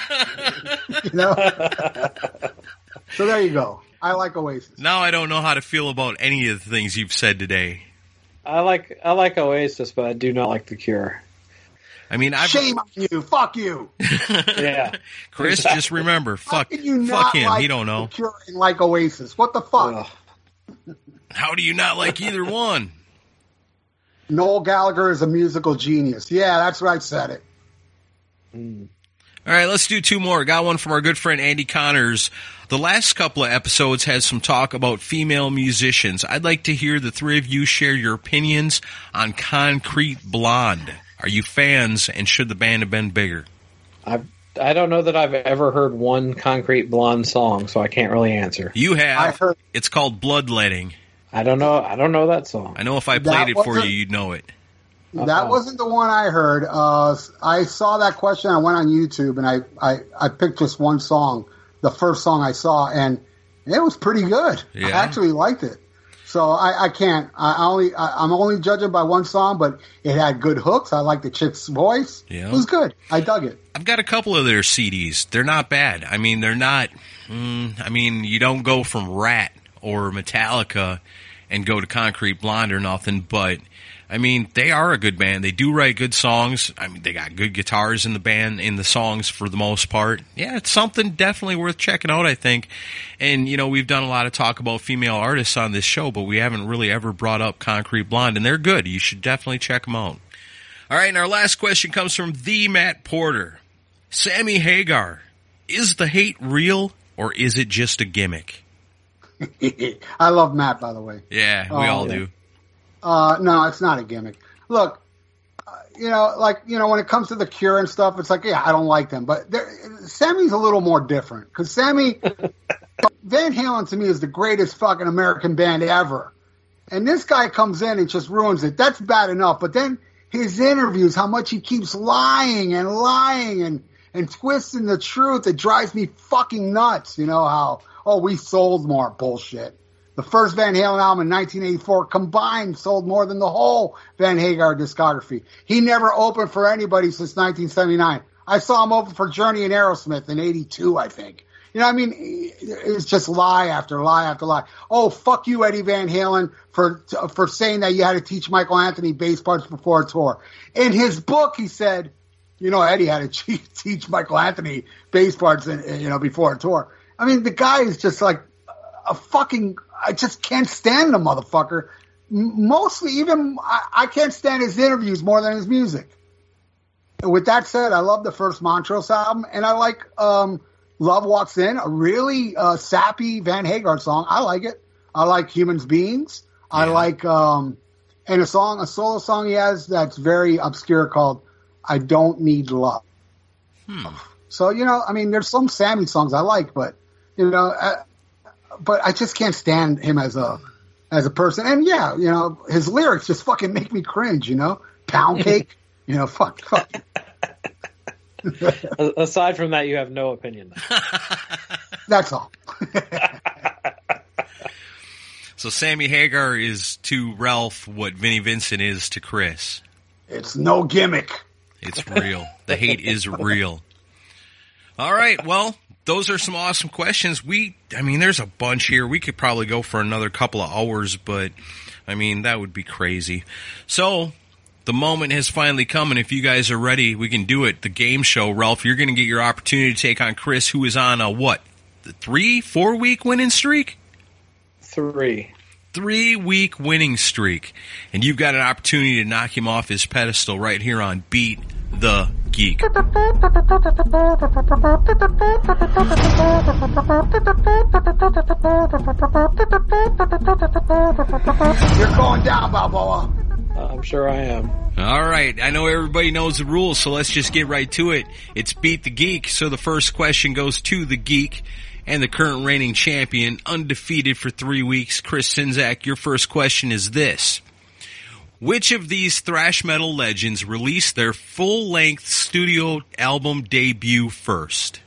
better. So there you go. I like Oasis. Now I don't know how to feel about any of the things you've said today. I like Oasis, but I do not like The Cure. I mean, shame on you. Fuck you. Yeah. Chris, exactly. Just remember, fuck him. Like he don't know. The Cure and like Oasis. What the fuck? How do you not like either one? Noel Gallagher is a musical genius. Yeah, that's right. Said it. All right, let's do 2 more. Got one from our good friend Andy Connors. The last couple of episodes had some talk about female musicians. I'd like to hear the 3 of you share your opinions on Concrete Blonde. Are you fans, and should the band have been bigger? I don't know that I've ever heard one Concrete Blonde song, so I can't really answer. You have. I heard. It's called Bloodletting. I don't know that song. I know if I played it for you, you'd know it. That wasn't the one I heard. I saw that question. I went on YouTube, and I picked just one song, the first song I saw, and it was pretty good. Yeah. I actually liked it. So I can't. I'm only judging by one song, but it had good hooks. I liked the chick's voice. Yeah. It was good. I dug it. I've got a couple of their CDs. They're not bad. I mean, they're not. You don't go from Rat or Metallica and go to Concrete Blonde or nothing, but I mean, they are a good band. They do write good songs. I mean, they got good guitars in the band, in the songs for the most part. Yeah, it's something definitely worth checking out, I think. And, you know, we've done a lot of talk about female artists on this show, but we haven't really ever brought up Concrete Blonde, and they're good. You should definitely check them out. All right, and our last question comes from the Matt Porter. Sammy Hagar, is the hate real, or is it just a gimmick? I love Matt, by the way. Yeah, we all do. No, it's not a gimmick. Look, when it comes to the Cure and stuff, it's like, yeah, I don't like them. But Sammy's a little more different. Because Sammy, Van Halen to me is the greatest fucking American band ever. And this guy comes in and just ruins it. That's bad enough. But then his interviews, how much he keeps lying and twisting the truth, it drives me fucking nuts. You know how, we sold more bullshit. The first Van Halen album in 1984 combined sold more than the whole Van Hagar discography. He never opened for anybody since 1979. I saw him open for Journey and Aerosmith in 82, I think. You know what I mean? It's just lie after lie after lie. Oh, fuck you, Eddie Van Halen, for saying that you had to teach Michael Anthony bass parts before a tour. In his book, he said, Eddie had to teach Michael Anthony bass parts, before a tour. I mean, the guy is just like a fucking... I just can't stand the motherfucker. Mostly, even I can't stand his interviews more than his music. And with that said, I love the first Montrose album, and I like Love Walks In, a really sappy Van Hagar song. I like it. I like Humans Beings. Yeah. I like and a solo song he has that's very obscure called I Don't Need Love. So, there's some Sammy songs I like, but, but I just can't stand him as a person. And yeah, his lyrics just fucking make me cringe, Pound cake, fuck. Aside from that, you have no opinion. That's all. So Sammy Hagar is to Ralph what Vinnie Vincent is to Chris. It's no gimmick. It's real. The hate is real. All right, well, those are some awesome questions. There's a bunch here. We could probably go for another couple of hours, but, that would be crazy. So, the moment has finally come, and if you guys are ready, we can do it. The game show, Ralph, you're going to get your opportunity to take on Chris, who is on a, the 4-week winning streak? 3-week winning streak. And you've got an opportunity to knock him off his pedestal right here on Beat the Geek. You're going down, Balboa. I'm sure I am. All right. I know everybody knows the rules, so let's just get right to it. It's Beat the Geek, so the first question goes to the Geek and the current reigning champion, undefeated for 3 weeks, Chris Czynszak. Your first question is this. Which of these thrash metal legends released their full-length studio album debut first?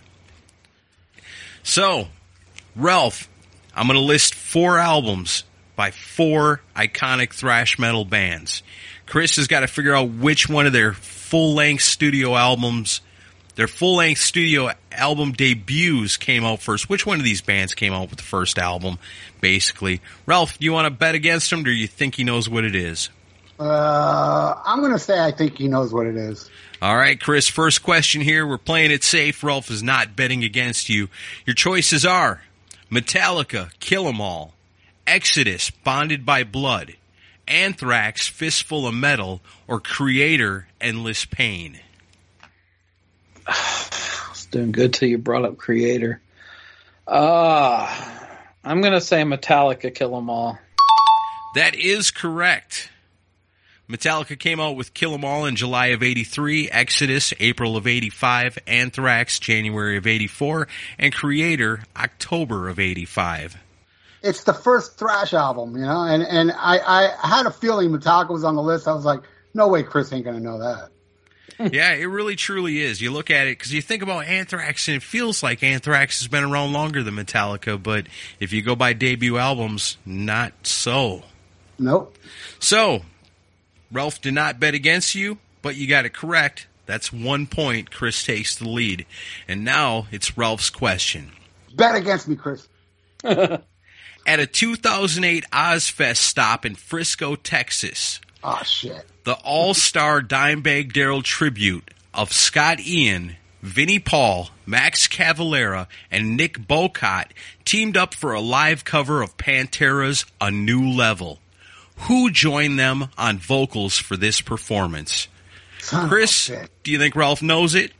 So, Ralph, I'm going to list 4 albums by 4 iconic thrash metal bands. Chris has got to figure out which one of their full-length studio albums, their full-length studio album debuts came out first. Which one of these bands came out with the first album, basically? Ralph, do you want to bet against him, or do you think he knows what it is? I'm going to say I think he knows what it is. All right, Chris, first question here. We're playing it safe. Ralph is not betting against you. Your choices are Metallica, Kill 'Em All, Exodus, Bonded by Blood, Anthrax, Fistful of Metal, or Creator, Endless Pain. It's doing good till you brought up Creator. I'm going to say Metallica, Kill 'Em All. That is correct. Metallica came out with Kill 'Em All in July of 83, Exodus, April of 85, Anthrax, January of 84, and Creator, October of 85. It's the first thrash album, and I had a feeling Metallica was on the list. I was like, no way Chris ain't going to know that. Yeah, it really truly is. You look at it, because you think about Anthrax, and it feels like Anthrax has been around longer than Metallica, but if you go by debut albums, not so. Nope. So, Ralph did not bet against you, but you got it correct. That's 1 point. Chris takes the lead. And now it's Ralph's question. Bet against me, Chris. At a 2008 Ozfest stop in Frisco, Texas, Oh, shit. The All-Star Dimebag Darrell tribute of Scott Ian, Vinnie Paul, Max Cavalera, and Nick Bocott teamed up for a live cover of Pantera's A New Level. Who joined them on vocals for this performance? Chris, do you think Ralph knows it?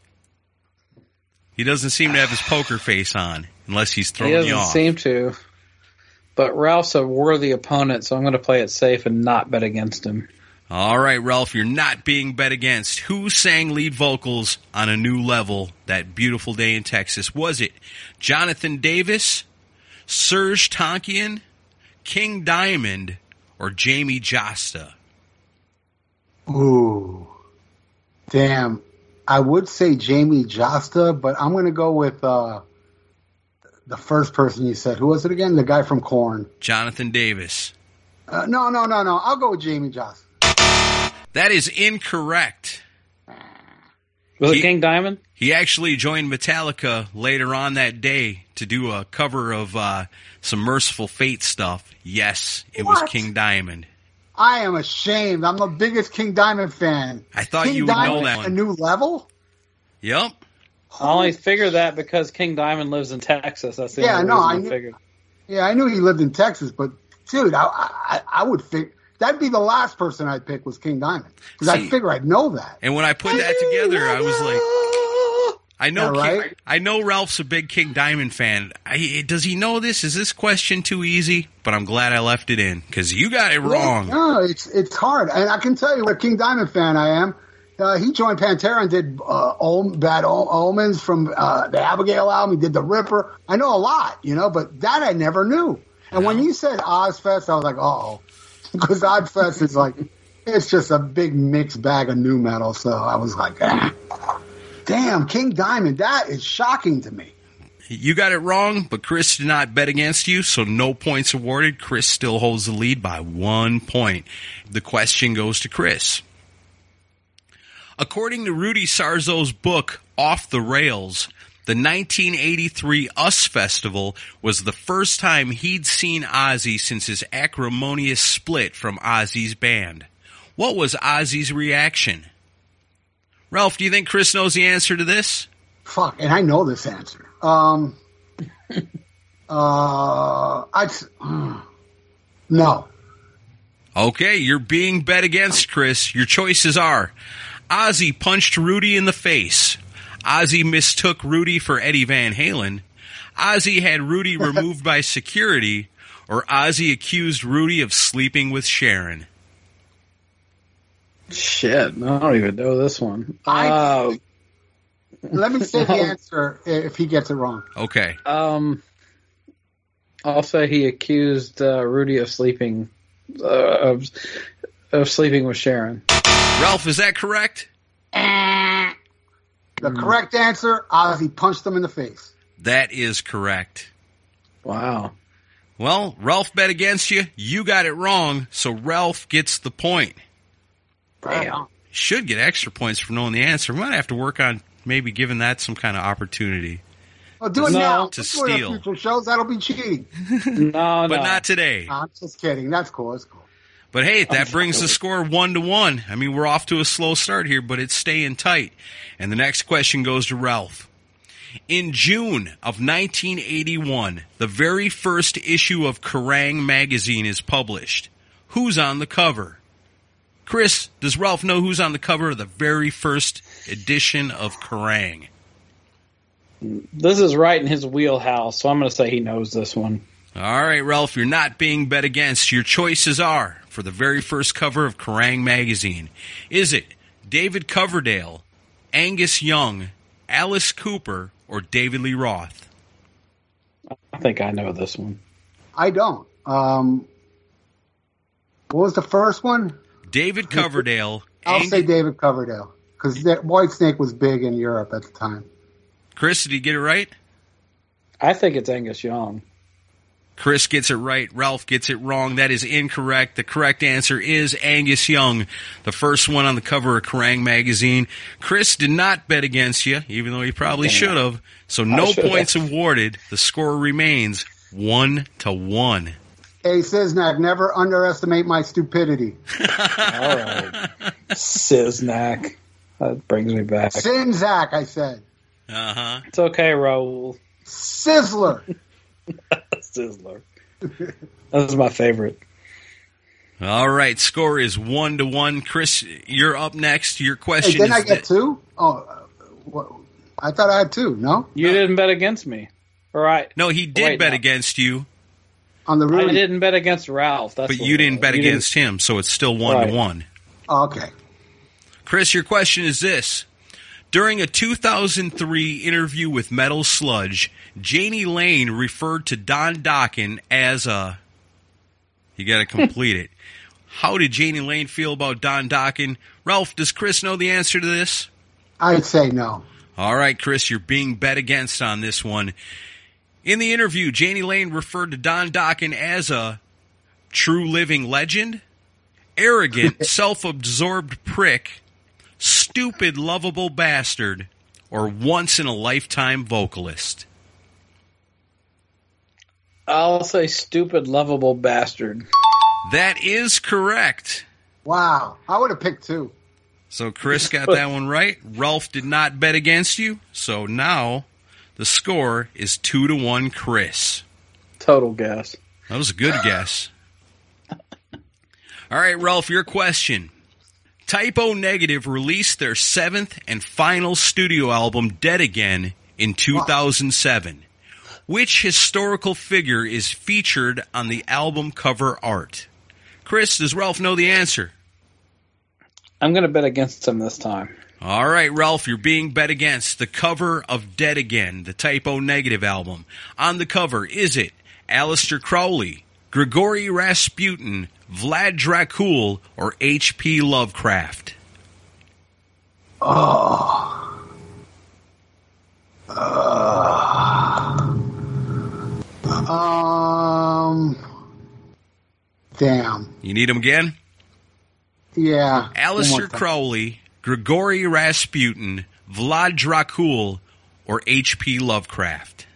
He doesn't seem to have his poker face on, unless he's throwing you off. He doesn't seem to. But Ralph's a worthy opponent, so I'm going to play it safe and not bet against him. All right, Ralph, you're not being bet against. Who sang lead vocals on A New Level that beautiful day in Texas? Was it Jonathan Davis, Serge Tankian, King Diamond, or Jamie Josta? Ooh. Damn. I would say Jamie Josta, but I'm going to go with the first person you said. Who was it again? The guy from Korn. Jonathan Davis. No. I'll go with Jamie Josta. That is incorrect. Was it King Diamond? He actually joined Metallica later on that day to do a cover of some Merciful Fate stuff. Yes, it was King Diamond. I am ashamed. I'm the biggest King Diamond fan. I thought King you would Diamond know that one. A New Level? Yep. I only figured that because King Diamond lives in Texas. That's the only reason I figured. Yeah, I knew he lived in Texas, but dude, I would think that'd be the last person I'd pick was King Diamond because I figure I'd know that. And when I put that together, I was like, I know, right? I know Ralph's a big King Diamond fan. Does he know this? Is this question too easy? But I'm glad I left it in because you got it wrong. No, it's hard, and I can tell you what a King Diamond fan I am. He joined Pantera and did Bad Omens from the Abigail album. He did The Ripper. I know a lot, but that I never knew. And when you said Ozfest, I was like, uh-oh. Because Ozfest is like, it's just a big mixed bag of new metal. So I was like, damn, King Diamond, that is shocking to me. You got it wrong, but Chris did not bet against you, so no points awarded. Chris still holds the lead by 1 point. The question goes to Chris. According to Rudy Sarzo's book, Off the Rails, the 1983 US Festival was the first time he'd seen Ozzy since his acrimonious split from Ozzy's band. What was Ozzy's reaction? Ralph, do you think Chris knows the answer to this? Fuck, and I know this answer. No. Okay, you're being bet against, Chris. Your choices are Ozzy punched Rudy in the face. Ozzy mistook Rudy for Eddie Van Halen. Ozzy had Rudy removed by security. Or Ozzy accused Rudy of sleeping with Sharon. Shit, I don't even know this one. Let me say the answer if he gets it wrong. Okay. I'll say he accused Rudy of sleeping of sleeping with Sharon. Ralph, is that correct? The correct answer, Ozzy punched him in the face. That is correct. Wow. Well, Ralph bet against you. You got it wrong, so Ralph gets the point. Damn. Should get extra points for knowing the answer. We might have to work on maybe giving that some kind of opportunity. Well, do it now. To Let's do it steal. in future shows. That'll be cheating. No, But not today. I'm just kidding. That's cool. That's cool. But hey, that brings the score 1-1. I mean, we're off to a slow start here, but it's staying tight. And the next question goes to Ralph. In June of 1981, the very first issue of Kerrang! Magazine is published. Who's on the cover? Chris, does Ralph know who's on the cover of the very first edition of Kerrang! This is right in his wheelhouse, so I'm going to say he knows this one. All right, Ralph, you're not being bet against. Your choices are, for the very first cover of Kerrang! Magazine, is it David Coverdale, Angus Young, Alice Cooper, or David Lee Roth? I think I know this one. I don't. What was the first one? David Coverdale. I'll say David Coverdale, because Whitesnake was big in Europe at the time. Chris, did he get it right? I think it's Angus Young. Chris gets it right. Ralph gets it wrong. That is incorrect. The correct answer is Angus Young, the first one on the cover of Kerrang! Magazine. Chris did not bet against you, even though he probably should have. So no points awarded. The score remains 1-1. Hey, Siznak, never underestimate my stupidity. All right. Siznak. That brings me back. Sinzak, I said. Uh-huh. It's okay, Raul. Sizzler. Sizzler. That was my favorite. All right, score is 1-1. Chris, you're up next. Your Hey, question didn't I is get two? I thought I had two. No, You didn't bet against me. All right. No, he did Wait, bet no. against you, on the I Rudy. didn't bet against Ralph. That's but what you it didn't was. bet You against him, so it's still 1-1. Oh, okay. Chris, your question is this. During a 2003 interview with Metal Sludge, Janie Lane referred to Don Dokken as a... You got to complete it. How did Janie Lane feel about Don Dokken? Ralph, does Chris know the answer to this? I'd say no. All right, Chris, you're being bet against on this one. In the interview, Janie Lane referred to Don Dokken as a true living legend, arrogant, self-absorbed prick, stupid, lovable bastard, or once-in-a-lifetime vocalist. I'll say stupid, lovable bastard. That is correct. Wow. I would have picked two. So Chris got that one right. Ralph did not bet against you. So now the score is 2-1 Chris. Total guess. That was a good guess. All right, Ralph, your question. Typo Negative released their 7th and final studio album, Dead Again, in 2007. Which historical figure is featured on the album cover art? Chris, does Ralph know the answer? I'm going to bet against him this time. All right, Ralph, you're being bet against. The cover of Dead Again, the Typo Negative album. On the cover, is it Aleister Crowley, Grigory Rasputin, Vlad Dracul, or H.P. Lovecraft? Damn. You need them again? Yeah. Aleister Crowley, Grigory Rasputin, Vlad Dracul, or H.P. Lovecraft?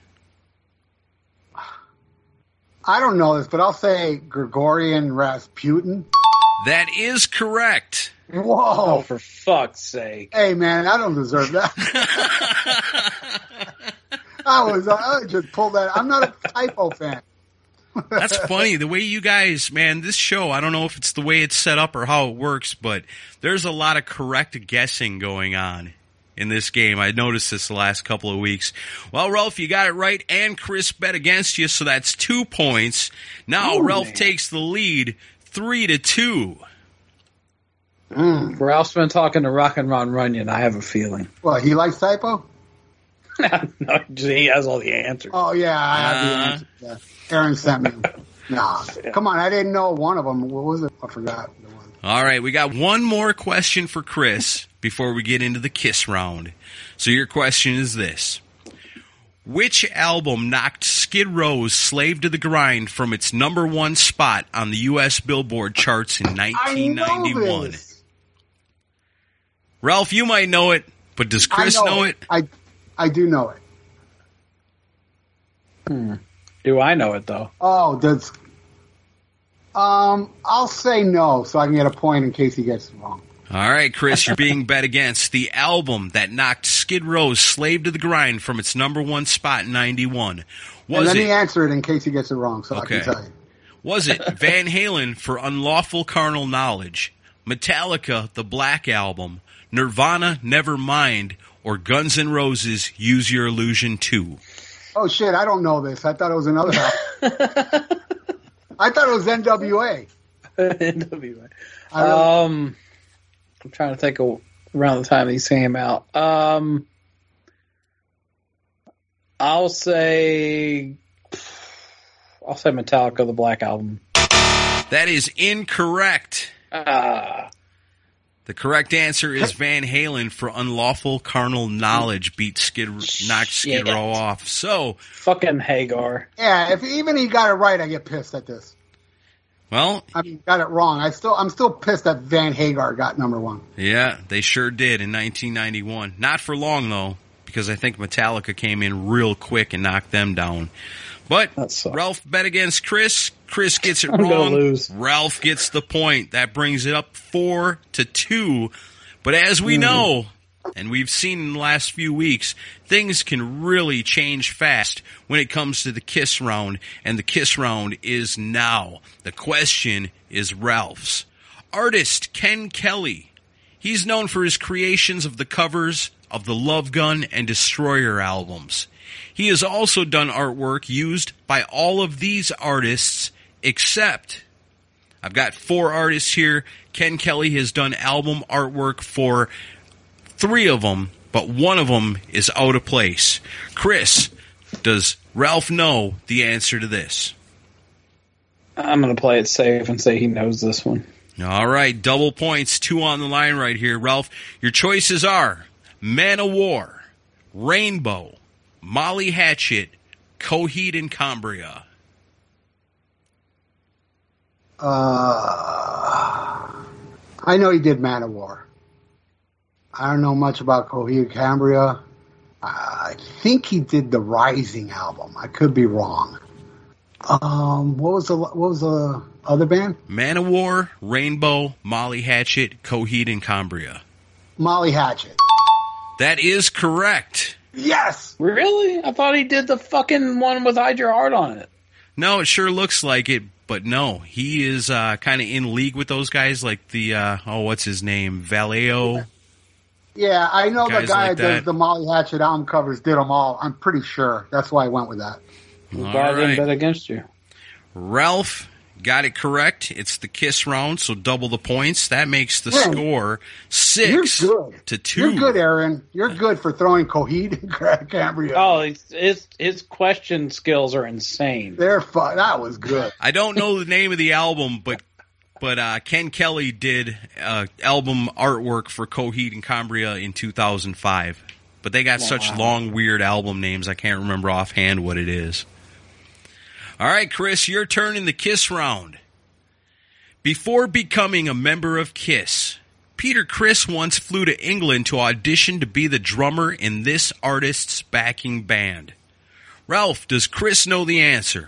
I don't know this, but I'll say Gregorian Rasputin. That is correct. Oh, Whoa. for fuck's sake. Hey, man, I don't deserve that. I just pulled that. I'm not a typo fan. That's funny. The way you guys, man, this show, I don't know if it's the way it's set up or how it works, but there's a lot of correct guessing going on in this game. I noticed this the last couple of weeks. Well, Ralph, you got it right, and Chris bet against you, so that's 2 points. Now Ralph takes the lead 3-2. Ralph's been talking to Rock and Ron Runyon, I have a feeling. Well, he likes typo? No, he has all the answers. Oh, yeah, I have the answer. Yeah. Aaron sent me. Nah, come on, I didn't know one of them. What was it? I forgot. All right, we got one more question for Chris before we get into the kiss round. So your question is this. Which album knocked Skid Row's Slave to the Grind from its #1 spot on the U.S. Billboard charts in 1991? I know this. Ralph, you might know it, but does Chris know it? I do know it. Do I know it, though? Oh, does... I'll say no, so I can get a point in case he gets it wrong. All right, Chris, you're being bet against. The album that knocked Skid Row's Slave to the Grind from its #1 spot in 91. And let me answer it in case he gets it wrong, so Okay. I can tell you. Was it Van Halen for Unlawful Carnal Knowledge, Metallica, The Black Album, Nirvana, Nevermind, or Guns N' Roses, Use Your Illusion 2? Oh, shit, I don't know this. I thought it was another album. I thought it was NWA. NWA. I I'm trying to think of around the time these came out. I'll say Metallica, the Black Album. That is incorrect. The correct answer is Van Halen for Unlawful Carnal Knowledge knocked Skid Row off. So, fucking Hagar. Yeah, if even he got it right, I get pissed at this. well, I mean, got it wrong. I'm still pissed that Van Hagar got #1. yeah, they sure did in 1991. Not for long, though, because I think Metallica came in real quick and knocked them down. But Ralph bet against Chris. Chris gets it I'm gonna wrong. lose. Ralph gets the point. That brings it up 4-2. But as we know, and we've seen in the last few weeks, things can really change fast when it comes to the Kiss round, and the Kiss round is now. The question is Ralph's. Artist Ken Kelly. He's known for his creations of the covers of the Love Gun and Destroyer albums. He has also done artwork used by all of these artists except, I've got 4 artists here. Ken Kelly has done album artwork for 3 of them, but one of them is out of place. Chris, does Ralph know the answer to this? I'm going to play it safe and say he knows this one. All right, double points, 2 on the line right here. Ralph, your choices are Manowar, Rainbow, Molly Hatchet, Coheed and Cambria. I know he did Manowar. I don't know much about Coheed and Cambria. I think he did the Rising album. I could be wrong. What was the other band? Manowar, Rainbow, Molly Hatchet, Coheed and Cambria. Molly Hatchet. That is correct. Yes! Really? I thought he did the fucking one with Hide Your Heart on it. No, it sure looks like it, but no. He is kind of in league with those guys, like the, what's his name? Vallejo. Yeah, I know the Guys guy like that does that. the Molly Hatchet album covers did them all. I'm pretty sure. That's why I went with that. I'm All glad I didn't right. bet against you. Ralph got it correct. It's the Kiss round, so double the points. That makes the Man, score You're 6-2. good. You're good, Aaron. You're good for throwing Coheed and Cambria. Oh, his question skills are insane. They're fun. That was good. I don't know the name of the album, but Ken Kelly did album artwork for Coheed and Cambria in 2005. But they got such long, weird album names, I can't remember offhand what it is. All right, Chris, your turn in the Kiss round. Before becoming a member of Kiss, Peter Criss once flew to England to audition to be the drummer in this artist's backing band. Ralph, does Chris know the answer?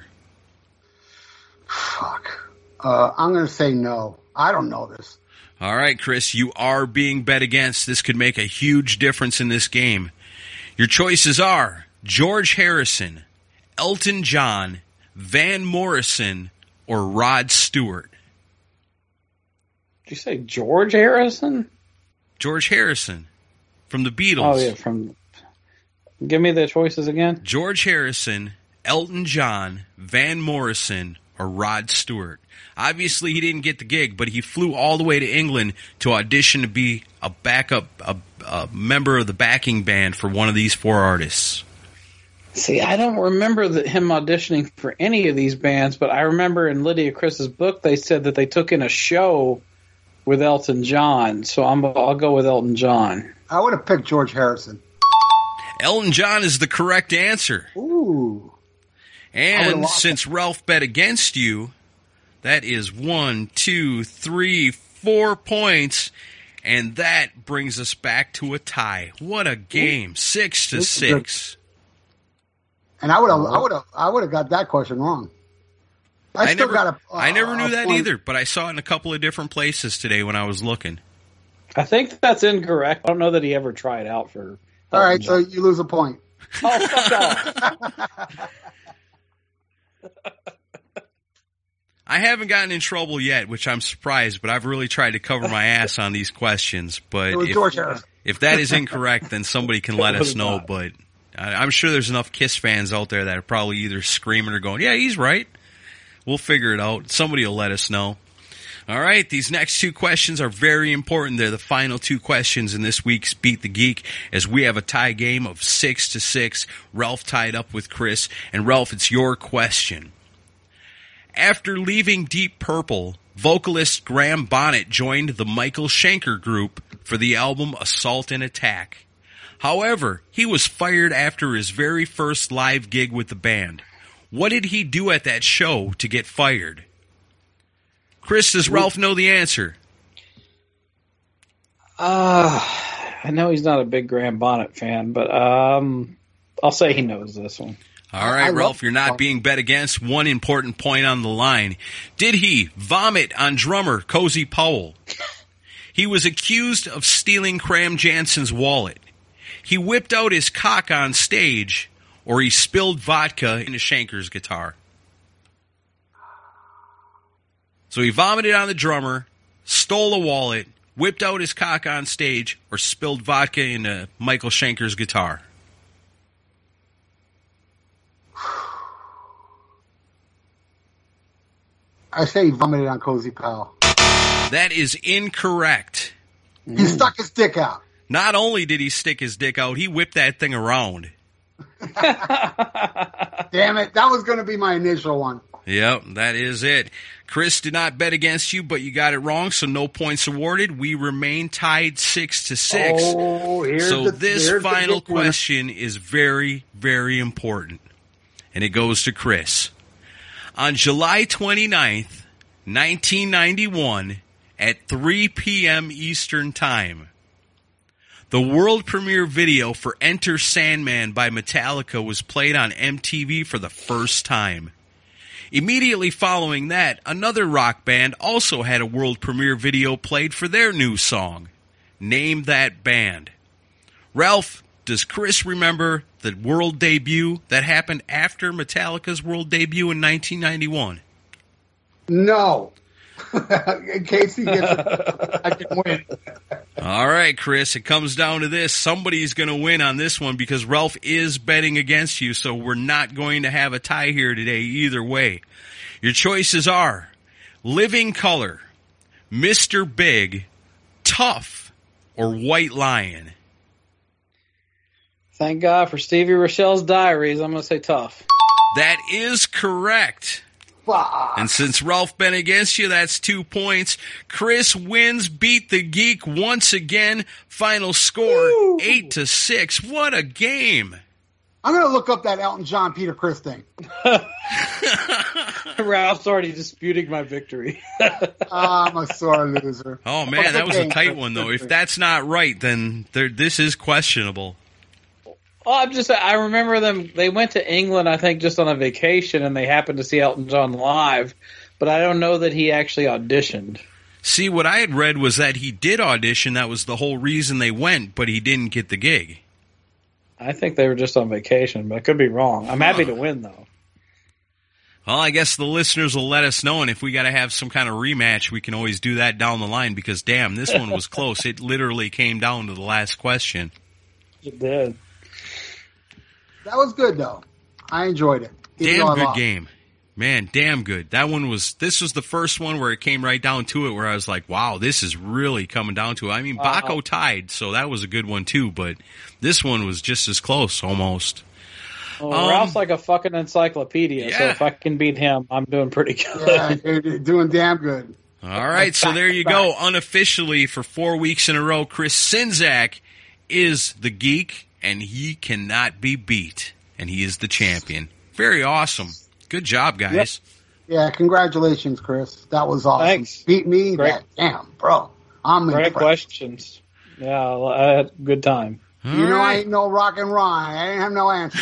Fuck. I'm going to say no. I don't know this. All right, Chris, you are being bet against. This could make a huge difference in this game. Your choices are George Harrison, Elton John, Van Morrison, or Rod Stewart. Did you say George Harrison? George Harrison from the Beatles. Oh, yeah, give me the choices again. George Harrison, Elton John, Van Morrison, or Rod Stewart. Obviously, he didn't get the gig, but he flew all the way to England to audition to be a backup, a member of the backing band for one of these 4 artists. See, I don't remember him auditioning for any of these bands, but I remember in Lydia Chris's book they said that they took in a show with Elton John, so I'll go with Elton John. I would have picked George Harrison. Elton John is the correct answer. Ooh. And since Ralph bet against you, that is 1, 2, 3, 4 points, and that brings us back to a tie. What a game! 6-6. And I would have got that question wrong. I never knew that point. either, but I saw it in a couple of different places today when I was looking. I think that's incorrect. I don't know that he ever tried out for. All right, so you lose a point. Oh, fuck off. I haven't gotten in trouble yet, which I'm surprised, but I've really tried to cover my ass on these questions. But It was George Harrison. if that is incorrect, then somebody can let us know. But I'm sure there's enough Kiss fans out there that are probably either screaming or going, yeah, he's right. We'll figure it out. Somebody will let us know. All right, these next 2 questions are very important. They're the final 2 questions in this week's Beat the Geek, as we have a tie game of 6-6. Ralph tied up with Chris. And Ralph, it's your question. After leaving Deep Purple, vocalist Graham Bonnet joined the Michael Schenker Group for the album Assault and Attack. However, he was fired after his very first live gig with the band. What did he do at that show to get fired? Chris, does Ralph know the answer? I I know he's not a big Graham Bonnet fan, but I'll say he knows this one. All right, Ralph, you're not being bet against. One important point on the line. Did he vomit on drummer Cozy Powell? He was accused of stealing Cram Jansen's wallet. He whipped out his cock on stage, or he spilled vodka into Schenker's guitar. So he vomited on the drummer, stole a wallet, whipped out his cock on stage, or spilled vodka into Michael Schenker's guitar. I say he vomited on Cozy Powell. That is incorrect. He stuck his dick out. Not only did he stick his dick out, he whipped that thing around. Damn it. That was going to be my initial one. Yep, that is it. Chris did not bet against you, but you got it wrong, so no points awarded. We remain tied 6-6. Oh, so this final question is very, very important. And it goes to Chris. On July 29th, 1991, at 3 p.m. Eastern Time, the world premiere video for Enter Sandman by Metallica was played on MTV for the first time. Immediately following that, another rock band also had a world premiere video played for their new song. Name that band. Ralph, does Chris remember the world debut that happened after Metallica's world debut in 1991? No. In case he gets it, I can win. All right, Chris, it comes down to this. Somebody's going to win on this one because Ralph is betting against you, so we're not going to have a tie here today either way. Your choices are Living Color, Mr. Big, Tough, or White Lion. Thank God for Stevie Rochelle's Diaries. I'm going to say Tough. That is correct. And since Ralph bet against you, that's 2 points. Chris wins, beat the geek once again. Final score, 8-6. What a game. I'm going to look up that Elton John, Peter Criss thing. Ralph's already disputing my victory. I'm a sore loser. Oh, man, that was a tight one, though. If that's not right, then this is questionable. Oh, I remember them, they went to England, I think, just on a vacation, and they happened to see Elton John live, but I don't know that he actually auditioned. See, what I had read was that he did audition, that was the whole reason they went, but he didn't get the gig. I think they were just on vacation, but I could be wrong. I'm happy to win, though. Well, I guess the listeners will let us know, and if we got to have some kind of rematch, we can always do that down the line, because, damn, this one was close. It literally came down to the last question. It did. That was good, though. I enjoyed it. Damn good game. Man, damn good. This was the first one where it came right down to it, where I was like, wow, this is really coming down to it. I mean, Baco tied, so that was a good one, too, but this one was just as close, almost. Well, Ralph's like a fucking encyclopedia, so if I can beat him, I'm doing pretty good. Yeah, you're doing damn good. All right, so there you go. Unofficially, for 4 weeks in a row, Chris Czynszak is the geek, and he cannot be beat, and he is the champion. Very awesome. Good job, guys. Yeah, congratulations, Chris. That was awesome. Thanks. Beat me? Great. Damn, bro. I'm Great impressed. questions. Yeah, I had a good time. All you know right. I ain't no rock and roll. I ain't have no answer.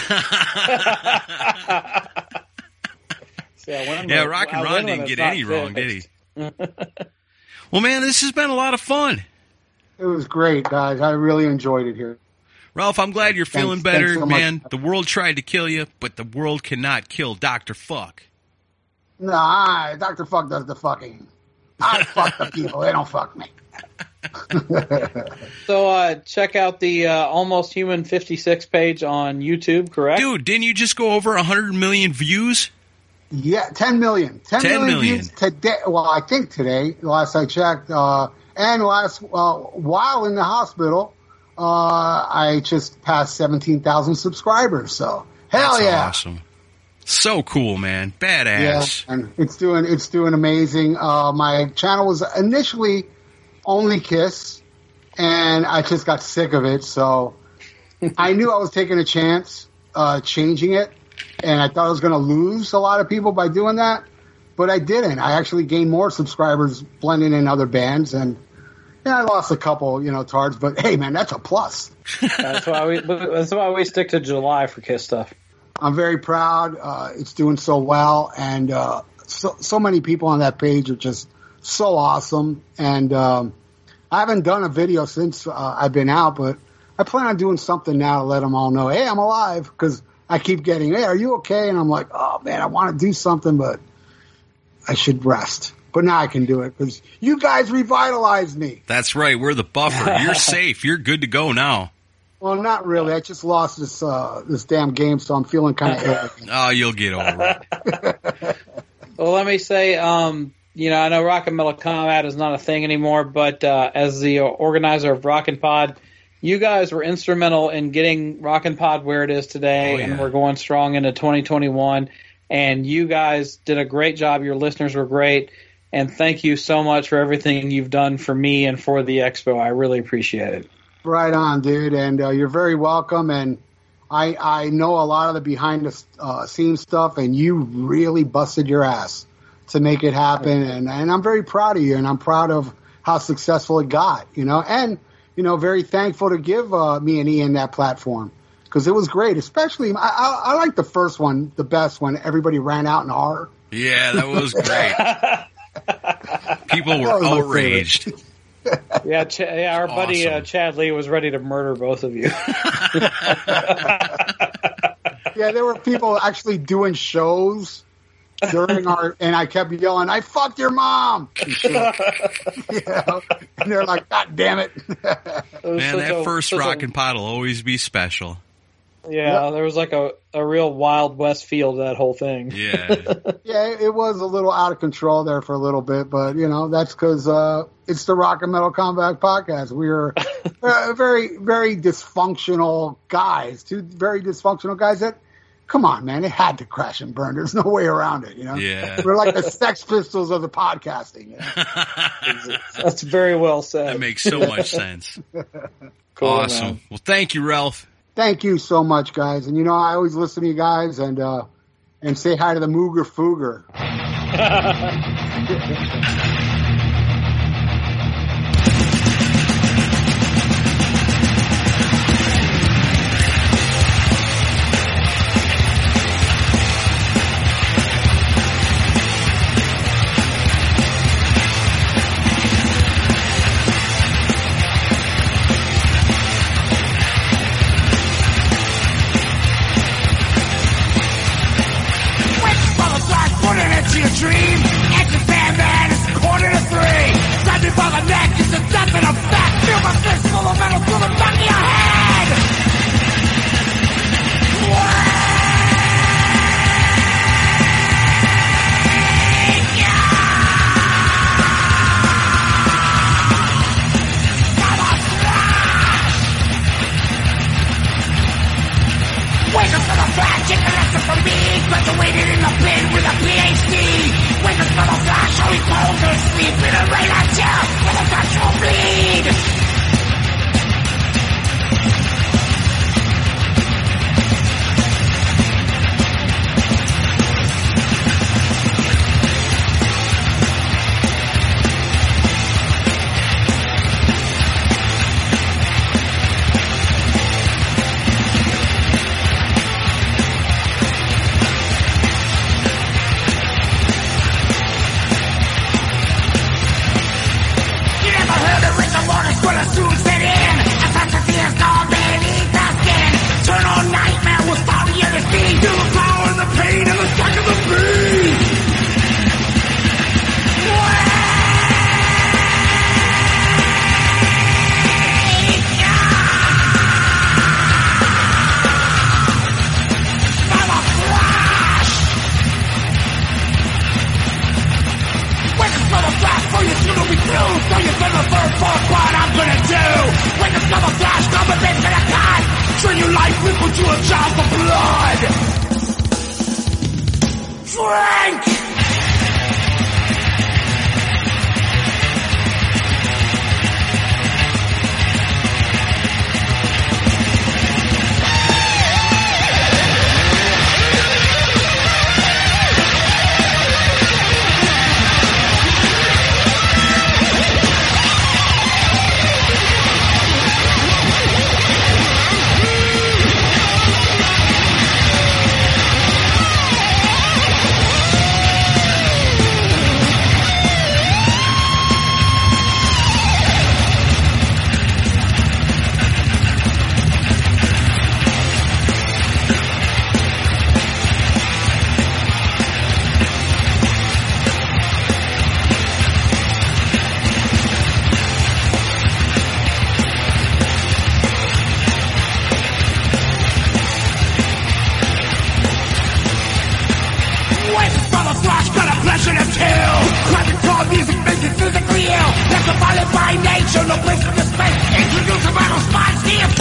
Yeah, Rock and Ron didn't get any wrong, did he? Well, man, this has been a lot of fun. It was great, guys. I really enjoyed it here. Ralph, I'm glad you're feeling Thanks better, so much. man. The world tried to kill you, but the world cannot kill Dr. Fuck. Nah, Dr. Fuck does the fucking. I fuck the people. They don't fuck me. So check out the Almost Human 56 page on YouTube, correct? Dude, didn't you just go over 100 million views? Yeah, 10 million. 10 million views today. Well, I think today, last I checked, and last while in the hospital, I just passed 17,000 subscribers. So hell That's yeah, awesome. So cool, man. Badass. yeah, and it's doing amazing. My channel was initially only Kiss, and I just got sick of it. So I knew I was taking a chance changing it, and I thought I was going to lose a lot of people by doing that, but I didn't. I actually gained more subscribers blending in other bands, and Yeah, I lost a couple, tards, but hey, man, that's a plus. That's why we stick to July for Kiss stuff. I'm very proud. It's doing so well, and so many people on that page are just so awesome. And I haven't done a video since I've been out, but I plan on doing something now to let them all know, hey, I'm alive, because I keep getting, hey, are you okay? And I'm like, oh, man, I want to do something, but I should rest. But now I can do it because you guys revitalized me. That's right. We're the buffer. You're safe. You're good to go now. Well, not really. I just lost this damn game, so I'm feeling kind of ill. Oh, you'll get over it. Well, let me say, I know Rock and Metal Combat is not a thing anymore, but as the organizer of Rockin' Pod, you guys were instrumental in getting Rockin' Pod where it is today, and we're going strong into 2021. And you guys did a great job. Your listeners were great. And thank you so much for everything you've done for me and for the Expo. I really appreciate it. Right on, dude. And you're very welcome. And I know a lot of the behind the scenes stuff, and you really busted your ass to make it happen. And I'm very proud of you, and I'm proud of how successful it got, and, very thankful to give me and Ian that platform because it was great. Especially, I like the first one, the best one. Everybody ran out in horror. Yeah, that was great. People were outraged. Yeah, our buddy Chad Lee was ready to murder both of you. Yeah, there were people actually doing shows during and I kept yelling, "I fucked your mom!" And they're like, "God damn it!" Man, that first Rockin' Pod will always be special. Yeah, there was like a real Wild West feel to that whole thing. Yeah. Yeah, it was a little out of control there for a little bit, but, that's because it's the Rock and Metal Combat Podcast. We are very, very dysfunctional guys. Two very dysfunctional guys that, come on, man, it had to crash and burn. There's no way around it, Yeah. We're like the Sex Pistols of the podcasting. That's very well said. That makes so much sense. Cool, awesome. Man. Well, thank you, Ralph. Thank you so much, guys. And, I always listen to you guys and say hi to the Mooger Fooger. passion of kill. Graphic core music makes it physically ill. That's a violent by nature, no place for the space. Introduce a battle spot, see